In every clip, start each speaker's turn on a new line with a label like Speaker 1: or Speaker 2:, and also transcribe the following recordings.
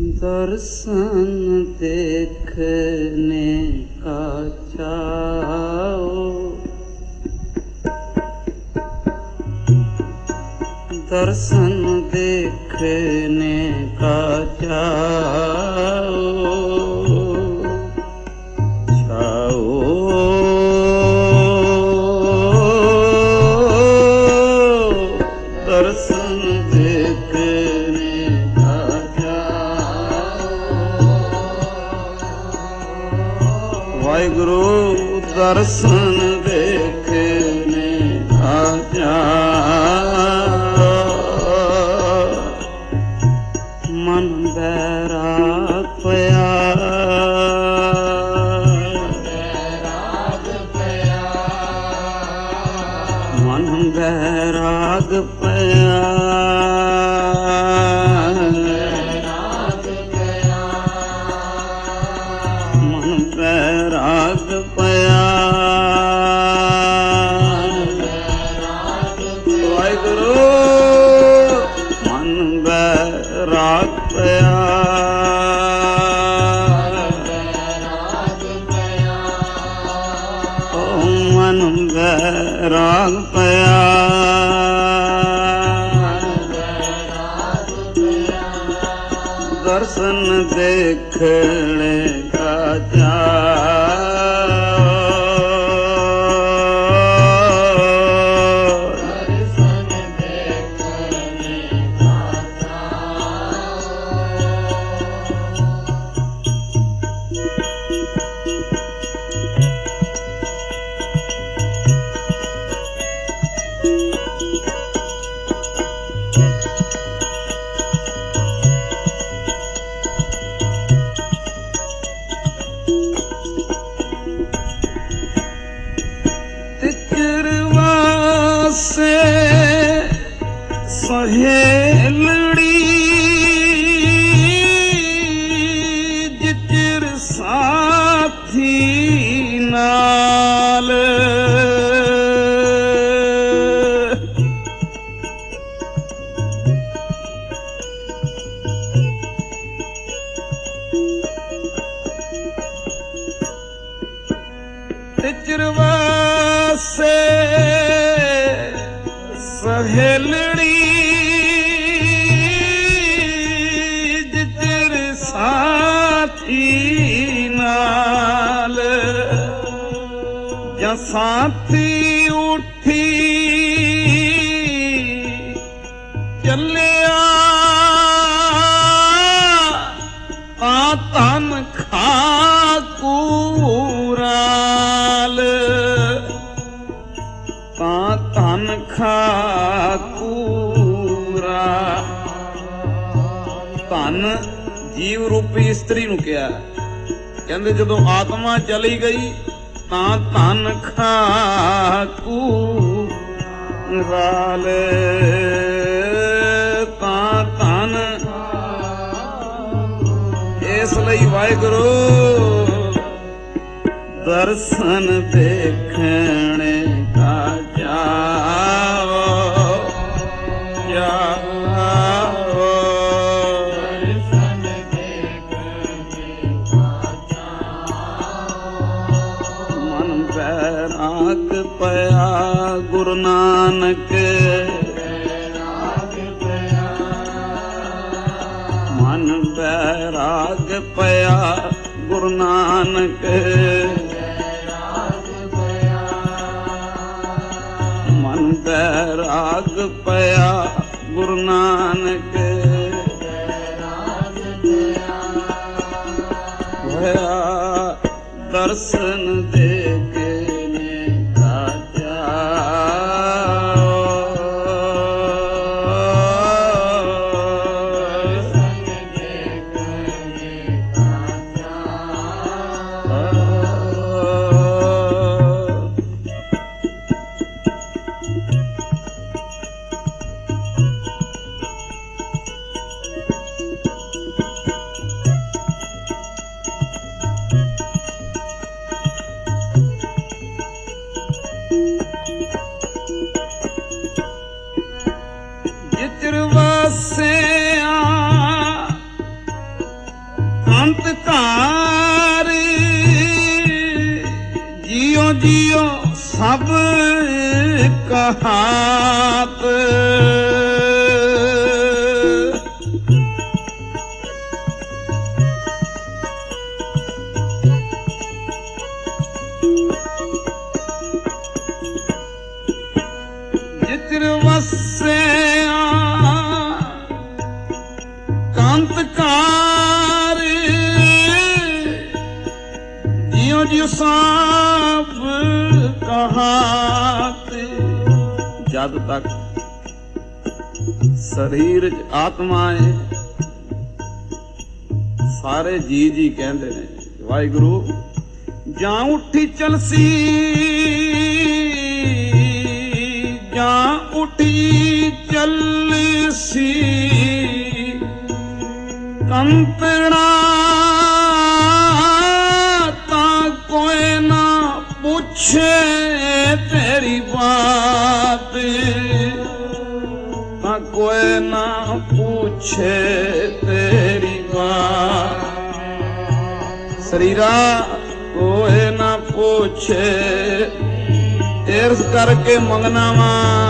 Speaker 1: दर्शन देखने का चाओ, दर्शन देखने का चाओ, दर्शन देखने का चाओ। वाहिगुरु दर्शन देखने का चाओ, मन बैराग पया, मन बैराग पया, मन बैराग पया। वाहिगुरु मन बैराग पया, मन बैराग पया, दर्शन देखने का चाओ, दर्शन देखने का से सहेलड़ी जिचर साथी नाल, तिचरवा से सहेलड़ी जिचर साथी नाल, ਜਾਂ ਸਾਥੀ ਉੱਠੀ ਚੱਲਿਆ ਤਾਂ ਧਨ ਖਾਕੂਰਾਲ, ਤਾਂ ਧਨ ਖਾਕੂਰਾ। ਧਨ ਜੀਵ ਰੂਪੀ ਇਸਤਰੀ ਨੂੰ ਕਿਹਾ, ਕਹਿੰਦੇ ਜਦੋਂ ਆਤਮਾ ਚਲੀ ਗਈ ਤਾਂ ਧਨ ਖਾਕੂਰਾਲ, ਤਾਂ ਧਨ। ਇਸ ਲਈ ਵਾਹਿਗੁਰੂ दर्शन देखने का चाओ, चाओ, दर्शन देखने का चाओ। मन बैराग पया गुरु नानक, मन बैराग पया गुरु नानक, मन बैराग पया गुरु नानक, होया दर्शन देखने का चाओ, हाथ जितर वसे कांतकार जियो जियो साब कहाते जद तक शरीर च आत्मा है सारे जी जी कहते ने वाहिगुरु जां उठी चलसी जां उठी चलसी कंतड़ा ता कोई ना पूछे तेरी बात ता कोई ना पूछे तेरी बात शरीरा कोई ना पूछे इर्स करके मंगना वा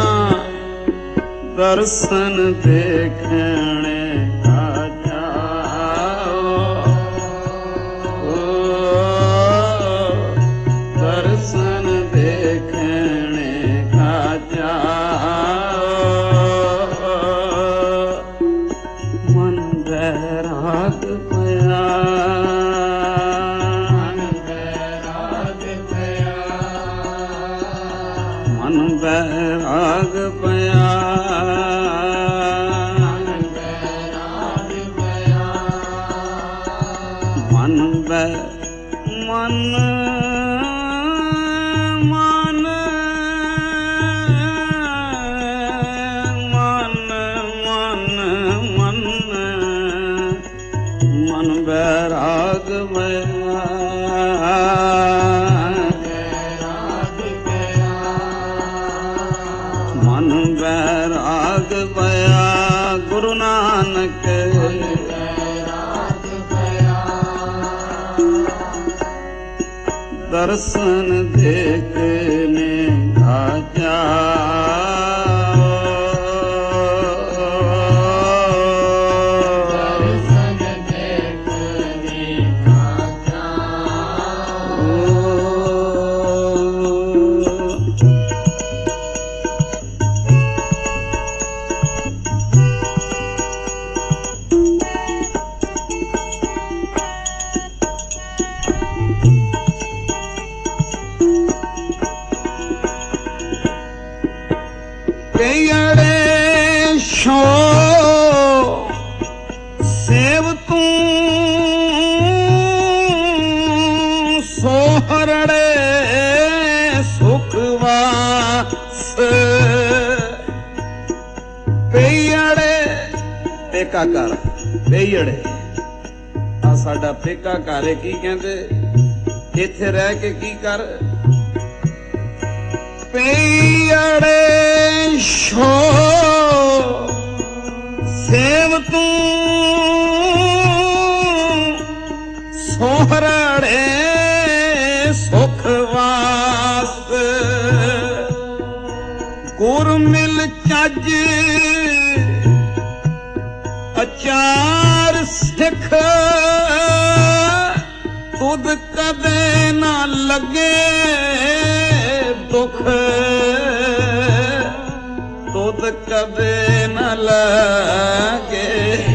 Speaker 1: दर्शन देखने का जाओ दर्शन देखने का जाओ मन बैराग पया मन बैराग पया मन मन मन मन मन मन बैराग पया मन बैराग पया गुरु नानक दर्शन देखने आ जाओ दर्शन देखने आ जाओ कईड़े शो सेव तू सोहरड़े सुखवास पेयड़े पेका कर पेयड़े आ साडा पेका घर की कहंदे इत्थे रह के की कर पेयड़े शो सेव तू सोहरड़े सुखवास गुर मिल चज अचार सिख तुद कदे ना लगे दुख तुद कदे न लगे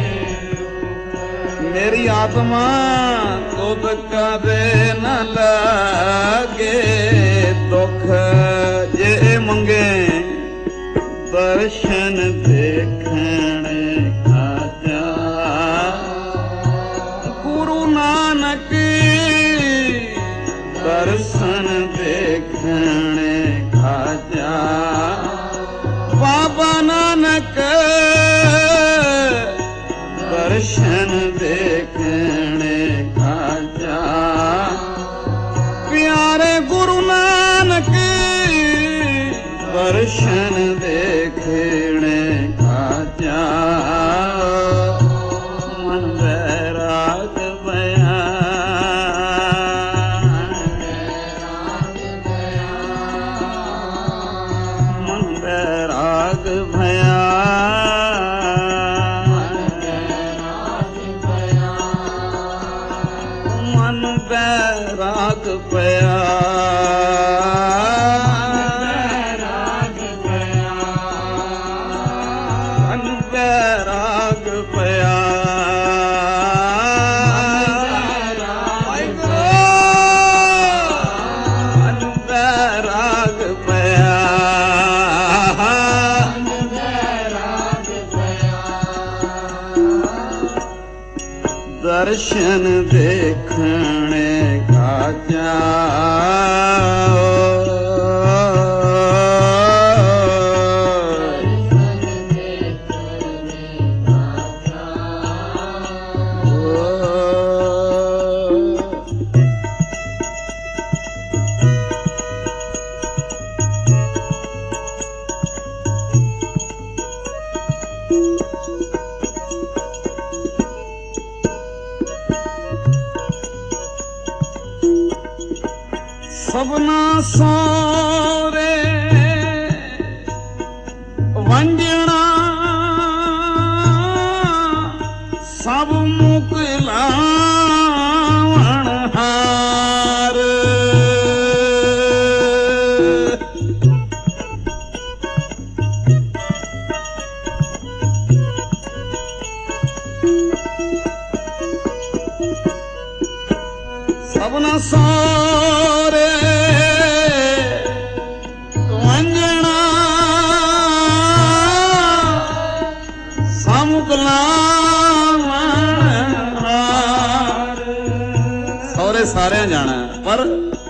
Speaker 1: मेरी आत्मा तुद कदे न लगे दुख जे मंगे दर्शन देखने का जा गुरु नानक दर्शन देखने का जा बाबा नानक दर्शन देखने का जा प्यारे गुरु नानक दर्शन देखने ਪਿਆ ਦਰਸ਼ਨ ਦੇਖਣੇ ਖਾਜਾ ਸਭਨਾ ਸੋਰੇ ਵੰਜਣਾ ਸਭ ਮੁਕਲਾਵਣ ਹਾਰ ਸਭਨਾ ਸੋਰੇ ਸਹੁਰੇ ਸਾਰਿਆਂ ਜਾਣਾ ਪਰ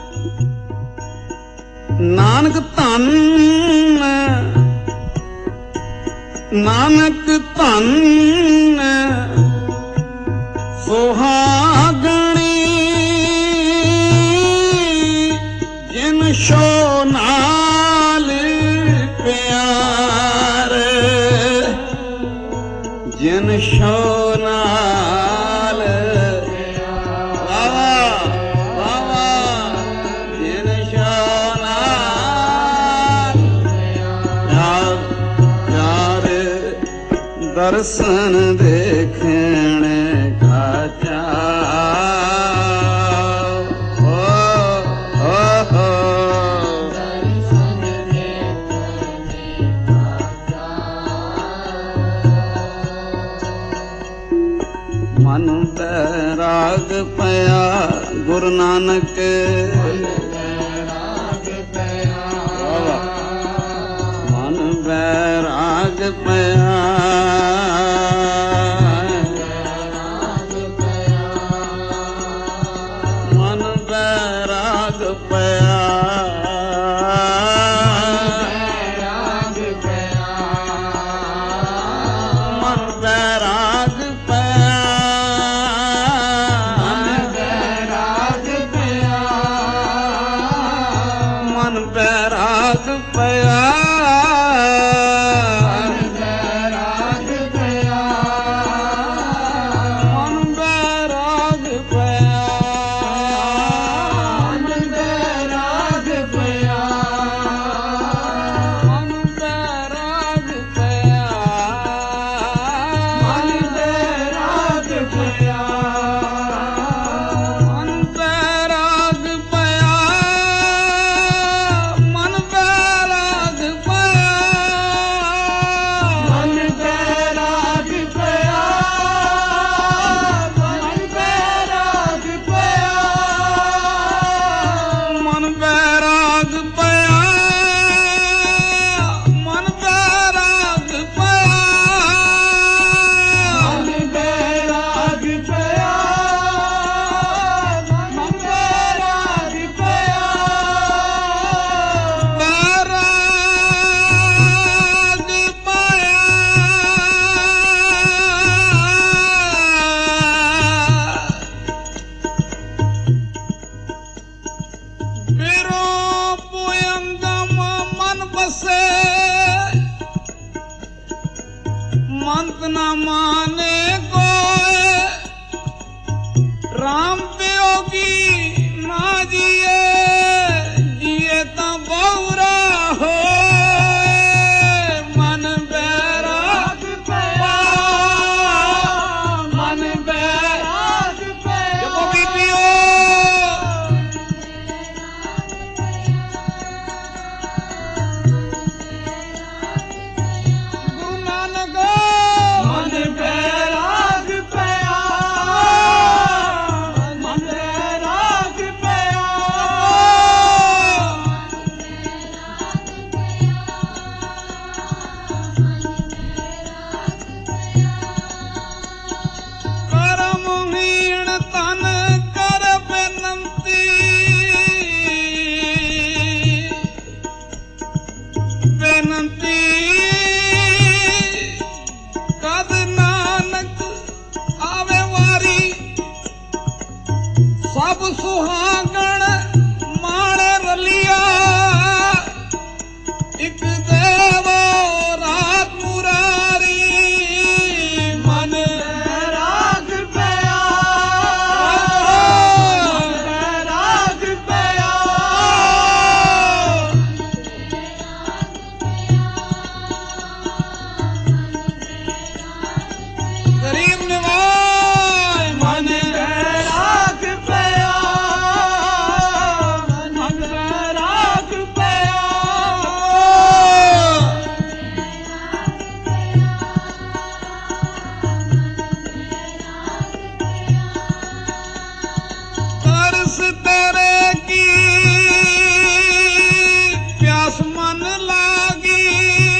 Speaker 1: ਨਾਨਕ ਧੰਨ ਨਾਨਕ ਧੰਨ ਸੁਹਾਗਣੀ ਜਿਨ ਸ਼ੋ ਨਾਲ ਪਿਆਰ ਜਿਨ ਸ਼ੋ ਨਾਲ ਵਾਵਾ ਵਾਵਾ ਜਿਨ ਸ਼ੋ ਨਾਲ ਪਿਆਰ ਦਰਸ਼ਨ ਦੇਖਣੇ ਖਾਜਾ ਮਨ ਬੈਰਾਗ ਪਿਆ ਗੁਰੂ ਨਾਨਕ ਮਨ ਬੈਰਾਗ ਪਿਆ ਮਨ ਬੈਰਾਗ ਪਿਆ ਮਨ ਬੈਰਾਗ ਬੈਰਾਗ ਪਿਆ दर्श तेरे की प्यास मन लागी,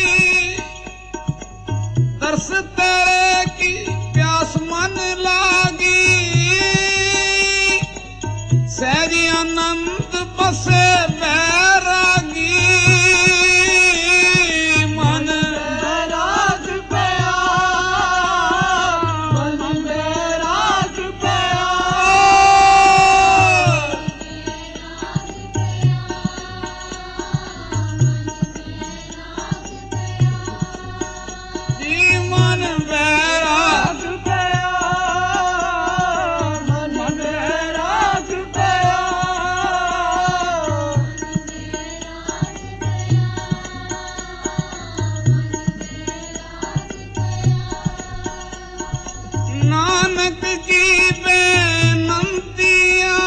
Speaker 1: दर्श तेरे की प्यास मन लागी, सहज आनंद बसे बैरागी, मन बैराग पया, मन बैराग पया, जी मन बैराग पया, मन बैराग पया, नानक की बेनंतियाँ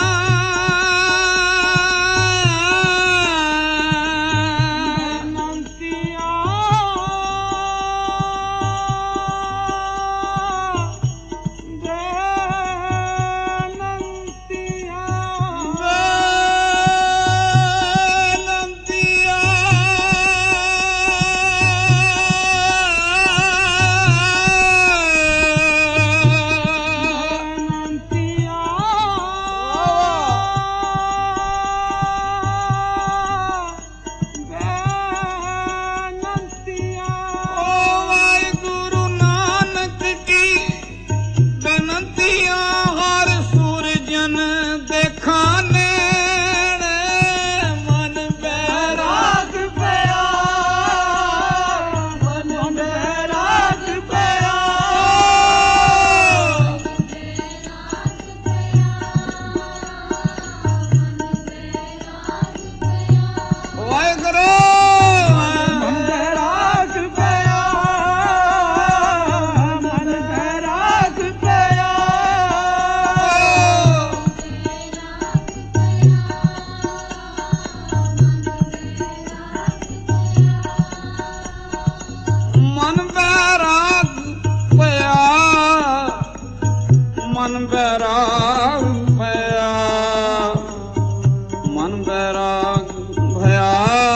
Speaker 1: मन बैराग भया, मन बैराग भया,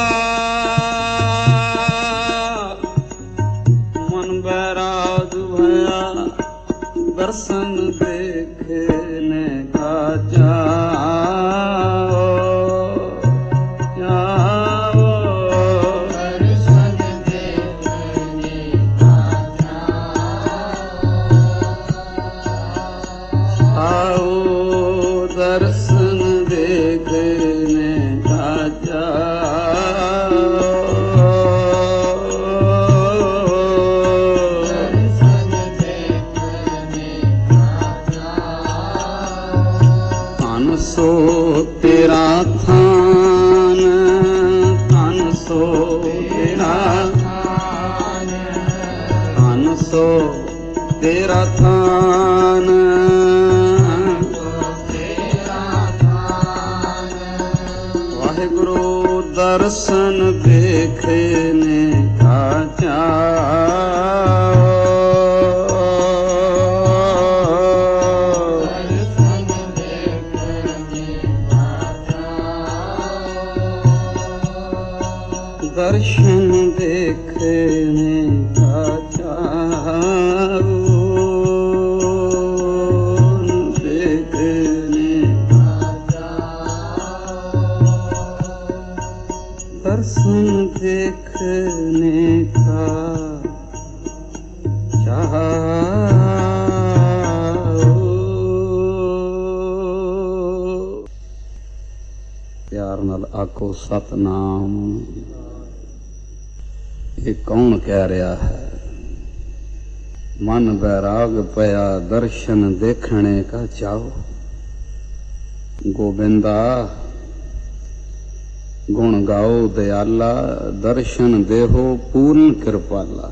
Speaker 1: मन बैराग भया, दर्शन देखने का जाओ, जाओ, दर्शन देखने का आओ, दर्शन देखने का जाओ, दर्शन देखने का जाओ, तन सो तेरा थान, तन सो तेरा थान, तन सो तेरा थान, वाहिगुरु दर्शन देखने का जाओ, दर्शन देखने का जाओ, दर्शन देखने का जाओ, दर्शन देखने का चाहो। प्यार नाल आखो सतनाम। ये कौन कह रहा है? मन बैराग पया दर्शन देखने का चाहो। गोविंदा गुण गाओ दयाला, दर्शन देहो पूर्ण कृपाला।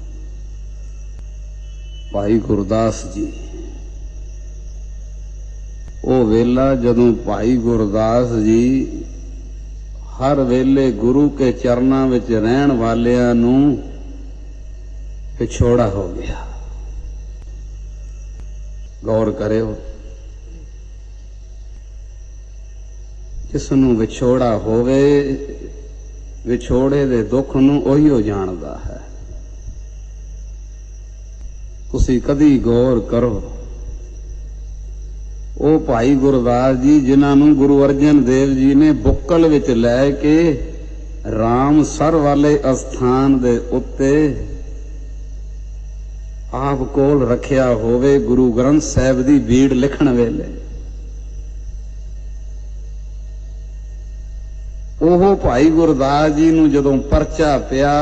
Speaker 1: भाई गुरदास जी, ਉਹ ਵੇਲਾ ਜਦੋਂ ਭਾਈ ਗੁਰਦਾਸ ਜੀ ਹਰ ਵੇਲੇ ਗੁਰੂ ਕੇ ਚਰਨਾਂ ਵਿੱਚ ਰਹਿਣ ਵਾਲਿਆਂ ਨੂੰ ਵਿਛੋੜਾ ਹੋ ਗਿਆ। ਗੌਰ ਕਰਿਓ, ਜਿਸ ਨੂੰ ਵਿਛੋੜਾ ਹੋਵੇ ਵਿਛੋੜੇ ਦੇ ਦੁੱਖ ਨੂੰ ਉਹੀਓ ਜਾਣਦਾ ਹੈ। ਤੁਸੀਂ ਕਦੀ ਗੌਰ ਕਰੋ, ਉਹ ਭਾਈ ਗੁਰਦਾਸ ਜੀ ਜਿਨ੍ਹਾਂ ਨੂੰ ਗੁਰੂ ਅਰਜਨ ਦੇਵ ਜੀ ਨੇ ਬੁੱਕਲ ਵਿੱਚ ਲੈ ਕੇ ਰਾਮਸਰ ਵਾਲੇ ਅਸਥਾਨ ਦੇ ਉੱਤੇ ਆਪ ਕੋਲ ਰੱਖਿਆ ਹੋਵੇ ਗੁਰੂ ਗ੍ਰੰਥ ਸਾਹਿਬ ਦੀ ਬੀੜ ਲਿਖਣ ਵੇਲੇ, ਉਹ ਭਾਈ ਗੁਰਦਾਸ ਜੀ ਨੂੰ ਜਦੋਂ ਪਰਚਾ ਪਿਆ,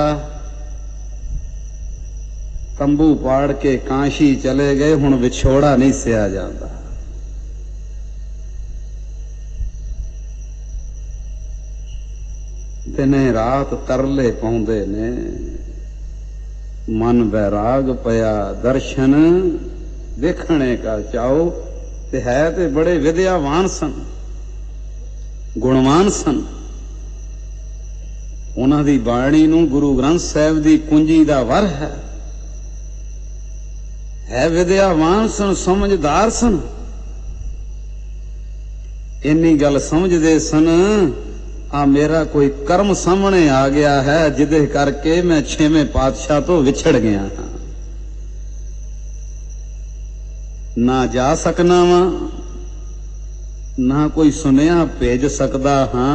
Speaker 1: ਤੰਬੂ ਪਾੜ ਕੇ ਕਾਂਸ਼ੀ ਚਲੇ ਗਏ। ਹੁਣ ਵਿਛੋੜਾ ਨਹੀਂ ਸਿਆ ਜਾਂਦਾ। ਦਿਨੇ ਰਾਤ ਤਰਲੇ ਪਾਉਂਦੇ ਨੇ, ਮਨ ਬੈਰਾਗ ਪਿਆ ਦਰਸ਼ਨ ਦੇਖਣੇ ਕਾ ਚਾਓ। ਤੇ ਹੈ ਤੇ ਬੜੇ ਵਿਦਿਆਵਾਨ ਸਨ, ਗੁਣਵਾਨ ਸਨ। ਉਹਨਾਂ ਦੀ ਬਾਣੀ ਨੂੰ ਗੁਰੂ ਗ੍ਰੰਥ ਸਾਹਿਬ ਦੀ ਕੁੰਜੀ ਦਾ ਵਰ ਹੈ ਵਿਦਿਆਵਾਨ ਸਨ, ਸਮਝਦਾਰ ਸਨ। ਇੰਨੀ ਗੱਲ ਸਮਝਦੇ ਸਨ, ਆ ਮੇਰਾ ਕੋਈ ਕਰਮ ਸਾਹਮਣੇ ਆ ਗਿਆ ਹੈ ਜਿਹਦੇ ਕਰਕੇ ਮੈਂ 6ਵੇਂ ਪਾਤਸ਼ਾਹ ਤੋਂ ਵਿਛੜ ਗਿਆ ਹਾਂ, ਨਾ ਜਾ ਸਕਣਾ ਵਾਂ, ਨਾ ਕੋਈ ਸੁਨੇਹਾ ਭੇਜ ਸਕਦਾ ਹਾਂ।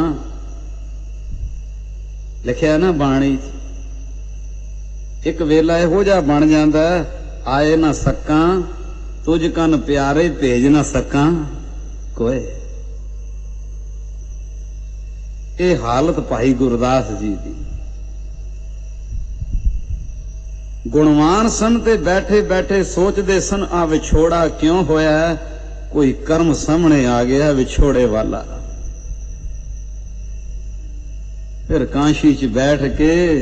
Speaker 1: ਲਿਖਿਆ ਨਾ ਬਾਣੀ, ਇੱਕ ਵੇਲਾ ਇਹੋ ਜਿਹਾ ਬਣ ਜਾਂਦਾ, ਆਏ ਨਾ ਸਕਾਂ ਤੁਝ ਕੰਨ ਪਿਆਰੇ, ਭੇਜ ਨਾ ਸਕਾਂ ਕੋਏ। ਇਹ ਹਾਲਤ ਭਾਈ ਗੁਰਦਾਸ ਜੀ ਦੀ। ਗੁਣਵਾਨ ਸਨ ਤੇ ਬੈਠੇ ਬੈਠੇ ਸੋਚਦੇ ਸਨ, ਆ ਵਿਛੋੜਾ ਕਿਉਂ ਹੋਇਆ? ਕੋਈ ਕਰਮ ਸਾਹਮਣੇ ਆ ਗਿਆ ਵਿਛੋੜੇ ਵਾਲਾ। ਫਿਰ ਕਾਂਸ਼ੀ 'ਚ ਬੈਠ ਕੇ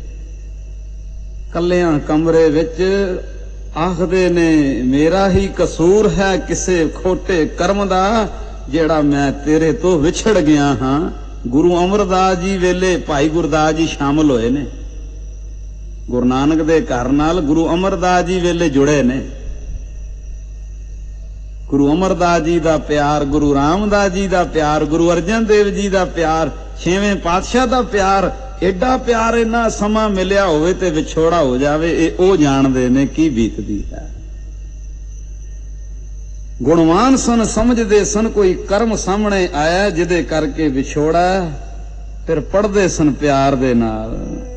Speaker 1: ਕੱਲਿਆਂ ਕਮਰੇ ਵਿੱਚ ਆਖਦੇ ਨੇ, ਮੇਰਾ ਹੀ ਕਸੂਰ ਹੈ ਕਿਸੇ ਖੋਟੇ ਕਰਮ ਦਾ, ਜਿਹੜਾ ਮੈਂ ਤੇਰੇ ਤੋਂ ਵਿਛੜ ਗਿਆ ਹਾਂ। ਗੁਰੂ ਅਮਰਦਾਸ ਜੀ ਵੇਲੇ ਭਾਈ ਗੁਰਦਾਸ ਜੀ ਸ਼ਾਮਲ ਹੋਏ ਨੇ, ਗੁਰੂ ਨਾਨਕ ਦੇ ਘਰ ਨਾਲ ਗੁਰੂ ਅਮਰਦਾਸ ਜੀ ਵੇਲੇ ਜੁੜੇ ਨੇ। ਗੁਰੂ ਅਮਰਦਾਸ ਜੀ ਦਾ ਪਿਆਰ, ਗੁਰੂ ਰਾਮਦਾਸ ਜੀ ਦਾ ਪਿਆਰ, ਗੁਰੂ ਅਰਜਨ ਦੇਵ ਜੀ ਦਾ ਪਿਆਰ, 6ਵੇਂ ਪਾਤਸ਼ਾਹ ਦਾ ਪਿਆਰ, ਐਡਾ ਪਿਆਰ ਇੰਨਾ ਸਮਾਂ ਮਿਲਿਆ ਹੋਵੇ ਤੇ ਵਿਛੋੜਾ ਹੋ ਜਾਵੇ, ਇਹ ਉਹ ਜਾਣਦੇ ਨੇ ਕੀ ਬੀਤਦੀ ਹੈ। ਗੁਣਵਾਨ ਸਨ, ਸਮਝਦੇ ਸਨ ਕੋਈ ਕਰਮ ਸਾਹਮਣੇ ਆਇਆ ਜਿਹਦੇ ਕਰਕੇ ਵਿਛੋੜਾ। ਫਿਰ ਪੜ੍ਹਦੇ ਸਨ ਪਿਆਰ ਦੇ ਨਾਲ,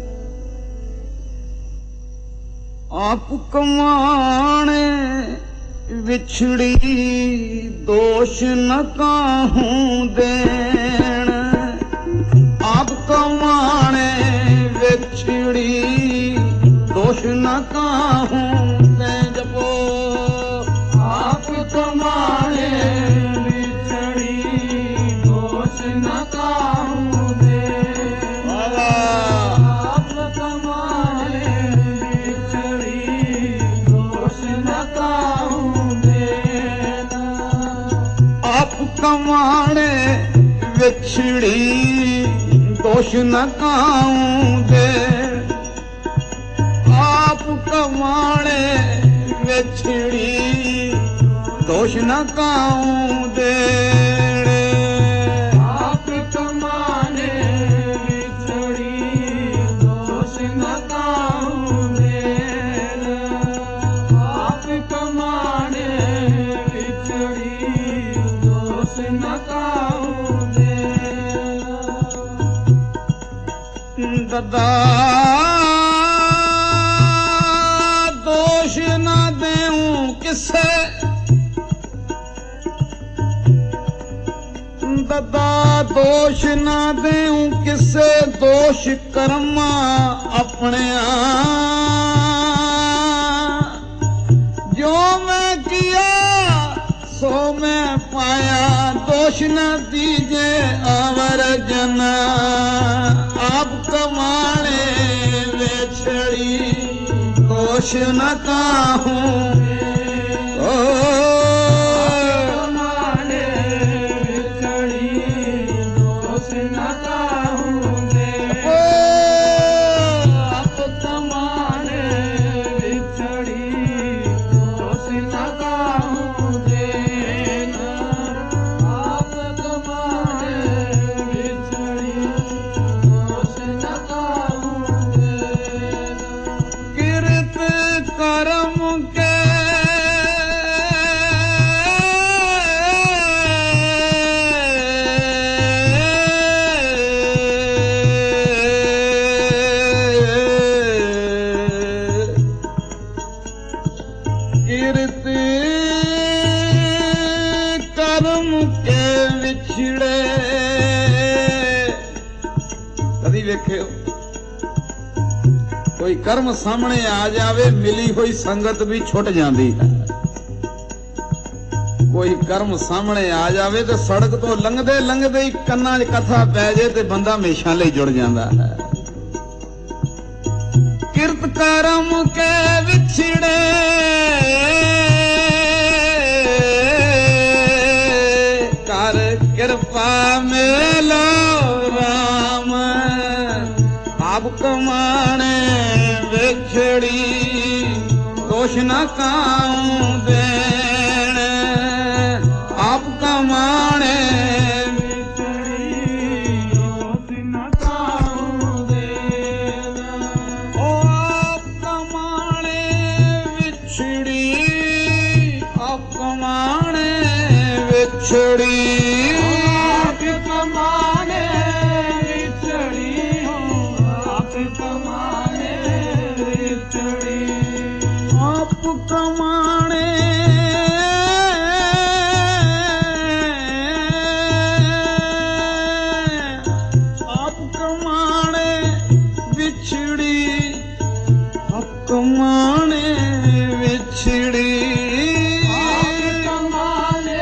Speaker 1: ਆਪ ਕਮਾਣੇ ਵਿਛੜੀ ਦੋਸ਼ ਨ ਕਾਹੂ ਦੇਣ। ਆਪ ਕਮਾਣੇ ਵਿਛੜੀ ਦੋਸ਼ ਨ ਕਾਹੂ ਦੇਣ। ਜਪੋ ਆਪ ਕਮਾਣੇ ਵਿਛੜੀ ਦੋਸ਼ ਨ ਕਾਹੂ ਦੇਣ। ਆਪ ਕਮਾਣੇ ਵਿਛੜੀ ਦੋਸ਼ ਨ ਕਾਹੂ ਦੇਣ। ਆਪ ਕਮਾਣੇ ਵਿਛੜੀ ਦੋਸ਼ ਨ ਕਾਹੂ ਦੇਣ। ਆਪ ਕਮਾਣੇ ਵਿਛੜੀ ਦੋਸ਼ ਨ ਕਾਹੂ ਦੇਣ। ਆਪ ਕਮਾਣੇ ਵਿਛੜੀ ਦੋਸ਼ ਨ ਕਾਹੂ ਦੇਣ। ਆਪ ਕਮਾਣੇ ਵਿਛੜੀ ਦੋਸ਼ ਨ ਕਾਹੂ ਦੇਣ। ਦਦਾ ਦੋਸ਼ ਨਾ ਦੇਉ ਕਿਸੇ, ਦਦਾ ਦੋਸ਼ ਨਾ ਦੇਉ ਕਿਸੇ, ਦੋਸ਼ ਕਰਮਾ ਆਪਣਿਆ। ਜੋ ਮੈਂ ਕੀਆ ਸੋ ਮੈਂ ਪਾਇਆ, ਦੋਸ਼ ਨਾ ਦੀਜੇ ਅਵਰ ਜਨ। ਆਪ ਕਮਾਣੇ ਵਿਛੜੀ ਦੋਸ਼ ਨ ਕਾਹੂ। ਕਮਾਣੇ ਵਿਛੜੀ ਦੋਸ਼ ਨ ਕਾਹੂ ਦੇ। ਆਪ ਕਮਾਣੇ ਵਿਛੜੀ ਦੋਸ਼ ਨ ਕਾਹੂ ਦੇ। ਆਪ ਕਮਾਣੇ ਕਿਰਤ ਕਰਮ ਕੇ ਵਿਛੜੇ। ਕਦੀ ਵੇਖਿਓ ਕੋਈ ਕਰਮ ਸਾਹਮਣੇ ਆ ਜਾਵੇ, ਮਿਲੀ ਹੋਈ ਸੰਗਤ ਵੀ ਛੁੱਟ ਜਾਂਦੀ ਹੈ। ਕੋਈ ਕਰਮ ਸਾਹਮਣੇ ਆ ਜਾਵੇ ਤੇ ਸੜਕ ਤੋਂ ਲੰਘਦੇ ਲੰਘਦੇ ਹੀ ਕੰਨਾਂ 'ਚ ਕਥਾ ਪੈ ਜੇ ਤੇ ਬੰਦਾ ਹਮੇਸ਼ਾ ਲਈ ਜੁੜ ਜਾਂਦਾ ਹੈ। ਕਿਰਤ ਕਰਮ ਕੇ ਵਿਛੜੇ ਕਰ ਕਿਰਪਾ ਮੇਲੋ ਰਾਮ। ਆਪ ਕਮਾਣੇ ਵਿਛੜੀ ਦੋਸ਼ ਨਾ ਕਾਉ ਦੇਣ। ਆਪ ਕਮਾਣੇ ਵਿਛੜੀ ਦੋਸ਼ ਨਾ ਕਾਉ ਦੇਣ। ਉਹ ਆਪ ਕਮਾਣੇ ਵਿਛੜੀ, ਆਪ ਕਮਾਣੇ ਵਿਛੜੀ। ਕਮਾਣੇ ਆਪ ਕਮਾਣੇ ਵਿਛੜੀ, ਆਪ ਕਮਾਣੇ ਵਿਛੜੀ। ਆਪ ਕਮਾਣੇ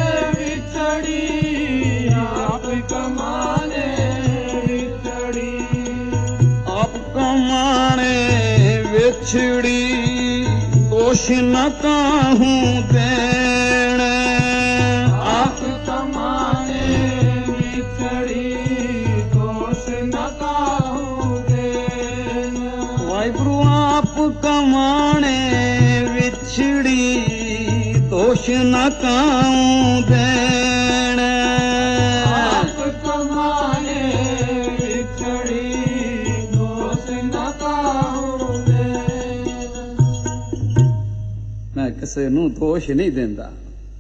Speaker 1: ਵਿਛੜੀ, ਆਪ ਕਮਾਣੇ ਵਿਛੜੀ। ਆਪ ਕਮਾਣੇ ਵਿਛੜੀ ਦੋਸ਼ ਨਾ ਕਾਹੂ ਦੇਣ। ਆਪ ਕਮਾਣੇ ਵਿਛੜੀ ਦੋਸ਼ ਨਾ ਕਾਹੂ ਦੇਣ। ਵਾਹਿਗੁਰੂ ਆਪ ਕਮਾਣੇ ਵਿਛੜੀ ਦੋਸ਼ ਨਾ ਕਾਹੂ ਦੇਣ। ਆਪ ਕਮਾਣੇ ਵਿਛੜੀ ਦੋਸ਼ ਨਾ ਕਾਹੂ ਦੇਣ। ਮੈਂ ਕਿਸੇ ਨੂੰ ਦੋਸ਼ ਨਹੀਂ ਦਿੰਦਾ,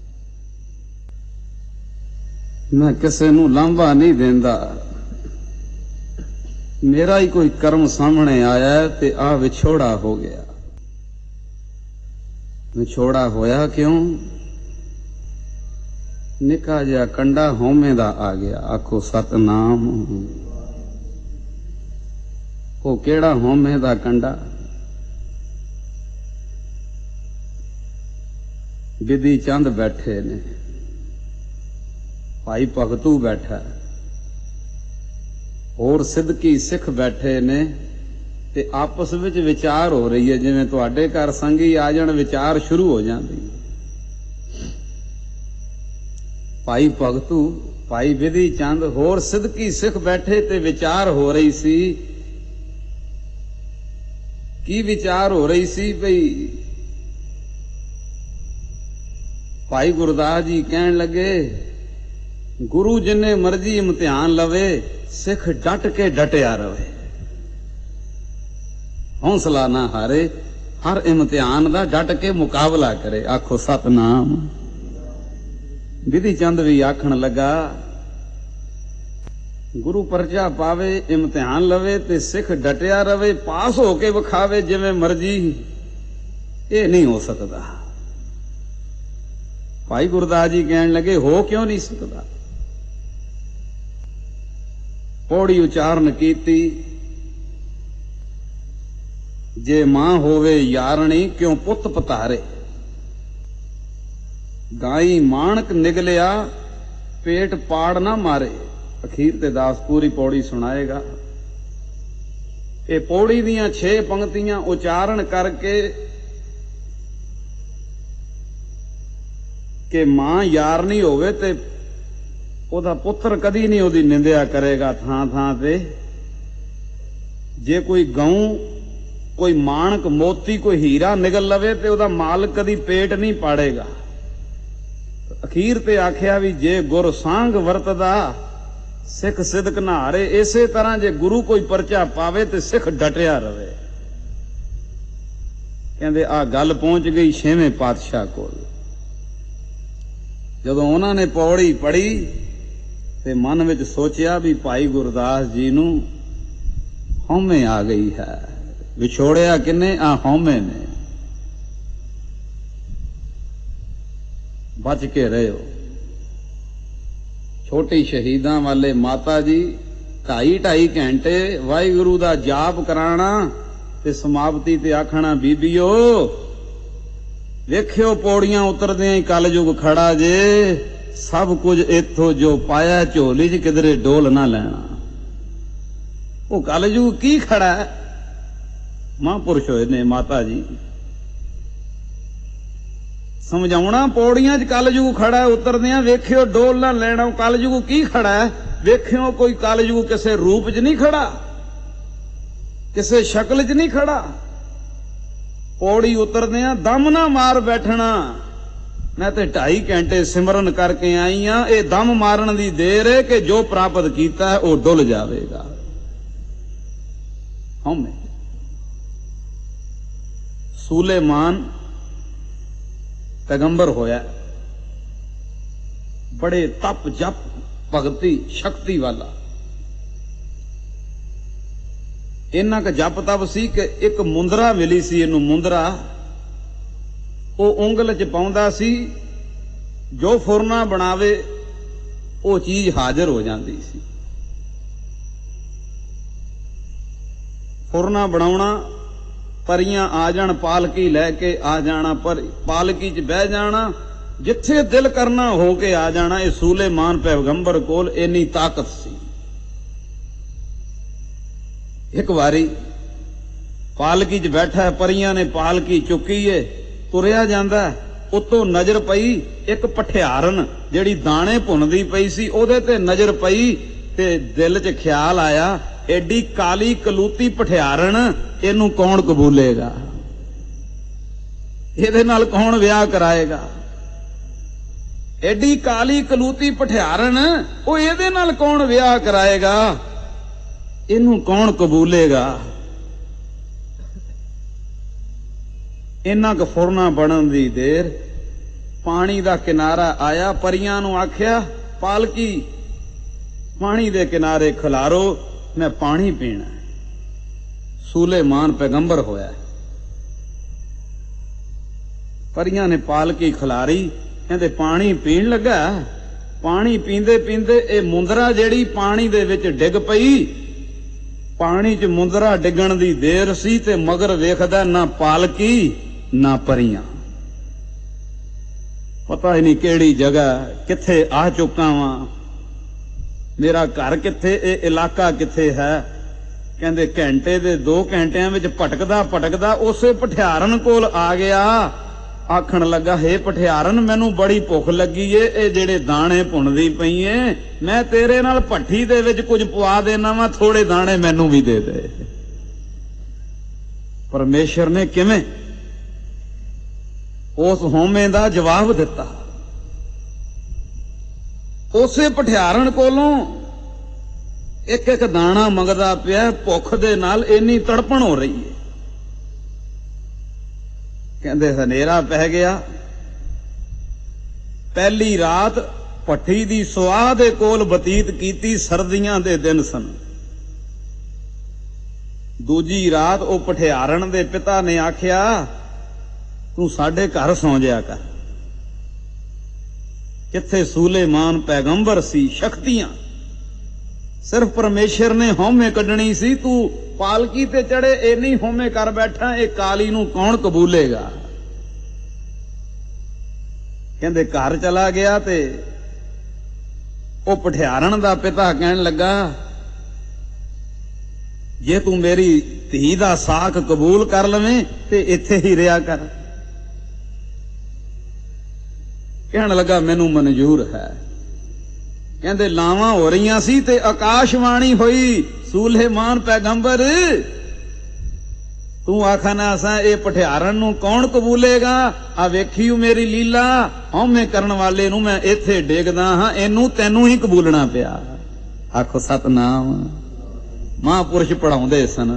Speaker 1: ਮੈਂ ਕਿਸੇ ਨੂੰ ਲਾਂਭਾ ਨਹੀਂ ਦਿੰਦਾ। ਮੇਰਾ ਹੀ ਕੋਈ ਕਰਮ ਸਾਹਮਣੇ ਆਇਆ ਤੇ ਆ ਵਿਛੋੜਾ ਹੋ ਗਿਆ। ਵਿਛੋੜਾ ਹੋਇਆ ਕਿਉਂ? ਨਿੱਕਾ ਜਿਹਾ ਕੰਡਾ ਹਉਮੈ ਦਾ ਆ ਗਿਆ। ਆਖੋ ਸਤਨਾਮ। ਉਹ ਕਿਹੜਾ ਹਉਮੈ ਦਾ ਕੰਡਾ? ਬਿਧੀ ਚੰਦ ਬੈਠੇ ਨੇ, ਭਾਈ ਭਗਤੂ ਬੈਠਾ, ਹੋਰ ਸਿੱਧਕੀ ਸਿੱਖ ਬੈਠੇ ਨੇ ਤੇ ਆਪਸ ਵਿੱਚ ਵਿਚਾਰ ਹੋ ਰਹੀ ਹੈ। ਜਿਵੇਂ ਤੁਹਾਡੇ ਘਰ ਸੰਗੀ ਆ ਜਾਣ, ਵਿਚਾਰ ਸ਼ੁਰੂ ਹੋ ਜਾਂਦੀ। ਭਾਈ ਭਗਤੂ, ਭਾਈ ਬਿਧੀ ਚੰਦ, ਹੋਰ ਸਿੱਧਕੀ ਸਿੱਖ ਬੈਠੇ ਤੇ ਵਿਚਾਰ ਹੋ ਰਹੀ ਸੀ। ਕੀ ਵਿਚਾਰ ਹੋ ਰਹੀ ਸੀ? ਬਈ ਭਾਈ ਗੁਰਦਾਸ ਜੀ ਕਹਿਣ ਲੱਗੇ, ਗੁਰੂ ਜਿੰਨੇ ਮਰਜ਼ੀ ਇਮਤਿਹਾਨ ਲਵੇ, ਸਿੱਖ ਡਟ ਕੇ ਡਟਿਆ ਰਵੇ, ਹੌਸਲਾ ਨਾ ਹਾਰੇ, ਹਰ ਇਮਤਿਹਾਨ ਦਾ ਡਟ ਕੇ ਮੁਕਾਬਲਾ ਕਰੇ। ਆਖੋ ਸਤਨਾਮ। ਬਿਧੀ ਚੰਦ ਵੀ ਆਖਣ ਲੱਗਾ, ਗੁਰੂ ਪਰਚਾ ਪਾਵੇ, ਇਮਤਿਹਾਨ ਲਵੇ ਤੇ ਸਿੱਖ ਡਟਿਆ ਰਵੇ, ਪਾਸ ਹੋ ਕੇ ਵਿਖਾਵੇ ਜਿਵੇਂ ਮਰਜ਼ੀ, ਇਹ ਨਹੀਂ ਹੋ ਸਕਦਾ। ਭਾਈ ਗੁਰਦਾਸ ਜੀ ਕਹਿਣ ਲੱਗੇ, ਹੋ ਕਿਉਂ ਨਹੀਂ ਸਕਦਾ? ਪੌੜੀ ਉਚਾਰਨ ਕੀਤੀ, ਜੇ ਮਾਂ ਹੋਵੇ ਯਾਰਣੀ, ਕਿਉਂ ਪੁੱਤ ਪਤਾਰੇ। ਗਾਈ ਮਾਣਕ ਨਿਗਲਿਆ, ਪੇਟ ਪਾੜ ਨਾ ਮਾਰੇ। ਅਖੀਰ ਤੇ ਦਾਸ ਪੂਰੀ ਪੌੜੀ ਸੁਣਾਏਗਾ। ਇਹ ਪੌੜੀ ਦੀਆਂ 6 ਪੰਕਤੀਆਂ ਉਚਾਰਨ ਕਰਕੇ ਕਿ ਮਾਂ ਯਾਰਨੀ ਹੋਵੇ ਤੇ ਉਹਦਾ ਪੁੱਤਰ ਕਦੀ ਨਹੀਂ ਉਹਦੀ ਨਿੰਦਿਆ ਕਰੇਗਾ ਥਾਂ ਥਾਂ ਤੇ। ਜੇ ਕੋਈ ਗਊ, ਕੋਈ ਮਾਣਕ ਮੋਤੀ, ਕੋਈ ਹੀਰਾ ਨਿਗਲ ਲਵੇ ਤੇ ਉਹਦਾ ਮਾਲਕ ਕਦੀ ਪੇਟ ਨਹੀਂ ਪਾੜੇਗਾ। ਅਖੀਰ ਤੇ ਆਖਿਆ ਵੀ ਜੇ ਗੁਰ ਸਾਂਗ ਵਰਤਦਾ, ਸਿੱਖ ਸਿਦਕ ਨਾ ਹਾਰੇ। ਇਸੇ ਤਰ੍ਹਾਂ ਜੇ ਗੁਰੂ ਕੋਈ ਪਰਚਾ ਪਾਵੇ ਤੇ ਸਿੱਖ ਡਟਿਆ ਰਵੇ। ਕਹਿੰਦੇ ਆ ਗੱਲ ਪਹੁੰਚ ਗਈ 6ਵੇਂ ਪਾਤਸ਼ਾਹ ਕੋਲ। ਜਦੋਂ ਉਹਨਾਂ ਨੇ ਪੌੜੀ ਪੜ੍ਹੀ ਤੇ ਮਨ ਵਿੱਚ ਸੋਚਿਆ ਵੀ ਭਾਈ ਗੁਰਦਾਸ ਜੀ ਨੂੰ ਹਉਮੈ ਆ ਗਈ ਹੈ। ਵਿਛੋੜਿਆ ਕਿੰਨੇ? ਆ ਹਉਮੈ ਨੇ। ਬਚ ਕੇ ਰਹਿਓ। ਛੋਟੀ ਸ਼ਹੀਦਾਂ ਵਾਲੇ ਮਾਤਾ ਜੀ 2.5 ਘੰਟੇ ਵਾਹਿਗੁਰੂ ਦਾ ਜਾਪ ਕਰਾਣਾ ਤੇ ਸਮਾਪਤੀ ਤੇ ਆਖਣਾ ਬੀਬੀਓ ਵੇਖਿਓ ਪੌੜੀਆਂ ਉਤਰਦਿਆਂ ਹੀ ਕਲਯੁਗ ਖੜਾ ਜੇ, ਸਭ ਕੁਝ ਇੱਥੋਂ ਜੋ ਪਾਇਆ ਝੋਲੀ 'ਚ ਕਿਧਰੇ ਡੋਲ ਨਾ ਲੈਣਾ। ਉਹ ਕਲਯੁਗ ਕੀ ਖੜਾ ਹੈ? ਮਹਾਂਪੁਰਸ਼ ਹੋਏ ਨੇ ਮਾਤਾ ਜੀ ਸਮਝਾਉਣਾ, ਪੌੜੀਆਂ 'ਚ ਕਲਯੁਗ ਖੜਾ, ਉਤਰਦਿਆਂ ਵੇਖਿਓ ਡੋਲ ਨਾ ਲੈਣਾ। ਕਲਯੁਗ ਕੀ ਖੜਾ ਹੈ? ਵੇਖਿਓ ਕੋਈ ਕਲਯੁਗ ਕਿਸੇ ਰੂਪ 'ਚ ਨਹੀਂ ਖੜਾ, ਕਿਸੇ ਸ਼ਕਲ 'ਚ ਨਹੀਂ ਖੜਾ। ਪੌੜੀ ਉਤਰਦਿਆਂ ਦਮ ਨਾ ਮਾਰ ਬੈਠਣਾ। ਮੈਂ ਤੇ 2.5 ਘੰਟੇ ਸਿਮਰਨ ਕਰਕੇ ਆਈ ਆ, ਇਹ ਦਮ ਮਾਰਨ ਦੀ ਦੇਰ ਹੈ ਕਿ ਜੋ ਪ੍ਰਾਪਤ ਕੀਤਾ ਹੈ ਉਹ ਡੁੱਲ ਜਾਵੇਗਾ। ਹਉਮੈ ਸੁਲੇਮਾਨ ਪੈਗੰਬਰ ਹੋਇਆ, ਬੜੇ ਤਪ ਜਪ ਭਗਤੀ ਸ਼ਕਤੀ ਵਾਲਾ। ਇੰਨਾ ਕੁ ਜਪ ਤਪ ਸੀ ਕਿ ਇੱਕ ਮੁੰਦਰਾ ਮਿਲੀ ਸੀ ਇਹਨੂੰ, ਮੁੰਦਰਾ ਉਹ ਉਂਗਲ 'ਚ ਪਾਉਂਦਾ ਸੀ, ਜੋ ਫੁਰਨਾ ਬਣਾਵੇ ਉਹ ਚੀਜ਼ ਹਾਜ਼ਰ ਹੋ ਜਾਂਦੀ ਸੀ। ਫੁਰਨਾ ਬਣਾਉਣਾ, ਪਰੀਆਂ ਆ ਜਾਣ ਪਾਲਕੀ ਲੈ ਕੇ ਆ ਜਾਣਾ, ਪਰ ਪਾਲਕੀ 'ਚ ਬਹਿ ਜਾਣਾ, ਜਿੱਥੇ ਦਿਲ ਕਰਨਾ ਹੋ ਕੇ ਆ ਜਾਣਾ। ਇਹ ਸੁਲੇਮਾਨ ਪੈਗੰਬਰ ਕੋਲ ਇੰਨੀ ਤਾਕਤ ਸੀ। ਇੱਕ ਵਾਰੀ ਪਾਲਕੀ 'ਚ ਬੈਠਾ, ਪਰੀਆਂ ਨੇ ਪਾਲਕੀ ਚੁੱਕੀ ਏ, ਤੁਰਿਆ ਜਾਂਦਾ, ਉੱਤੋਂ ਨਜ਼ਰ ਪਈ ਇੱਕ ਪਠਿਆਰਨ ਜਿਹੜੀ ਦਾਣੇ ਭੁੰਨਦੀ ਪਈ ਸੀ, ਉਹਦੇ ਤੇ ਨਜ਼ਰ ਪਈ ਤੇ ਦਿਲ 'ਚ ਖਿਆਲ ਆਇਆ, ਐਡੀ ਕਾਲੀ ਕਲੂਤੀ ਪਠਿਆਰਨ, ਇਹਨੂੰ ਕੌਣ ਕਬੂਲੇਗਾ? ਇਹਦੇ ਨਾਲ ਕੌਣ ਵਿਆਹ ਕਰਾਏਗਾ? ਐਡੀ ਕਾਲੀ ਕਲੂਤੀ ਪਠਿਆਰਨ, ਉਹ ਇਹਦੇ ਨਾਲ ਕੌਣ ਵਿਆਹ ਕਰਾਏਗਾ? ਇਹਨੂੰ ਕੌਣ ਕਬੂਲੇਗਾ? ਇੰਨਾ ਕੁ ਫੁਰਨਾ ਬਣਨ ਦੀ ਦੇਰ, ਪਾਣੀ ਦਾ ਕਿਨਾਰਾ ਆਇਆ, ਪਰੀਆਂ ਨੂੰ ਆਖਿਆ ਪਾਲਕੀ ਪਾਣੀ ਦੇ ਕਿਨਾਰੇ ਖਿਲਾਰੋ, ਮੈਂ ਪਾਣੀ ਪੀਣਾ। ਸੁਲੇਮਾਨ ਪੈਗੰਬਰ ਹੋਇਆ। ਪਰੀਆਂ ਨੇ ਪਾਲਕੀ ਖਿਲਾਰੀ, ਕਹਿੰਦੇ ਪਾਣੀ ਪੀਣ ਲੱਗਾ। ਪਾਣੀ ਪੀਂਦੇ ਪੀਂਦੇ ਇਹ ਮੁੰਦਰਾ ਜਿਹੜੀ ਪਾਣੀ ਦੇ ਵਿੱਚ ਡਿੱਗ ਪਈ। ਪਾਣੀ 'ਚ ਮੁੰਦਰਾ ਡਿੱਗਣ ਦੀ ਦੇਰ ਸੀ ਤੇ ਮਗਰ ਵੇਖਦਾ ਨਾ ਪਾਲਕੀ ਨਾ ਪਰੀਆਂ। ਪਤਾ ਹੀ ਨਹੀਂ ਕਿਹੜੀ ਜਗ੍ਹਾ, ਕਿੱਥੇ ਆ ਚੁੱਕਾ ਵਾਂ, ਮੇਰਾ ਘਰ ਕਿੱਥੇ, ਇਹ ਇਲਾਕਾ ਕਿੱਥੇ ਹੈ। ਕਹਿੰਦੇ ਘੰਟੇ ਦੇ 2 ਘੰਟਿਆਂ ਵਿੱਚ ਭਟਕਦਾ ਭਟਕਦਾ ਉਸੇ ਪਠਿਆਰਨ ਕੋਲ ਆ ਗਿਆ। ਆਖਣ ਲੱਗਾ, ਹੇ ਪਠਿਆਰਨ, ਮੈਨੂੰ ਬੜੀ ਭੁੱਖ ਲੱਗੀ ਏ, ਇਹ ਜਿਹੜੇ ਦਾਣੇ ਭੁੰਨਦੀ ਪਈ ਏ, ਮੈਂ ਤੇਰੇ ਨਾਲ ਭੱਠੀ ਦੇ ਵਿੱਚ ਕੁਝ ਪਵਾ ਦੇਣਾ ਵਾ, ਥੋੜੇ ਦਾਣੇ ਮੈਨੂੰ ਵੀ ਦੇ ਦੇ। ਪਰਮੇਸ਼ਰ ਨੇ ਕਿਵੇਂ ਉਸ ਹਉਮੈ ਦਾ ਜਵਾਬ ਦਿੱਤਾ। ਉਸੇ ਪਠਿਆਰਨ ਕੋਲੋਂ ਇੱਕ ਇੱਕ ਦਾਣਾ ਮੰਗਦਾ ਪਿਆ। ਭੁੱਖ ਦੇ ਨਾਲ ਇੰਨੀ ਤੜਪਣ ਹੋ ਰਹੀ ਹੈ। ਕਹਿੰਦੇ ਹਨੇਰਾ ਪੈ ਗਿਆ। ਪਹਿਲੀ ਰਾਤ ਭੱਠੀ ਦੀ ਸੁਆਹ ਦੇ ਕੋਲ ਬਤੀਤ ਕੀਤੀ, ਸਰਦੀਆਂ ਦੇ ਦਿਨ ਸਨ। ਦੂਜੀ ਰਾਤ ਉਹ ਪਠਿਆਰਨ ਦੇ ਪਿਤਾ ਨੇ ਆਖਿਆ, ਤੂੰ ਸਾਡੇ ਘਰ ਸੌਂ ਜਿਆ ਕਰ। ਕਿੱਥੇ ਸੁਲੇਮਾਨ ਪੈਗੰਬਰ ਸੀ, ਸ਼ਕਤੀਆਂ ਸਿਰਫ ਪਰਮੇਸ਼ਰ ਨੇ ਹਉਮੈ ਕੱਢਣੀ ਸੀ। ਤੂੰ ਪਾਲਕੀ ਤੇ ਚੜੇ, ਇੰਨੀ ਹਉਮੈ ਕਰ ਬੈਠਾ, ਇਹ ਕਾਲੀ ਨੂੰ ਕੌਣ ਕਬੂਲੇਗਾ? ਕਹਿੰਦੇ ਘਰ ਚਲਾ ਗਿਆ ਤੇ ਉਹ ਪਠਿਆਰਨ ਦਾ ਪਿਤਾ ਕਹਿਣ ਲੱਗਾ, ਜੇ ਤੂੰ ਮੇਰੀ ਧੀ ਦਾ ਸਾਕ ਕਬੂਲ ਕਰ ਲਵੇਂ ਤੇ ਇੱਥੇ ਹੀ ਰਿਹਾ ਕਰ। ਕਹਿਣ ਲੱਗਾ, ਮੈਨੂੰ ਮਨਜ਼ੂਰ ਹੈ। ਕਹਿੰਦੇ ਲਾਵਾਂ ਹੋ ਰਹੀਆਂ ਸੀ ਤੇ ਆਕਾਸ਼ਵਾਣੀ ਹੋਈ, ਸੁਲੇਮਾਨ ਪੈਗੰਬਰ, ਤੂੰ ਆਖਣਾ ਅਸਾਂ ਇਹ ਪਠਿਆਰਨ ਨੂੰ ਕੌਣ ਕਬੂਲੇਗਾ? ਆ ਵੇਖੀਓ ਮੇਰੀ ਲੀਲਾ, ਹਉਮੈ ਕਰਨ ਵਾਲੇ ਨੂੰ ਮੈਂ ਇੱਥੇ ਡੇਗਦਾ ਹਾਂ, ਇਹਨੂੰ ਤੈਨੂੰ ਹੀ ਕਬੂਲਣਾ ਪਿਆ। ਆਖੋ ਸਤਨਾਮ। ਮਹਾਂਪੁਰਸ਼ ਪੜਾਉਂਦੇ ਸਨ,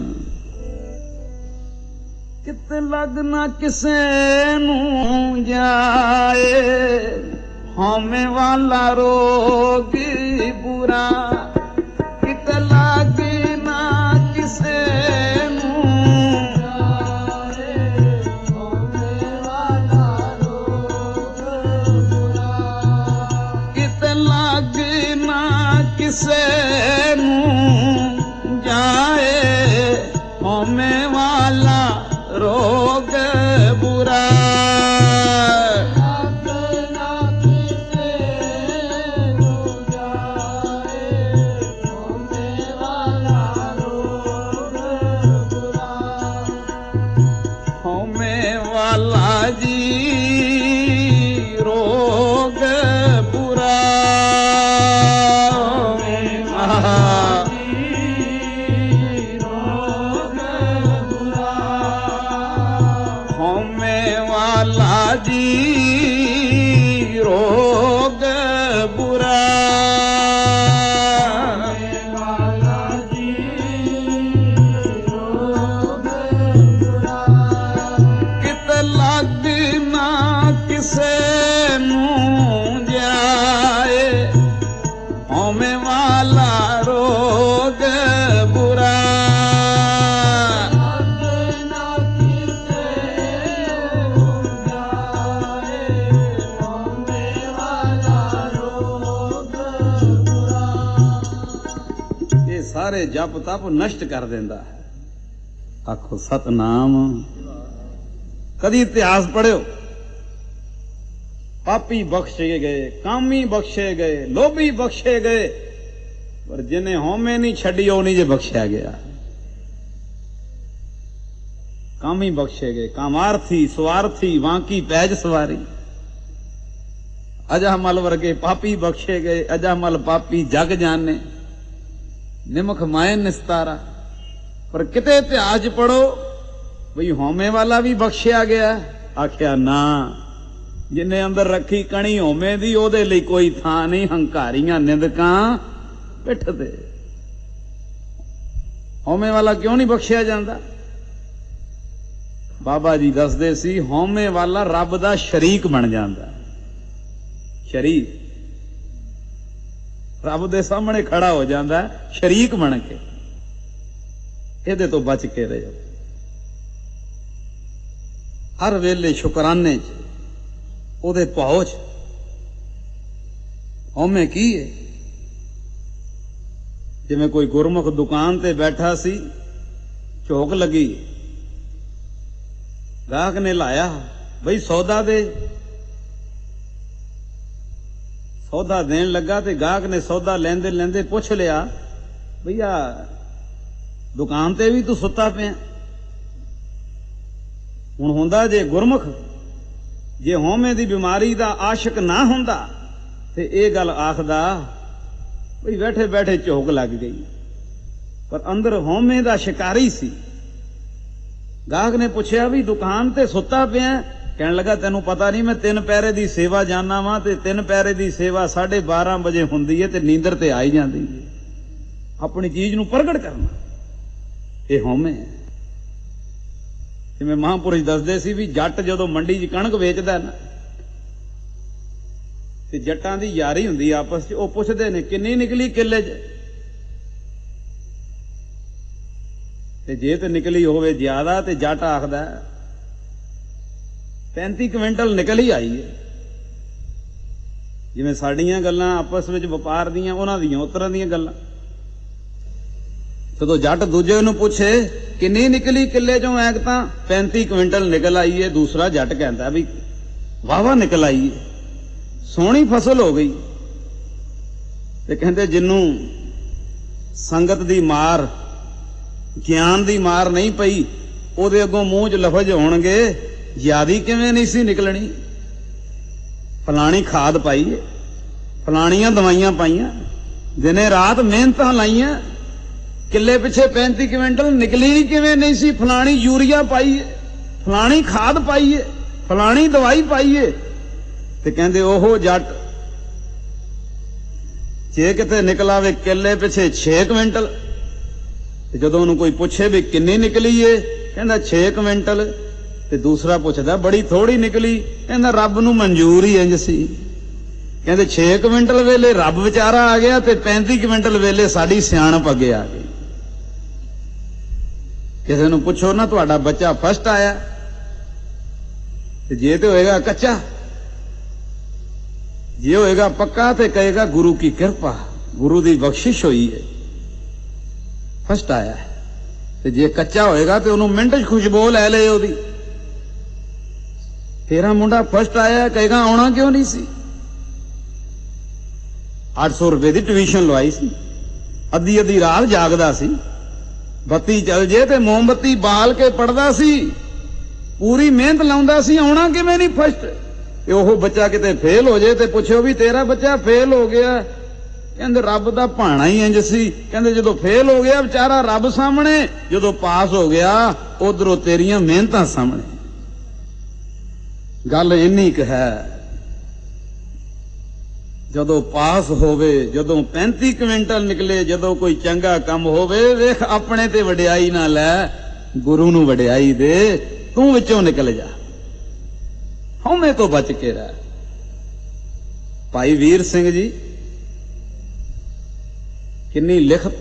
Speaker 1: ਕਿਤੇ ਲੱਗ ਨਾ ਕਿਸੇ ਨੂੰ ਜਾਏ, ਹਉਮੈ ਵਾਲਾ ਰੋਗ ਬੁਰਾ, ਕਿਤੇ ਲੱਗ ਨਾ ਕਿਸੇ ਨੂੰ ਜਾਏ, ਹਉਮੈ ਵਾਲਾ ਰੋਗ ਬੁਰਾ। ਕਿਸੇ ਨੂੰ ਜਾਏ, ਹਉਮੈ ਵਾਲਾ ਰੋਗ ਬੁਰਾ। ਇਹ ਸਾਰੇ ਜਪ ਤਪ ਨਸ਼ਟ ਕਰ ਦਿੰਦਾ ਹੈ। ਆਖੋ ਸਤਨਾਮ। ਕਦੀ ਇਤਿਹਾਸ ਪੜ੍ਹਿਓ, ਪਾਪੀ ਬਖਸ਼ੇ ਗਏ, ਕਾਮੀ ਬਖਸ਼ੇ ਗਏ, ਲੋਭੀ ਬਖਸ਼ੇ ਗਏ, ਪਰ ਜਿਹਨੇ ਹਉਮੈ ਨਹੀਂ ਛੱਡੀ ਉਹ ਨਹੀਂ ਜੇ ਬਖਸ਼ਿਆ ਗਿਆ। ਕਾਮੀ ਬਖਸ਼ੇ ਗਏ, ਕਾਮਾਰਥੀ ਸਵਾਰਥੀ ਵਾਂਕੀ ਪੈਜ ਸਵਾਰੀ। ਅਜਾਮਲ ਵਰਗੇ ਪਾਪੀ ਬਖਸ਼ੇ ਗਏ, ਅਜਾਮਲ ਪਾਪੀ ਜਗ ਜਾਣੇ, ਨਿਮਖ ਮਾਏ ਨਿਸਤਾਰਾ। ਪਰ ਕਿਤੇ ਇਤਿਹਾਸ 'ਚ ਪੜੋ ਬਈ ਹਉਮੈ ਵਾਲਾ ਵੀ ਬਖਸ਼ਿਆ ਗਿਆ। ਆਖਿਆ ਨਾ, ਜਿੰਨੇ ਅੰਦਰ ਰੱਖੀ ਕਣੀ ਹਉਮੈ ਦੀ ਉਹਦੇ ਲਈ ਕੋਈ ਥਾਂ ਨਹੀਂ, ਹੰਕਾਰੀਆਂ ਨਿੰਦਕਾਂ ਪਿੱਠ ਤੇ। ਹਉਮੈ ਵਾਲਾ ਕਿਉਂ ਨਹੀਂ ਬਖਸ਼ਿਆ ਜਾਂਦਾ? ਬਾਬਾ ਜੀ ਦੱਸਦੇ ਸੀ ਹਉਮੈ ਵਾਲਾ ਰੱਬ ਦਾ ਸ਼ਰੀਕ ਬਣ ਜਾਂਦਾ। ਸ਼ਰੀਕ ਰੱਬ ਦੇ ਸਾਹਮਣੇ ਖੜਾ ਹੋ ਜਾਂਦਾ ਸ਼ਰੀਕ ਬਣ ਕੇ। ਇਹਦੇ ਤੋਂ ਬਚ ਕੇ ਰਹੋ। ਹਰ ਵੇਲੇ ਸ਼ੁਕਰਾਨੇ 'ਚ, ਉਹਦੇ ਭਾਉ 'ਚ। ਹਉਮੈ ਕੀ ਹੈ? ਜਿਵੇਂ ਕੋਈ ਗੁਰਮੁਖ ਦੁਕਾਨ ਤੇ ਬੈਠਾ ਸੀ, ਝੋਕ ਲੱਗੀ, ਗਾਹਕ ਨੇ ਲਾਇਆ ਬਈ ਸੌਦਾ ਦੇ। ਸੌਦਾ ਦੇਣ ਲੱਗਾ ਤੇ ਗਾਹਕ ਨੇ ਸੌਦਾ ਲੈਂਦੇ ਲੈਂਦੇ ਪੁੱਛ ਲਿਆ, ਭਈਆ ਦੁਕਾਨ ਤੇ ਵੀ ਤੂੰ ਸੁੱਤਾ ਪਿਆ? ਹੁਣ ਹੁੰਦਾ ਜੇ ਗੁਰਮੁਖ, ਜੇ ਹਉਮੈ ਦੀ ਬਿਮਾਰੀ ਦਾ ਆਸ਼ਿਕ ਨਾ ਹੁੰਦਾ ਤੇ ਇਹ ਗੱਲ ਆਖਦਾ ਬਈ ਬੈਠੇ ਬੈਠੇ ਝੋਕ ਲੱਗ ਗਈ, ਪਰ ਅੰਦਰ ਹਉਮੈ ਦਾ ਸ਼ਿਕਾਰੀ ਸੀ। ਗਾਹਕ ਨੇ ਪੁੱਛਿਆ ਵੀ ਦੁਕਾਨ ਤੇ ਸੁੱਤਾ ਪਿਆ? ਕਹਿਣ ਲੱਗਾ ਤੈਨੂੰ ਪਤਾ ਨਹੀਂ, ਮੈਂ 3 ਪਹਿਰੇ ਦੀ ਸੇਵਾ ਜਾਨਾ ਵਾਂ ਤੇ 3 ਪਹਿਰੇ ਦੀ ਸੇਵਾ 12:30 ਵਜੇ ਹੁੰਦੀ ਹੈ ਤੇ ਨੀਂਦਰ ਤੇ ਆਈ ਜਾਂਦੀ ਹੈ। ਆਪਣੀ ਚੀਜ਼ ਨੂੰ ਪ੍ਰਗਟ ਕਰਨਾ ਇਹ ਹਉਮੈ ਹੈ। ਜਿਵੇਂ ਮਹਾਂਪੁਰਸ਼ ਦੱਸਦੇ ਸੀ ਵੀ ਜੱਟ ਜਦੋਂ ਮੰਡੀ 'ਚ ਕਣਕ ਵੇਚਦਾ ਨਾ ਤੇ ਜੱਟਾਂ ਦੀ ਯਾਰੀ ਹੁੰਦੀ ਆਪਸ 'ਚ, ਉਹ ਪੁੱਛਦੇ ਨੇ ਕਿੰਨੀ ਨਿਕਲੀ ਕਿੱਲੇ 'ਚ, ਤੇ ਜੇ ਤੇ ਨਿਕਲੀ ਹੋਵੇ ਜ਼ਿਆਦਾ ਤੇ ਜੱਟ ਆਖਦਾ 35 ਕੁਇੰਟਲ ਨਿਕਲ ਹੀ ਆਈ ਹੈ। ਜਿਵੇਂ ਸਾਡੀਆਂ ਗੱਲਾਂ ਆਪਸ ਵਿੱਚ ਵਪਾਰ ਦੀਆਂ, ਉਹਨਾਂ ਦੀਆਂ ਉਸ ਤਰ੍ਹਾਂ ਦੀਆਂ ਗੱਲਾਂ। ਜਦੋਂ ਜੱਟ ਦੂਜੇ ਨੂੰ ਪੁੱਛੇ ਕਿੰਨੀ ਨਿਕਲੀ ਕਿੱਲੇ 'ਚੋਂ, ਐਕ ਤਾਂ 35 ਕੁਇੰਟਲ ਨਿਕਲ ਆਈ ਹੈ, ਦੂਸਰਾ ਜੱਟ ਕਹਿੰਦਾ ਵੀ ਵਾਹਵਾ ਨਿਕਲ ਆਈ ਹੈ, ਸੋਹਣੀ ਫਸਲ ਹੋ ਗਈ। ਤੇ ਕਹਿੰਦੇ ਜਿਹਨੂੰ ਸੰਗਤ ਦੀ ਮਾਰ, ਗਿਆਨ ਦੀ ਮਾਰ ਨਹੀਂ ਪਈ, ਉਹਦੇ ਅੱਗੋਂ ਮੂੰਹ 'ਚ ਲਫ਼ਜ਼ ਹੋਣਗੇ ਜ਼ਿਆਦੀ ਕਿਵੇਂ ਨਹੀਂ ਸੀ ਨਿਕਲਣੀ, ਫਲਾਣੀ ਖਾਦ ਪਾਈ ਹੈ, ਫਲਾਣੀਆਂ ਦਵਾਈਆਂ ਪਾਈਆਂ, ਦਿਨੇ ਰਾਤ ਮਿਹਨਤਾਂ ਲਾਈਆਂ, ਕਿੱਲੇ ਪਿੱਛੇ 35 ਕੁਇੰਟਲ ਨਿਕਲੀ ਕਿਵੇਂ ਨਹੀਂ ਸੀ, ਫਲਾਣੀ ਯੂਰੀਆ ਪਾਈ ਹੈ, ਫਲਾਣੀ ਖਾਦ ਪਾਈ ਹੈ, ਫਲਾਣੀ ਦਵਾਈ ਪਾਈ ਹੈ। ਤੇ ਕਹਿੰਦੇ ਉਹ ਜੱਟ ਜੇ ਕਿਤੇ ਨਿਕਲਾਵੇ ਕਿੱਲੇ ਪਿੱਛੇ 6 ਕੁਇੰਟਲ, ਤੇ ਜਦੋਂ ਉਹਨੂੰ ਕੋਈ ਪੁੱਛੇ ਵੀ ਕਿੰਨੀ ਨਿਕਲੀ ਏ, ਕਹਿੰਦਾ 6 ਕੁਇੰਟਲ, ਤੇ ਦੂਸਰਾ ਪੁੱਛਦਾ ਬੜੀ ਥੋੜੀ ਨਿਕਲੀ, ਕਹਿੰਦਾ ਰੱਬ ਨੂੰ ਮਨਜ਼ੂਰ ਹੀ ਇੰਜ ਸੀ। ਕਹਿੰਦੇ 6 ਕੁਇੰਟਲ ਵੇਲੇ ਰੱਬ ਵਿਚਾਰਾ ਆ ਗਿਆ ਤੇ 35 ਕੁਇੰਟਲ ਵੇਲੇ ਸਾਡੀ ਸਿਆਣਪ ਅੱਗੇ ਆ ਗਈ। ਕਿਸੇ ਨੂੰ ਪੁੱਛੋ ਨਾ ਤੁਹਾਡਾ ਬੱਚਾ ਫਸਟ ਆਇਆ, ਤੇ ਜੇ ਤੇ ਹੋਏਗਾ ਕੱਚਾ, ਜੇ ਹੋਏਗਾ ਪੱਕਾ ਤੇ ਕਹੇਗਾ ਗੁਰੂ ਕੀ ਕਿਰਪਾ, ਗੁਰੂ ਦੀ ਬਖਸ਼ਿਸ਼ ਹੋਈ ਹੈ, ਫਸਟ ਆਇਆ ਹੈ। ਤੇ ਜੇ ਕੱਚਾ ਹੋਏਗਾ ਤੇ ਉਹਨੂੰ ਮਿੰਟ 'ਚ ਖੁਸ਼ਬੂ ਲੈ ਲਏ ਉਹਦੀ। ਤੇਰਾ ਮੁੰਡਾ ਫਸਟ ਆਇਆ, ਕਹੇਗਾ ਆਉਣਾ ਕਿਉਂ ਨਹੀਂ ਸੀ? 800 ਰੁਪਏ ਦੀ ਟਿਊਸ਼ਨ ਲਵਾਈ ਸੀ, ਅੱਧੀ ਅੱਧੀ ਰਾਤ ਜਾਗਦਾ ਸੀ, ਬੱਤੀ ਚੱਲ ਜੇ ਤੇ ਮੋਮਬੱਤੀ ਬਾਲ ਕੇ ਪੜਦਾ ਸੀ, ਪੂਰੀ ਮਿਹਨਤ ਲਾਉਂਦਾ ਸੀ, ਆਉਣਾ ਕਿਵੇਂ ਨਹੀਂ ਫਸਟ? ਤੇ ਉਹ ਬੱਚਾ ਕਿਤੇ ਫੇਲ ਹੋ ਜੇ ਤੇ ਪੁੱਛੋ ਵੀ ਤੇਰਾ ਬੱਚਾ ਫੇਲ ਹੋ ਗਿਆ, ਕਹਿੰਦੇ ਰੱਬ ਦਾ ਭਾਣਾ ਹੀ ਇੰਜ ਸੀ। ਕਹਿੰਦੇ ਜਦੋਂ ਫੇਲ ਹੋ ਗਿਆ ਵਿਚਾਰਾ ਰੱਬ ਸਾਹਮਣੇ, ਜਦੋਂ ਪਾਸ ਹੋ ਗਿਆ ਉਧਰੋਂ ਤੇਰੀਆਂ ਮਿਹਨਤਾਂ ਸਾਹਮਣੇ। ਗੱਲ ਇੰਨੀ ਕੁ ਹੈ, ਜਦੋਂ ਪਾਸ ਹੋਵੇ, ਜਦੋਂ 35 ਕੁਇੰਟਲ ਨਿਕਲੇ, ਜਦੋਂ ਕੋਈ ਚੰਗਾ ਕੰਮ ਹੋਵੇ, ਵੇਖ ਆਪਣੇ ਤੇ ਵਡਿਆਈ ਨਾ ਲੈ, ਗੁਰੂ ਨੂੰ ਵਡਿਆਈ ਦੇ, ਤੂੰ ਵਿੱਚੋਂ ਨਿਕਲ ਜਾ। ਹਉਮੈ ਤੋਂ ਬਚ ਕੇ ਰਹਿ। ਭਾਈ ਵੀਰ ਸਿੰਘ ਜੀ ਕਿੰਨੀ ਲਿਖਤ,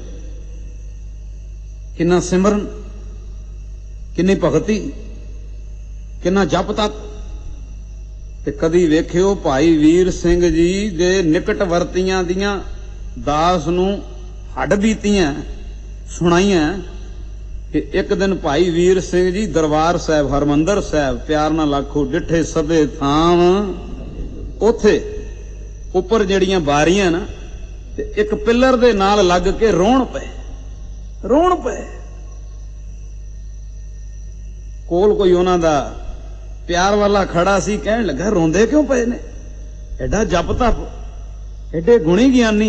Speaker 1: ਕਿੰਨਾ ਸਿਮਰਨ, ਕਿੰਨੀ ਭਗਤੀ, ਕਿੰਨਾ ਜਪ ਤਪ। ਤੇ ਕਦੀ ਵੇਖਿਓ ਭਾਈ ਵੀਰ ਸਿੰਘ ਜੀ ਦੇ ਨਿਕਟ ਵਰਤੀਆਂ ਦੀਆਂ ਦਾਸ ਨੂੰ ਹੱਡ ਬੀਤੀਆਂ ਸੁਣਾਈਆਂ ਕਿ ਇੱਕ ਦਿਨ ਭਾਈ ਵੀਰ ਸਿੰਘ ਜੀ ਦਰਬਾਰ ਸਾਹਿਬ ਹਰਮੰਦਰ ਸਾਹਿਬ ਪਿਆਰ ਨਾਲ ਆਖੋ ਡਿੱਠੇ ਸਭੇ ਥਾਮ, ਉੱਥੇ ਉੱਪਰ ਜਿਹੜੀਆਂ ਬਾਰੀਆਂ ਨਾ ਤੇ ਇੱਕ ਪਿੱਲਰ ਦੇ ਨਾਲ ਲੱਗ ਕੇ ਰੋਣ ਪਏ। ਕੋਲ ਕੋਈ ਉਹਨਾਂ ਦਾ ਪਿਆਰ ਵਾਲਾ ਖੜਾ ਸੀ, ਕਹਿਣ ਲੱਗਾ ਰੋਂਦੇ ਕਿਉਂ ਪਏ ਨੇ? ਐਡਾ ਜਪ ਤਪ, ਐਡੇ ਗੁਣੀ ਗਿਆਨੀ।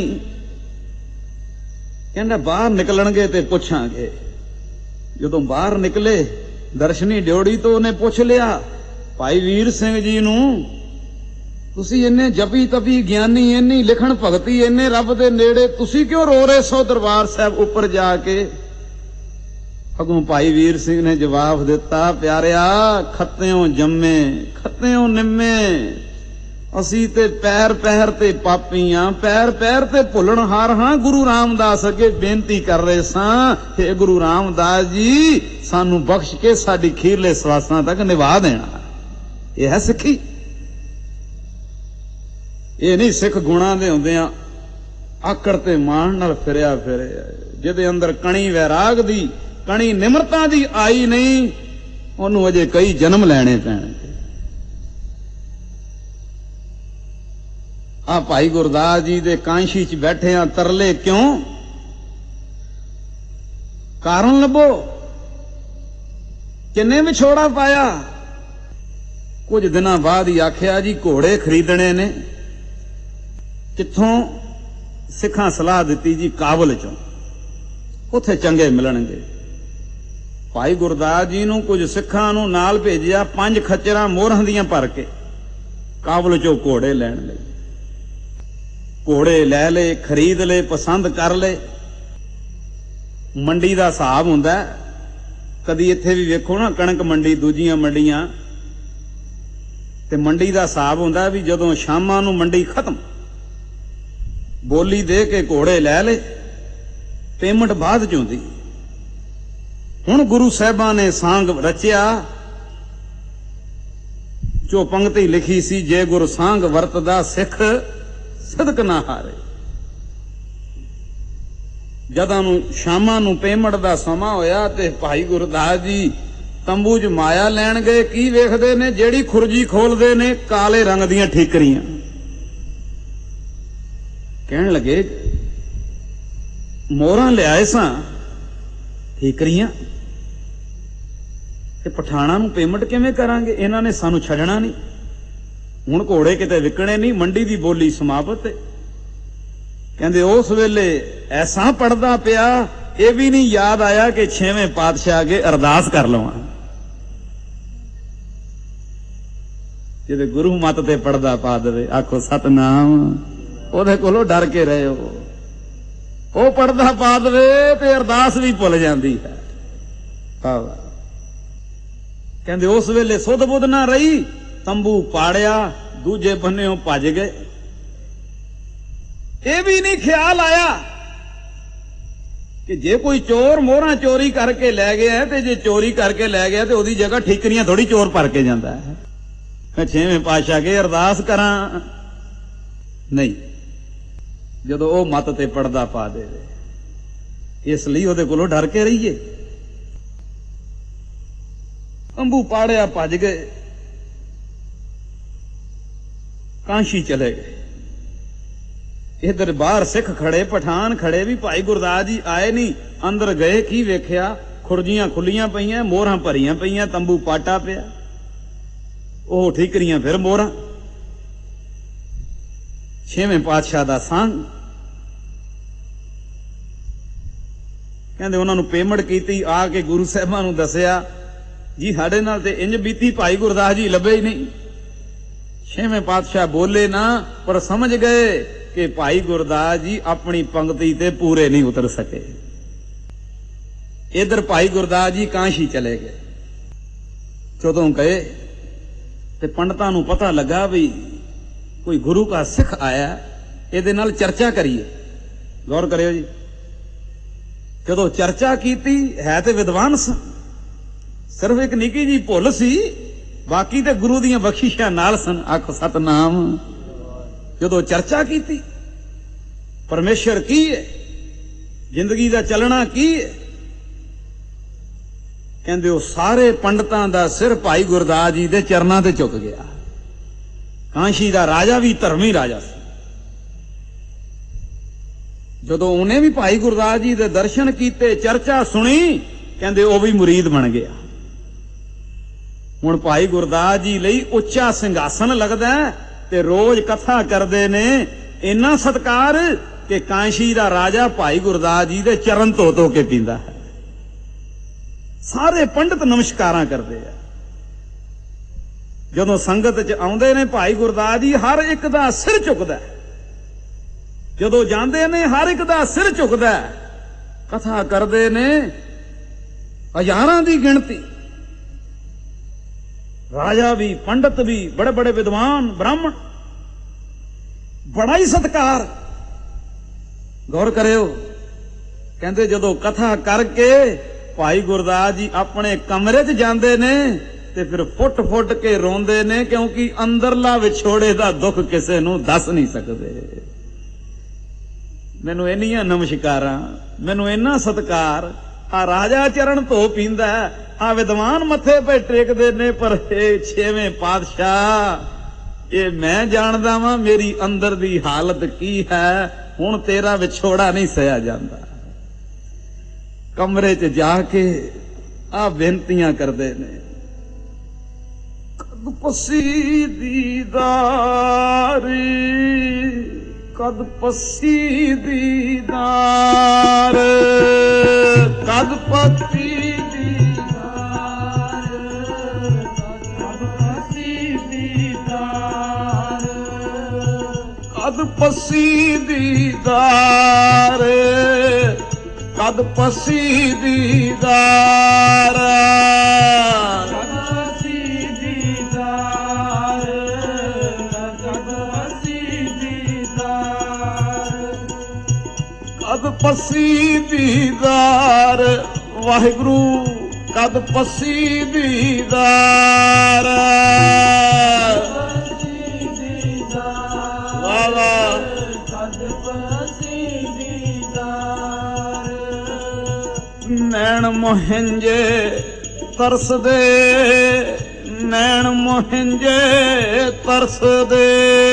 Speaker 1: ਕਹਿੰਦਾ ਬਾਹਰ ਨਿਕਲਣਗੇ ਤੇ ਪੁੱਛਾਂਗੇ। ਜਦੋਂ ਬਾਹਰ ਨਿਕਲੇ ਦਰਸ਼ਨੀ ਡਿਉੜੀ ਤੋਂ ਉਹਨੇ ਪੁੱਛ ਲਿਆ ਭਾਈ ਵੀਰ ਸਿੰਘ ਜੀ ਨੂੰ, ਤੁਸੀਂ ਇੰਨੇ ਜਪੀ ਤਪੀ ਗਿਆਨੀ, ਇੰਨੀ ਲਿਖਣ ਭਗਤੀ, ਇੰਨੇ ਰੱਬ ਦੇ ਨੇੜੇ, ਤੁਸੀਂ ਕਿਉਂ ਰੋ ਰਹੇ ਸੋ ਦਰਬਾਰ ਸਾਹਿਬ ਉੱਪਰ ਜਾ ਕੇ? ਅਗੋਂ ਭਾਈ ਵੀਰ ਸਿੰਘ ਨੇ ਜਵਾਬ ਦਿੱਤਾ, ਪਿਆਰਿਆ ਖੱਤਿਓਂ ਜੰਮੇ ਖੱਤਿਓਂ ਨਿੰਮੇ, ਅਸੀਂ ਤੇ ਪੈਰ ਪੈਰ ਤੇ ਪਾਪੀਆਂ, ਪੈਰ ਪੈਰ ਤੇ ਭੁੱਲਣਹਾਰ ਹਾਂ। ਗੁਰੂ ਰਾਮਦਾਸ ਅੱਗੇ ਬੇਨਤੀ ਕਰ ਰਹੇ ਸਾਂ, ਹੇ ਗੁਰੂ ਰਾਮਦਾਸ ਜੀ ਸਾਨੂੰ ਬਖਸ਼ ਕੇ ਸਾਡੀ ਖੀਰਲੇ ਸਵਾਸਾਂ ਤੱਕ ਨਿਭਾ ਦੇਣਾ। ਇਹ ਹੈ ਸਿੱਖੀ। ਇਹ ਨਹੀਂ ਸਿੱਖ ਗੁਣਾਂ ਦੇ ਹੁੰਦਿਆਂ ਆਕੜ ਤੇ ਮਾਣ ਨਾਲ ਫਿਰਿਆ ਜਿਹਦੇ ਅੰਦਰ ਕਣੀ ਵੈਰਾਗ ਦੀ, ਕਣੀ ਨਿਮਰਤਾ ਦੀ ਆਈ ਨਹੀਂ, ਉਹਨੂੰ ਅਜੇ ਕਈ ਜਨਮ ਲੈਣੇ ਪੈਣਗੇ। ਆ ਭਾਈ ਗੁਰਦਾਸ ਜੀ ਦੇ ਕਾਂਸ਼ੀ ਚ ਬੈਠੇ ਆ, ਤਰਲੇ ਕਿਉਂ? ਕਾਰਨ ਲੱਭੋ। ਕਿੰਨੇ ਵਿਛੋੜਾ ਪਾਇਆ। ਕੁਝ ਦਿਨਾਂ ਬਾਅਦ ਹੀ ਆਖਿਆ ਜੀ ਘੋੜੇ ਖਰੀਦਣੇ ਨੇ। ਕਿੱਥੋਂ? ਸਿੱਖਾਂ ਸਲਾਹ ਦਿੱਤੀ ਜੀ ਕਾਬਲ ਚੋਂ, ਉੱਥੇ ਚੰਗੇ ਮਿਲਣਗੇ। ਭਾਈ ਗੁਰਦਾਸ ਜੀ ਨੂੰ ਕੁਝ ਸਿੱਖਾਂ ਨੂੰ ਨਾਲ ਭੇਜਿਆ, 5 ਖੱਚਰਾਂ ਮੋਹਰਾਂ ਦੀਆਂ ਭਰ ਕੇ ਕਾਬਲ ਚੋਂ ਘੋੜੇ ਲੈਣ ਲਈ। ਘੋੜੇ ਲੈ ਲਏ, ਖਰੀਦ ਲਏ, ਪਸੰਦ ਕਰ ਲਏ। ਮੰਡੀ ਦਾ ਹਿਸਾਬ ਹੁੰਦਾ, ਕਦੀ ਇੱਥੇ ਵੀ ਵੇਖੋ ਨਾ ਕਣਕ ਮੰਡੀ, ਦੂਜੀਆਂ ਮੰਡੀਆਂ ਤੇ ਮੰਡੀ ਦਾ ਹਿਸਾਬ ਹੁੰਦਾ ਵੀ ਜਦੋਂ ਸ਼ਾਮਾਂ ਨੂੰ ਮੰਡੀ ਖਤਮ, ਬੋਲੀ ਦੇ ਕੇ ਘੋੜੇ ਲੈ ਲਏ, ਪੇਮੈਂਟ ਬਾਅਦ ਚ ਹੁੰਦੀ। ਹੁਣ ਗੁਰੂ ਸਾਹਿਬਾਂ ਨੇ ਸਾਂਗ ਰਚਿਆ, ਜੋ ਪੰਕਤੀ ਲਿਖੀ ਸੀ, ਜੇ ਗੁਰੂ ਸਾਂਗ ਵਰਤਦਾ ਸਿੱਖ ਸਦਕ ਨਾ ਹਾਰੇ। ਜਦੋਂ ਨੂੰ ਸ਼ਾਮਾਂ ਨੂੰ ਪੇਮੈਂਟ ਦਾ ਸਮਾਂ ਹੋਇਆ ਤੇ ਭਾਈ ਗੁਰਦਾਸ ਜੀ ਤੰਬੂ 'ਚ ਮਾਇਆ ਲੈਣ ਗਏ। ਕੀ ਵੇਖਦੇ ਨੇ? ਜਿਹੜੀ ਖੁਰਜੀ ਖੋਲਦੇ ਨੇ ਕਾਲੇ ਰੰਗ ਦੀਆਂ ਠੀਕਰੀਆਂ। ਕਹਿਣ ਲੱਗੇ ਮੋਹਰਾਂ ਲਿਆਏ ਸਾਂ, ਠੀਕਰੀਆਂ ਤੇ ਪਠਾਣਾ ਨੂੰ ਪੇਮੈਂਟ ਕਿਵੇਂ ਕਰਾਂਗੇ? ਇਹਨਾਂ ਨੇ ਸਾਨੂੰ ਛੱਡਣਾ ਨਹੀਂ। ਹੁਣ ਘੋੜੇ ਕਿਤੇ ਵਿਕਣੇ ਨਹੀਂ, ਮੰਡੀ ਦੀ ਬੋਲੀ ਸਮਾਪਤ। ਕਹਿੰਦੇ ਉਸ ਵੇਲੇ ਐਸਾ ਪੜਦਾ ਪਿਆ, ਇਹ ਵੀ ਨਹੀਂ ਯਾਦ ਆਇਆ ਕਿ 6ਵੇਂ ਪਾਤਸ਼ਾਹ ਅੱਗੇ ਅਰਦਾਸ ਕਰ ਲਵਾਂ। ਜਿਹਦੇ ਗੁਰੂ ਮੱਤ ਤੇ ਪੜਦਾ ਪਾ ਦੇਵੇ, ਆਖੋ ਸਤਨਾਮ। ਉਹਦੇ ਕੋਲੋਂ ਡਰ ਕੇ ਰਹੇ ਹੋ। ਉਹ ਪੜਦਾ ਪਾ ਦੇਵੇ ਤੇ ਅਰਦਾਸ ਵੀ ਭੁੱਲ ਜਾਂਦੀ ਹੈ। ਕਹਿੰਦੇ ਉਸ ਵੇਲੇ ਸੁੱਧ ਬੁੱਧ ਨਾ ਰਹੀ, ਤੰਬੂ ਪਾੜਿਆ, ਦੂਜੇ ਬੰਨਿਓਂ ਭੱਜ ਗਏ। ਇਹ ਵੀ ਨਹੀਂ ਖਿਆਲ ਆਇਆ ਕਿ ਜੇ ਕੋਈ ਚੋਰ ਮੋਹਰਾਂ ਚੋਰੀ ਕਰਕੇ ਲੈ ਗਿਆ ਤੇ ਜੇ ਚੋਰੀ ਕਰਕੇ ਲੈ ਗਿਆ ਤੇ ਉਹਦੀ ਜਗ੍ਹਾ ਠੀਕਰੀਆਂ ਥੋੜੀ ਚੋਰ ਭਰ ਕੇ ਜਾਂਦਾ ਹੈ। ਮੈਂ 6ਵੇਂ ਪਾਤਸ਼ਾਹ ਅੱਗੇ ਅਰਦਾਸ ਕਰਾਂ? ਨਹੀਂ, ਜਦੋਂ ਉਹ ਮੱਤ ਤੇ ਪੜਦਾ ਪਾ ਦੇਵੇ। ਇਸ ਲਈ ਉਹਦੇ ਕੋਲੋਂ ਡਰ ਕੇ ਰਹੀਏ। ਤੰਬੂ ਪਾੜਿਆ, ਭੱਜ ਗਏ, ਕਾਂਸ਼ੀ ਚਲੇ ਗਏ। ਇਧਰ ਬਾਹਰ ਸਿੱਖ ਖੜੇ, ਪਠਾਨ ਖੜੇ ਵੀ ਭਾਈ ਗੁਰਦਾਸ ਜੀ ਆਏ ਨਹੀਂ। ਅੰਦਰ ਗਏ, ਕੀ ਵੇਖਿਆ? ਖੁਰਜੀਆਂ ਖੁੱਲੀਆਂ ਪਈਆਂ, ਮੋਹਰਾਂ ਭਰੀਆਂ ਪਈਆਂ, ਤੰਬੂ ਪਾਟਾ ਪਿਆ, ਉਹ ਠੀਕਰੀਆਂ ਫਿਰ ਮੋਹਰਾਂ। 6ਵੇਂ ਪਾਤਸ਼ਾਹ ਦਾ ਸੰਗ। ਕਹਿੰਦੇ ਉਹਨਾਂ ਨੂੰ ਪੇਮੈਂਟ ਕੀਤੀ, ਆ ਕੇ ਗੁਰੂ ਸਾਹਿਬਾਂ ਨੂੰ ਦੱਸਿਆ, ਜੀ ਸਾਡੇ ਨਾਲ ਤੇ ਇੰਜ ਬੀਤੀ, ਭਾਈ ਗੁਰਦਾਸ ਜੀ ਲੱਭੇ ਹੀ ਨਹੀਂ। 6ਵੇਂ ਪਾਤਸ਼ਾਹ ਬੋਲੇ ਨਾ, ਪਰ ਸਮਝ ਗਏ ਕਿ ਭਾਈ ਗੁਰਦਾਸ ਜੀ ਆਪਣੀ ਪੰਕਤੀ ਤੇ ਪੂਰੇ ਨਹੀਂ ਉਤਰ ਸਕੇ। ਇਧਰ ਭਾਈ ਗੁਰਦਾਸ ਜੀ ਕਾਂਸ਼ੀ ਚਲੇ ਗਏ। ਜਦੋਂ ਗਏ ਤੇ ਪੰਡਤਾਂ ਨੂੰ ਪਤਾ ਲੱਗਾ ਵੀ ਕੋਈ ਗੁਰੂ ਕਾ ਸਿੱਖ ਆਇਆ, ਇਹਦੇ ਨਾਲ ਚਰਚਾ ਕਰੀਏ। ਗੌਰ ਕਰਿਓ ਜੀ, ਜਦੋਂ ਚਰਚਾ ਕੀਤੀ, ਹੈ ਤੇ ਵਿਦਵਾਨ ਸਨ, ਸਿਰਫ ਇੱਕ ਨਿੱਕੀ ਜੀ ਭੁੱਲ ਸੀ, ਬਾਕੀ ਤੇ ਗੁਰੂ ਦੀਆਂ ਬਖਸ਼ਿਸ਼ਾਂ ਨਾਲ ਸਨ। ਆਖੋ ਸਤਨਾਮ। ਜਦੋਂ ਚਰਚਾ ਕੀਤੀ, ਪਰਮੇਸ਼ਰ ਕੀ ਹੈ, ਜ਼ਿੰਦਗੀ ਦਾ ਚੱਲਣਾ ਕੀ ਹੈ, ਕਹਿੰਦੇ ਉਹ ਸਾਰੇ ਪੰਡਤਾਂ ਦਾ ਸਿਰ ਭਾਈ ਗੁਰਦਾਸ ਜੀ ਦੇ ਚਰਨਾਂ ਤੇ ਝੁਕ ਗਿਆ। ਕਾਂਸ਼ੀ ਦਾ ਰਾਜਾ ਵੀ ਧਰਮੀ ਰਾਜਾ ਸੀ। ਜਦੋਂ ਉਹਨੇ ਵੀ ਭਾਈ ਗੁਰਦਾਸ ਜੀ ਦੇ ਦਰਸ਼ਨ ਕੀਤੇ, ਚਰਚਾ ਸੁਣੀ, ਕਹਿੰਦੇ ਉਹ ਵੀ ਮੁਰੀਦ ਬਣ ਗਿਆ। ਹੁਣ ਭਾਈ ਗੁਰਦਾਸ ਜੀ ਲਈ ਉੱਚਾ ਸਿੰਘਾਸਨ ਲੱਗਦਾ ਤੇ ਰੋਜ਼ ਕਥਾ ਕਰਦੇ ਨੇ। ਇੰਨਾ ਸਤਿਕਾਰ ਕਿ ਕਾਂਸ਼ੀ ਦਾ ਰਾਜਾ ਭਾਈ ਗੁਰਦਾਸ ਜੀ ਦੇ ਚਰਨ ਧੋ ਧੋ ਕੇ ਪੀਂਦਾ ਹੈ। ਸਾਰੇ ਪੰਡਤ ਨਮਸਕਾਰਾਂ ਕਰਦੇ ਆ। ਜਦੋਂ ਸੰਗਤ ਚ ਆਉਂਦੇ ਨੇ ਭਾਈ ਗੁਰਦਾਸ ਜੀ, ਹਰ ਇੱਕ ਦਾ ਸਿਰ ਝੁਕਦਾ। ਜਦੋਂ ਜਾਂਦੇ ਨੇ, ਹਰ ਇੱਕ ਦਾ ਸਿਰ ਝੁਕਦਾ। ਕਥਾ ਕਰਦੇ ਨੇ ਹਜ਼ਾਰਾਂ ਦੀ ਗਿਣਤੀ। ਰਾਜਾ ਵੀ, ਪੰਡਤ ਵੀ, ਬੜੇ ਬੜੇ ਵਿਦਵਾਨ, ਬ੍ਰਾਹਮਣ, ਬੜਾ ਹੀ ਸਤਿਕਾਰ। ਗੌਰ ਕਰਿਓ, ਕਹਿੰਦੇ ਜਦੋਂ ਕਥਾ ਕਰਕੇ ਭਾਈ ਗੁਰਦਾਸ ਜੀ ਆਪਣੇ ਕਮਰੇ 'ਚ ਜਾਂਦੇ ਨੇ ਤੇ ਫਿਰ ਫੁੱਟ ਫੁੱਟ ਕੇ ਰੋਂਦੇ ਨੇ, ਕਿਉਂਕਿ ਅੰਦਰਲਾ ਵਿਛੋੜੇ ਦਾ ਦੁੱਖ ਕਿਸੇ ਨੂੰ ਦੱਸ ਨਹੀਂ ਸਕਦੇ। ਮੈਨੂੰ ਇੰਨੀਆਂ ਨਮਸਕਾਰਾਂ, ਮੈਨੂੰ ਇੰਨਾ ਸਤਿਕਾਰ। ਆ ਰਾਜਾ ਚਰਨ ਧੋ ਪੀਂਦਾ, ਆ ਵਿਦਵਾਨ ਮੱਥੇ ਪੇ ਟੇਕਦੇ ਨੇ, ਪਰ ਇਹ ਛੇਵੇਂ ਪਾਤਸ਼ਾਹ, ਇਹ ਮੈਂ ਜਾਣਦਾ ਵਾਂ ਮੇਰੀ ਅੰਦਰ ਦੀ ਹਾਲਤ ਕੀ ਹੈ। ਹੁਣ ਤੇਰਾ ਵਿਛੋੜਾ ਨਹੀਂ ਸਹਿਆ ਜਾਂਦਾ। ਕਮਰੇ 'ਚ ਜਾ ਕੇ ਆ ਬੇਨਤੀਆਂ ਕਰਦੇ ਨੇ। ਕਦ ਪਸੀ ਦੀਦਾਰੀ, ਕਦ ਪਸੀ ਦੀਦਾਰ, ਕਦ ਪਤੀ ਦੀਦਾਰ, ਕਦ ਪਸੀ ਦੀਦਾਰ, ਕਦ ਪਸੀ ਦੀਦਾਰ, ਕਦ ਪਸੀ ਦੀਦਾਰ, ਕਦ ਪਸੀ ਦੀਦਾਰ, ਕਦ ਪਸੀ ਦੀਦਾਰ, ਕਦ ਪਸੀ ਦੀਦਾਰ। ਵਾਹਿਗੁਰੂ ਕਦ ਪਸੀ ਦੀਦਾਰ, ਵਾਹ ਵਾਹ। ਕਦ ਪਸੀ ਦੀਦਾਰ, ਨੈਣ ਮੋਹਿੰਜੇ ਤਰਸਦੇ, ਨੈਣ ਮੋਹਿੰਜੇ ਤਰਸਦੇ,